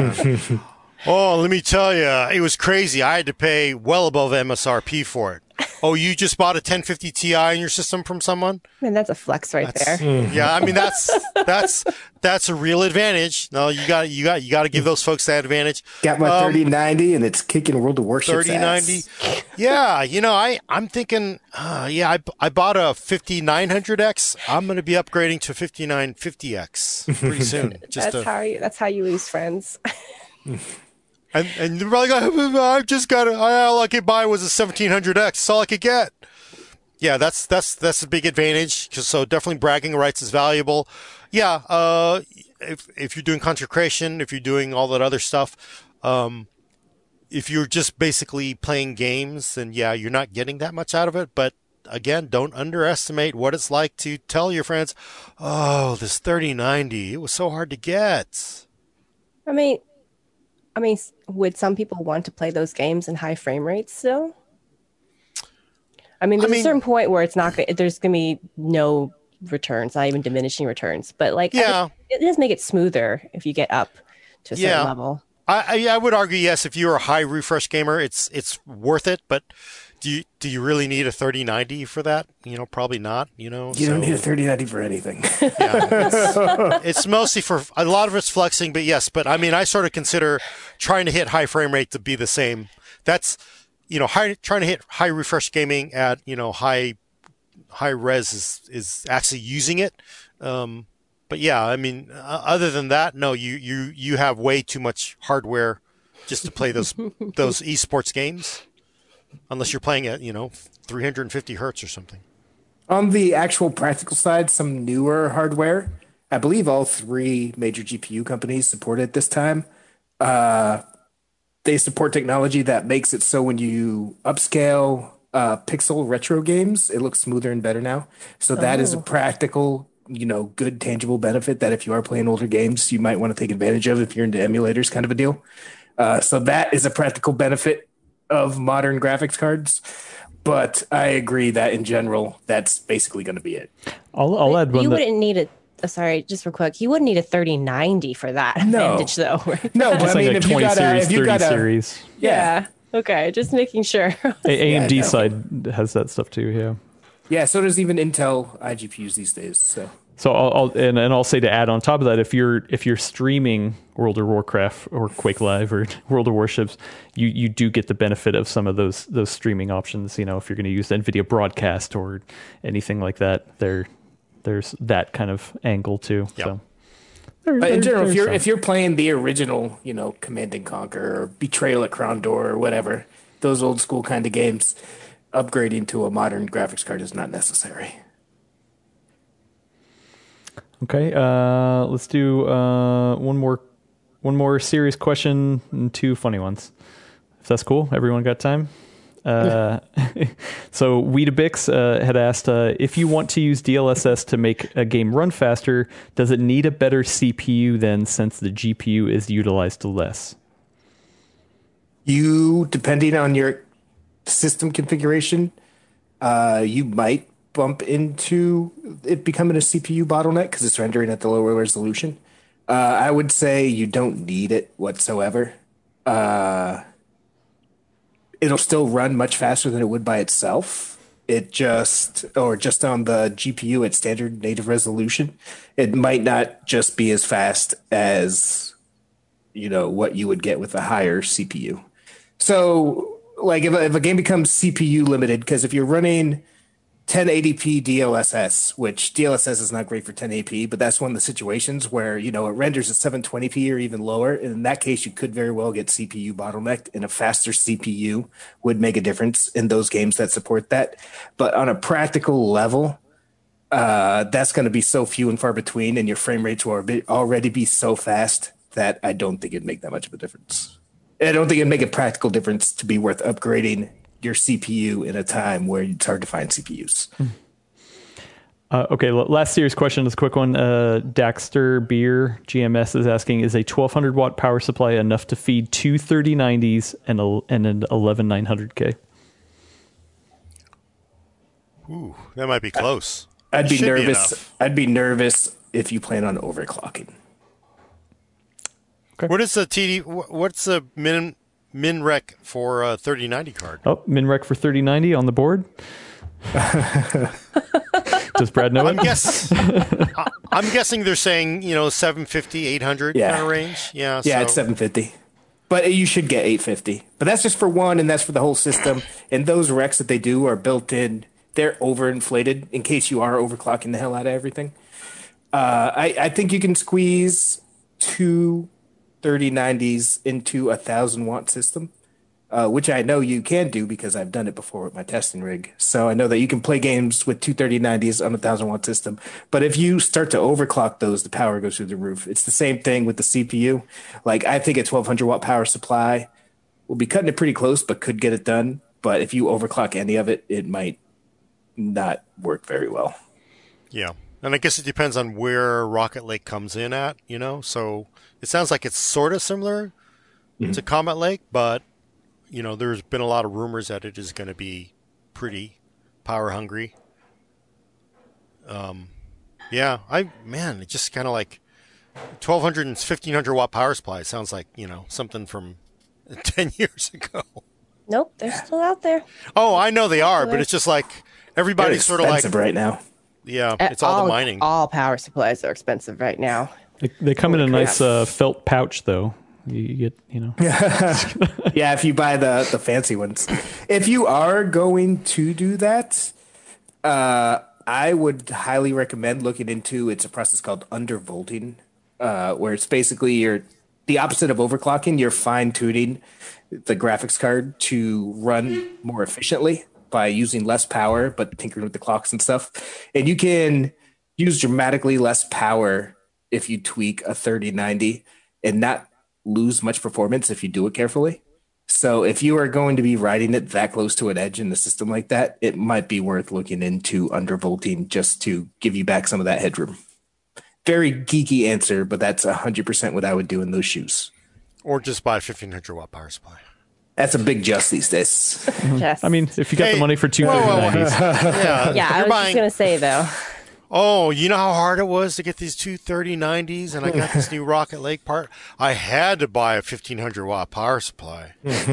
Oh, let me tell you, it was crazy. I had to pay well above M S R P for it. oh, you just bought a ten fifty Ti in your system from someone? I mean, that's a flex right That's- there. Yeah, I mean that's that's that's a real advantage. No, you got you got you got to give those folks that advantage. Got my Um, thirty ninety, and it's kicking World of Warship's thirty ninety. ass. Yeah, you know, I I'm thinking, uh, yeah, I I bought a fifty-nine hundred X. I'm going to be upgrading to fifty-nine fifty X pretty soon. Just That's to, how you. That's how you lose friends. and and they're like, I've just got to. All I could buy was a seventeen hundred X. That's all I could get. Yeah, that's that's that's a big advantage. 'Cause so definitely bragging rights is valuable. Yeah, uh, if if you're doing consecration, if you're doing all that other stuff, um, if you're just basically playing games, then yeah, you're not getting that much out of it. But again, don't underestimate what it's like to tell your friends, "Oh, this thirty ninety, it was so hard to get." I mean, I mean, s- would some people want to play those games in high frame rates still? I mean, there's mean- a certain point where it's not going. There's going to be no returns, not even diminishing returns. But like, I Yeah. think it does make it smoother if you get up to a certain Yeah. level. I, I I would argue yes. If you're a high refresh gamer, it's it's worth it. But do you do you really need a thirty ninety for that? You know, probably not. You know, You don't so- need a thirty ninety for anything. Yeah, it's, it's mostly for a lot of it's flexing, but yes. But I mean, I sort of consider trying to hit high frame rate to be the same. That's you know, high trying to hit high refresh gaming at you know high high res is is actually using it. Um, but yeah, I mean, uh, other than that, no, you you you have way too much hardware just to play those those esports games, unless you're playing at you know three hundred fifty hertz or something. On the actual practical side, some newer hardware, I believe all three major G P U companies support it this time. Uh, they support technology that makes it so when you upscale uh, pixel retro games, it looks smoother and better now. So that is a Oh. practical, you know, good tangible benefit that if you are playing older games, you might want to take advantage of if you're into emulators, kind of a deal. Uh, so that is a practical benefit of modern graphics cards. But I agree that in general, that's basically going to be it. I'll, I'll add one. You that- wouldn't need a. uh, Sorry, just real quick. You wouldn't need a thirty ninety for that No. advantage, though. Right? No, but Just I mean, like a if you twenty got a, series, if you thirty got a, series. yeah, Okay, just making sure. A- AMD no. side has that stuff too. Yeah. yeah. So does even Intel I G P Us these days. So So I'll, I'll and, and I'll say to add on top of that, if you're if you're streaming World of Warcraft or Quake Live or World of Warships, you, you do get the benefit of some of those those streaming options. You know, if you're going to use NVIDIA Broadcast or anything like that, there there's that kind of angle too. Yeah. So there- But in there- general, if there's you're some. if you're playing the original, you know, Command and Conquer or Betrayal at Crown Door or whatever, those old school kind of games, upgrading to a modern graphics card is not necessary. Okay, uh, let's do uh, one more one more serious question and two funny ones. If that's cool, everyone got time? Uh, so Weedabix uh, had asked, uh, if you want to use D L S S to make a game run faster, does it need a better C P U then, since the G P U is utilized less? You, depending on your system configuration, uh, you might bump into it becoming a C P U bottleneck because it's rendering at the lower resolution. Uh, I would say you don't need it whatsoever. Uh, it'll still run much faster than it would by itself. It just, or just on the G P U at standard native resolution, it might not just be as fast as, you know, what you would get with a higher C P U. So, like, if a, if a game becomes C P U limited, because if you're running ten eighty p D L S S, which D L S S is not great for ten eighty p, but that's one of the situations where, you know, it renders at seven twenty p or even lower. And in that case, you could very well get C P U bottlenecked, and a faster C P U would make a difference in those games that support that. But on a practical level, uh, that's going to be so few and far between, and your frame rates will albe- already be so fast that I don't think it'd make that much of a difference. I don't think it'd make a practical difference to be worth upgrading your C P U in a time where it's hard to find C P Us. Uh, okay, l- last serious question is a quick one. Uh, Daxter Beer G M S is asking, is a twelve hundred watt power supply enough to feed two thirty nineties and, a, and an eleven nine hundred K? Ooh, that might be close. I'd be Should be nervous. enough. I'd be nervous if you plan on overclocking. What is the T D? wh- What's the min, Minrek for a thirty ninety card. Oh, Minrek for thirty ninety on the board. Does Brad know I'm it? guess. I- I'm guessing they're saying you know seven fifty, eight hundred Yeah. kind of range. Yeah. Yeah, so. it's seven fifty. But you should get eight fifty. But that's just for one, and that's for the whole system. And those Recs that they do are built in. They're overinflated in case you are overclocking the hell out of everything. Uh, I, I think you can squeeze two thirty nineties into a one thousand watt system, uh, which I know you can do because I've done it before with my testing rig. So I know that you can play games with two thirty nineties on a one thousand watt system. But if you start to overclock those, the power goes through the roof. It's the same thing with the C P U. Like, I think a twelve hundred watt power supply will be cutting it pretty close, but could get it done. But if you overclock any of it, it might not work very well. Yeah. And I guess it depends on where Rocket Lake comes in at, you know? So it sounds like it's sort of similar mm-hmm. to Comet Lake, but, you know, there's been a lot of rumors that it is going to be pretty power hungry. Um, yeah, I, man, it just kind of like twelve hundred and fifteen hundred watt power supply sounds like, you know, something from ten years ago. Nope, they're still out there. Oh, I know they are, but it's just like everybody's sort of like right now. Yeah, it's all, all the mining. All power supplies are expensive right now. They, they come Holy in a crap. nice uh, felt pouch, though. You, you get, you know. Yeah, if you buy the, the fancy ones. If you are going to do that, uh, I would highly recommend looking into, it's a process called undervolting, uh, where it's basically you're the opposite of overclocking. You're fine tuning the graphics card to run more efficiently by using less power, but tinkering with the clocks and stuff. And you can use dramatically less power if you tweak a thirty ninety and not lose much performance if you do it carefully. So if you are going to be riding it that close to an edge in the system like that, it might be worth looking into undervolting just to give you back some of that headroom. Very geeky answer, but that's one hundred percent what I would do in those shoes. Or just buy a fifteen hundred watt power supply. That's a big just these days. Yes. I mean, if you got Hey, the money for two whoa, thirty whoa, whoa. nineties. Yeah, yeah, I you're was buying, just gonna say though. Oh, you know how hard it was to get these two thirty nineties, and I got this new Rocket Lake part. I had to buy a fifteen hundred watt power supply.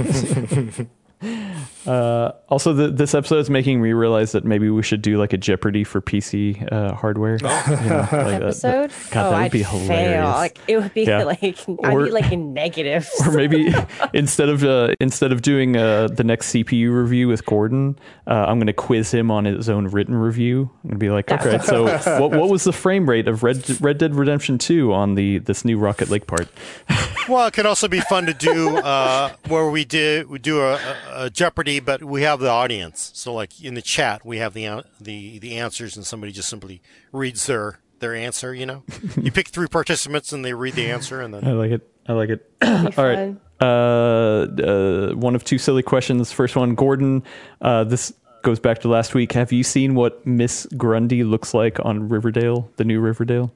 Uh, also, the, this episode is making me realize that maybe we should do like a Jeopardy for P C uh, hardware. You know, like that- Episode? that- God, oh, that would I'd be fail. hilarious. Like it would be Yeah. like I'd Or- be like in negatives. Or maybe instead of uh, instead of doing uh, the next C P U review with Gordon, uh, I'm going to quiz him on his own written review. I'm going to be like, okay, so what what was the frame rate of Red Red Dead Redemption two on the this new Rocket Lake part? Well, it can also be fun to do uh, where we did we do a, a, a Jeopardy, but we have the audience. So, like in the chat, we have the an- the the answers, and somebody just simply reads their their answer. You know, you pick three participants, and they read the answer, and I then like it. I like it. Be All right. fun. Uh, uh, one of two silly questions. First one, Gordon. Uh, this goes back to last week. Have you seen what Miss Grundy looks like on Riverdale, the new Riverdale?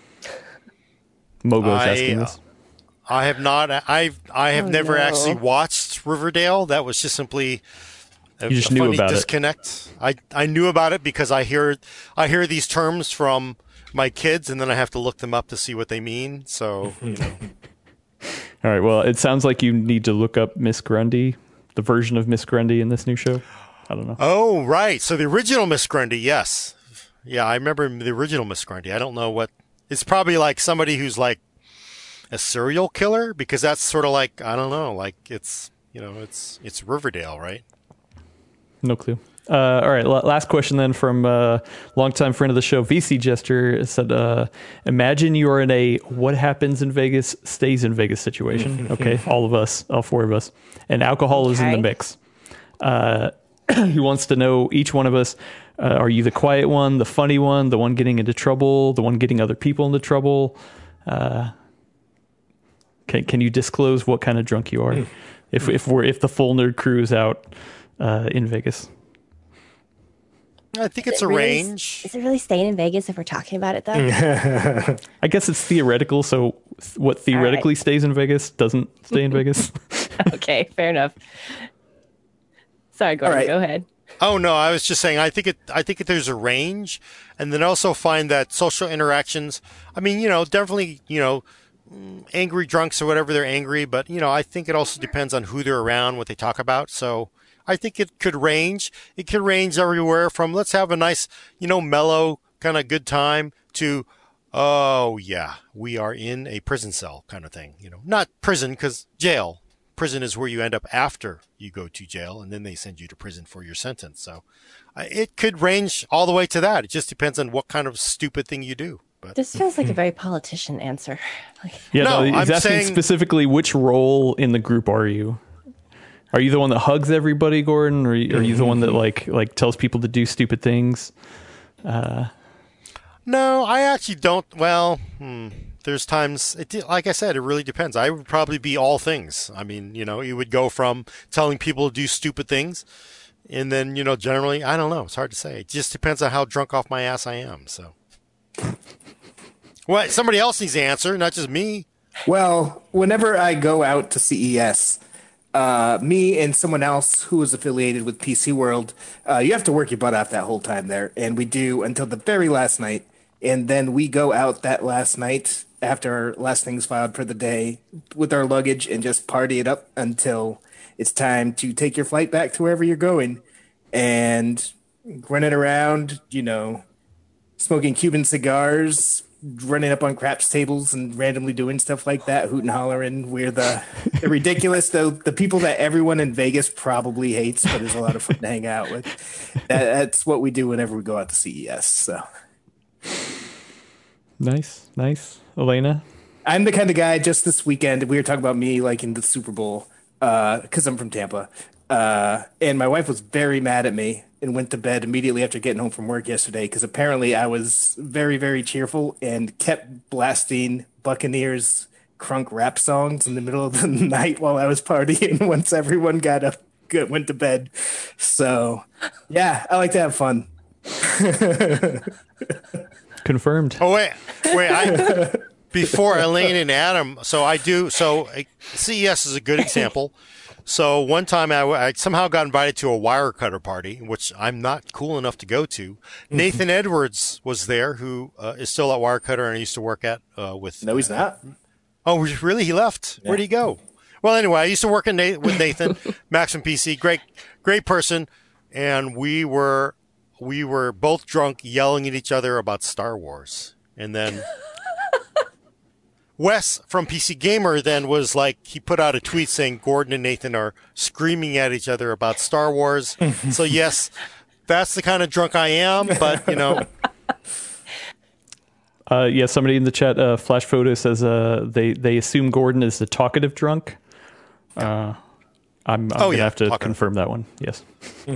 Mogo's I, asking uh, this. I have not. I I have Oh, never no. actually watched Riverdale. That was just simply a, You just a knew funny about it. disconnect. I I knew about it because I hear I hear these terms from my kids, and then I have to look them up to see what they mean. So you know, All right. Well, it sounds like you need to look up Miss Grundy, the version of Miss Grundy in this new show. I don't know. oh right. So the original Miss Grundy, yes, yeah, I remember the original Miss Grundy. I don't know what. It's probably like somebody who's like a serial killer, because that's sort of like, I don't know, like it's, you know, it's it's Riverdale, right? No clue. Uh, all right, la- last question then from uh, longtime friend of the show, V C Jester, said, uh, imagine you're in a what happens in Vegas stays in Vegas situation. Okay, all of us, all four of us. And alcohol is in the Okay. mix. Uh, he wants to know, each one of us, uh, are you the quiet one, the funny one, the one getting into trouble, the one getting other people into trouble? Uh, can, can you disclose what kind of drunk you are? if if we're if the full nerd crew is out uh, in Vegas. I think Is it's it a really- range. Is it really staying in Vegas if we're talking about it though? I guess it's theoretical. So th- what theoretically stays in Vegas doesn't stay in Vegas. Okay, fair enough. Sorry, Gordon, All right. go ahead. Oh no, I was just saying. I think it. I think that there's a range, and then also find that social interactions. I mean, you know, definitely, you know, angry drunks or whatever, they're angry. But, you know, I think it also depends on who they're around, what they talk about. So I think it could range. It could range everywhere from let's have a nice, you know, mellow kind of good time to, oh, yeah, we are in a prison cell kind of thing. You know, not prison because jail. Prison is where you end up after you go to jail, and then they send you to prison for your sentence. So uh, it could range all the way to that. It just depends on what kind of stupid thing you do. But This feels like a very politician answer. Like, Yeah, No, no, he's I'm asking saying- specifically which role in the group are you? Are you the one that hugs everybody, Gordon, or are you, are you the one that like like tells people to do stupid things? no, I actually don't. Well, hmm, there's times, it, like I said, it really depends. I would probably be all things. I mean, you know, it would go from telling people to do stupid things. And then, you know, generally, I don't know. It's hard to say. It just depends on how drunk off my ass I am. So, what? Somebody else needs to answer, not just me. Well, whenever I go out to C E S, uh, me and someone else who is affiliated with P C World, uh, you have to work your butt off that whole time there. And we do until the very last night. And then we go out that last night after our last things filed for the day with our luggage and just party it up until it's time to take your flight back to wherever you're going. And running around, you know, smoking Cuban cigars, running up on craps tables and randomly doing stuff like that, hooting, hollering. We're the, the ridiculous, the, the people that everyone in Vegas probably hates, but is a lot of fun to hang out with. That, that's what we do whenever we go out to C E S. So Nice, nice. Elena? I'm the kind of guy just this weekend, we were talking about me like in the Super Bowl, uh, because I'm from Tampa. Uh, and my wife was very mad at me and went to bed immediately after getting home from work yesterday because apparently I was very, very cheerful and kept blasting Buccaneers crunk rap songs in the middle of the night while I was partying once everyone got up, got, went to bed. So, yeah, I like to have fun. Confirmed. Oh, wait. Wait. I, before Elaine and Adam, so I do. So uh, C E S is a good example. So one time I, I somehow got invited to a wire cutter party, which I'm not cool enough to go to. Nathan Edwards was there, who uh, is still at Wirecutter and I used to work at uh, with. No, he's not. Oh, really? He left? Where'd he go? Well, anyway, I used to work in Na- with Nathan, Maxim P C, great, great person, and we were we were both drunk, yelling at each other about Star Wars, and then. Wes from P C Gamer then was like, he put out a tweet saying Gordon and Nathan are screaming at each other about Star Wars. So yes, that's the kind of drunk I am, but you know. Uh, yeah, somebody in the chat, uh, Flash Photo says uh, they, they assume Gordon is the talkative drunk. Uh, I'm, I'm Oh, going to yeah, have to talkative. confirm that one. Yes.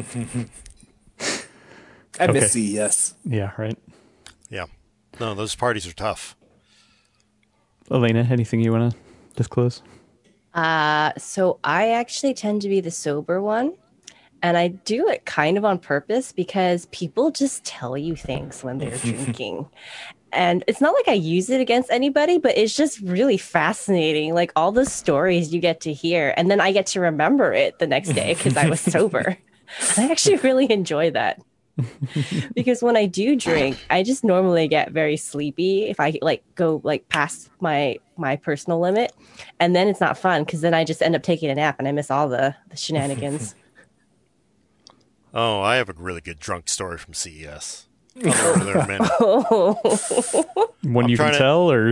I Okay. miss C E S. Yeah, right. Yeah. No, those parties are tough. Elena, anything you want to disclose? Uh, so I actually tend to be the sober one. And I do it kind of on purpose because people just tell you things when they're drinking. And it's not like I use it against anybody, but it's just really fascinating. Like all the stories you get to hear. And then I get to remember it the next day because I was sober. I actually really enjoy that. Because when I do drink, I just normally get very sleepy if I like go like past my my personal limit, and then it's not fun because then I just end up taking a nap and I miss all the, the shenanigans. Oh, I have a really good drunk story from C E S. I'll go over there in a minute. One I'm you can trying to- tell, or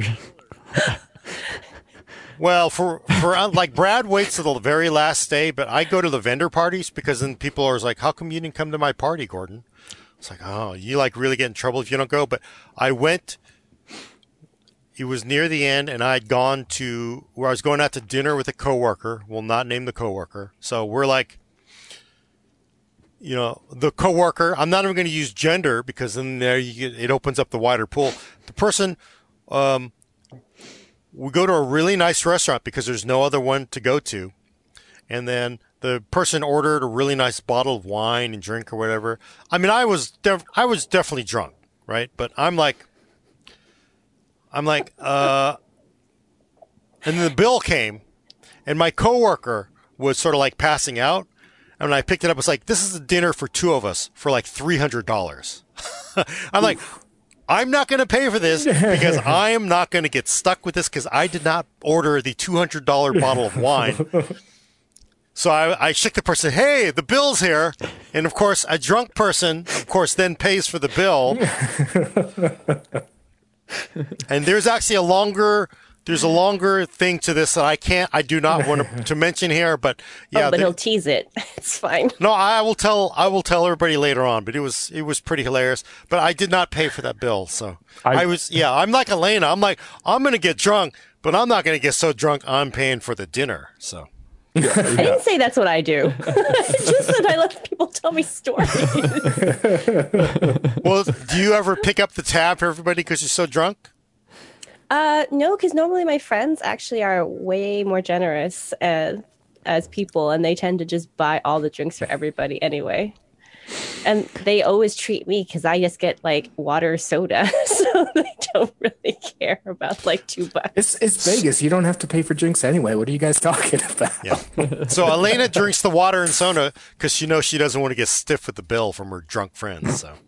Well, for for uh, like Brad waits till the very last day, but I go to the vendor parties because then people are like, "How come you didn't come to my party, Gordon?" It's like, "Oh, you like really get in trouble if you don't go." But I went. It was near the end, and I'd gone to where I was going out to dinner with a coworker. We'll not name the coworker. So we're like, you know, the coworker. I'm not even going to use gender because then there you get, it opens up the wider pool. The person. Um, We go to a really nice restaurant because there's no other one to go to. And then the person ordered a really nice bottle of wine and drink or whatever. I mean, I was def- I was definitely drunk, right? But I'm like, I'm like, uh, and then the bill came and my coworker was sort of like passing out. And when I picked it up, it's like, this is a dinner for two of us for like three hundred dollars. I'm like, I'm not going to pay for this because I am not going to get stuck with this because I did not order the two hundred dollars bottle of wine. So I, I shook the person, hey, the bill's here. And, of course, a drunk person, of course, then pays for the bill. And there's actually a longer there's a longer thing to this that I can't, I do not want to, to mention here. But, yeah. Oh, but there- he'll tease it. It's fine. No, I will tell I will tell everybody later on, but it was it was pretty hilarious. But I did not pay for that bill, so I, I- was yeah, I'm like Elena. I'm like, I'm gonna get drunk, but I'm not gonna get so drunk I'm paying for the dinner. So I didn't say that's what I do. It's just that I let people tell me stories. well, do you ever pick up the tab for everybody because you're so drunk? Uh, no, because normally my friends actually are way more generous as, as people, and they tend to just buy all the drinks for everybody anyway. And they always treat me because I just get like water or soda, so they don't really care about like two bucks. It's it's Vegas. You don't have to pay for drinks anyway. What are you guys talking about? Yeah. So Elena drinks the water and soda because she knows she doesn't want to get stiff with the bill from her drunk friends. So.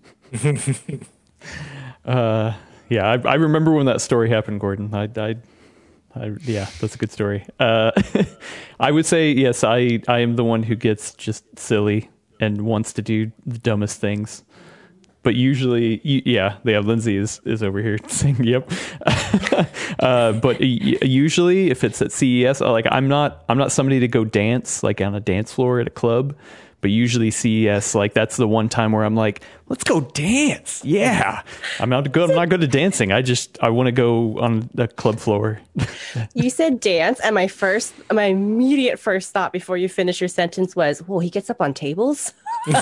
Uh, yeah, I, I remember when that story happened, Gordon. I, I, I yeah, that's a good story. Uh, I would say yes. I, I am the one who gets just silly and wants to do the dumbest things. But usually, y- yeah, yeah, Lindsay is, is over here saying, "Yep." uh, but y- usually, if it's at C E S, like I'm not, I'm not somebody to go dance like on a dance floor at a club. But usually C E S, like that's the one time where I'm like, let's go dance. Yeah, I'm not good. I'm not good at dancing. I just I want to go on the club floor. You said dance, and my first, my immediate first thought before you finish your sentence was, "Well, he gets up on tables."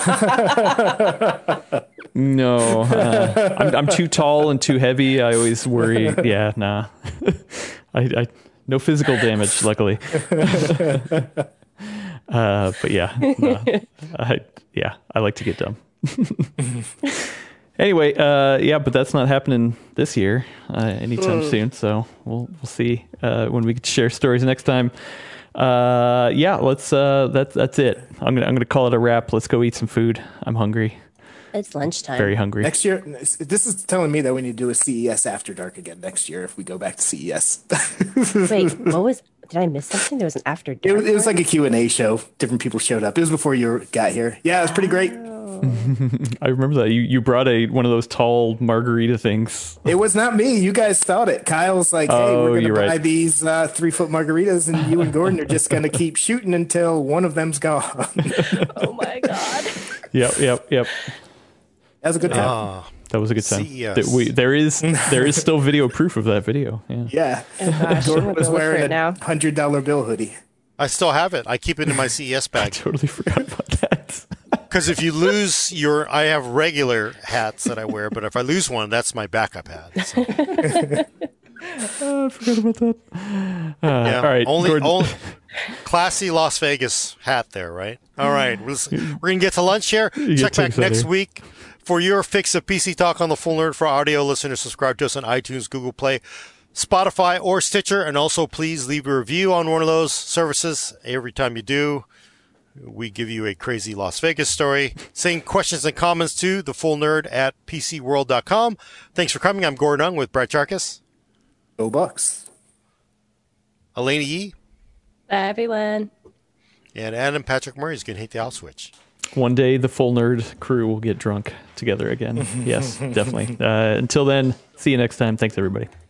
No, uh, I'm, I'm too tall and too heavy. I always worry. Yeah, nah. I, I no physical damage, luckily. Uh, but yeah, no, I, yeah, I like to get dumb. Anyway, uh, yeah, but that's not happening this year, uh, anytime Mm. soon. So we'll we'll see uh, when we can share stories next time. Uh, yeah, let's. Uh, that's that's it. I'm gonna I'm gonna call it a wrap. Let's go eat some food. I'm hungry, It's lunchtime. very hungry. Next year, this is telling me that we need to do a C E S after dark again next year if we go back to C E S. Wait, what was? Did I miss something? There was an after It dark. was, it was one? like a Q and A show. Different people showed up. It was before you were- got here. Yeah, it was pretty great. I remember that you you brought a one of those tall margarita things. It was not me. You guys thought it. Kyle's like, hey, Oh, we're going to you're buy right. these uh, three foot margaritas, and you and Gordon are just going to keep shooting until one of them's gone. That Oh my god. Yep, yep, yep. was a good time. Ah, That was a good time. C E S. That we, there is there is still video proof of that video. Yeah. Yeah. Oh gosh, I'm Gordon gonna was go look for wearing it a now. hundred dollar bill hoodie. I still have it. I keep it in my C E S I bag totally forgot about that. because if you lose your, I have regular hats that I wear, but if I lose one, that's my backup hat. So, Oh, I forgot about that. Uh, yeah. All right, only, Gordon. only classy Las Vegas hat there, right? All right, we're, we're gonna get to lunch here. get Check too back next excited. week for your fix of P C Talk on the Full Nerd. For audio listeners, subscribe to us on iTunes, Google Play, Spotify, or Stitcher, and also please leave a review on one of those services. Every time you do, we give you a crazy Las Vegas story. Send questions and comments to the Full Nerd at p c world dot com. Thanks for coming. I'm Gordon Ung with Brett Jarkus, Go Bucks. Elena Yee, Bye, everyone. and Adam Patrick Murray is going to hit the out switch. One day, the full nerd crew will get drunk together again. Yes, definitely. Uh, until then, see you next time. Thanks, everybody.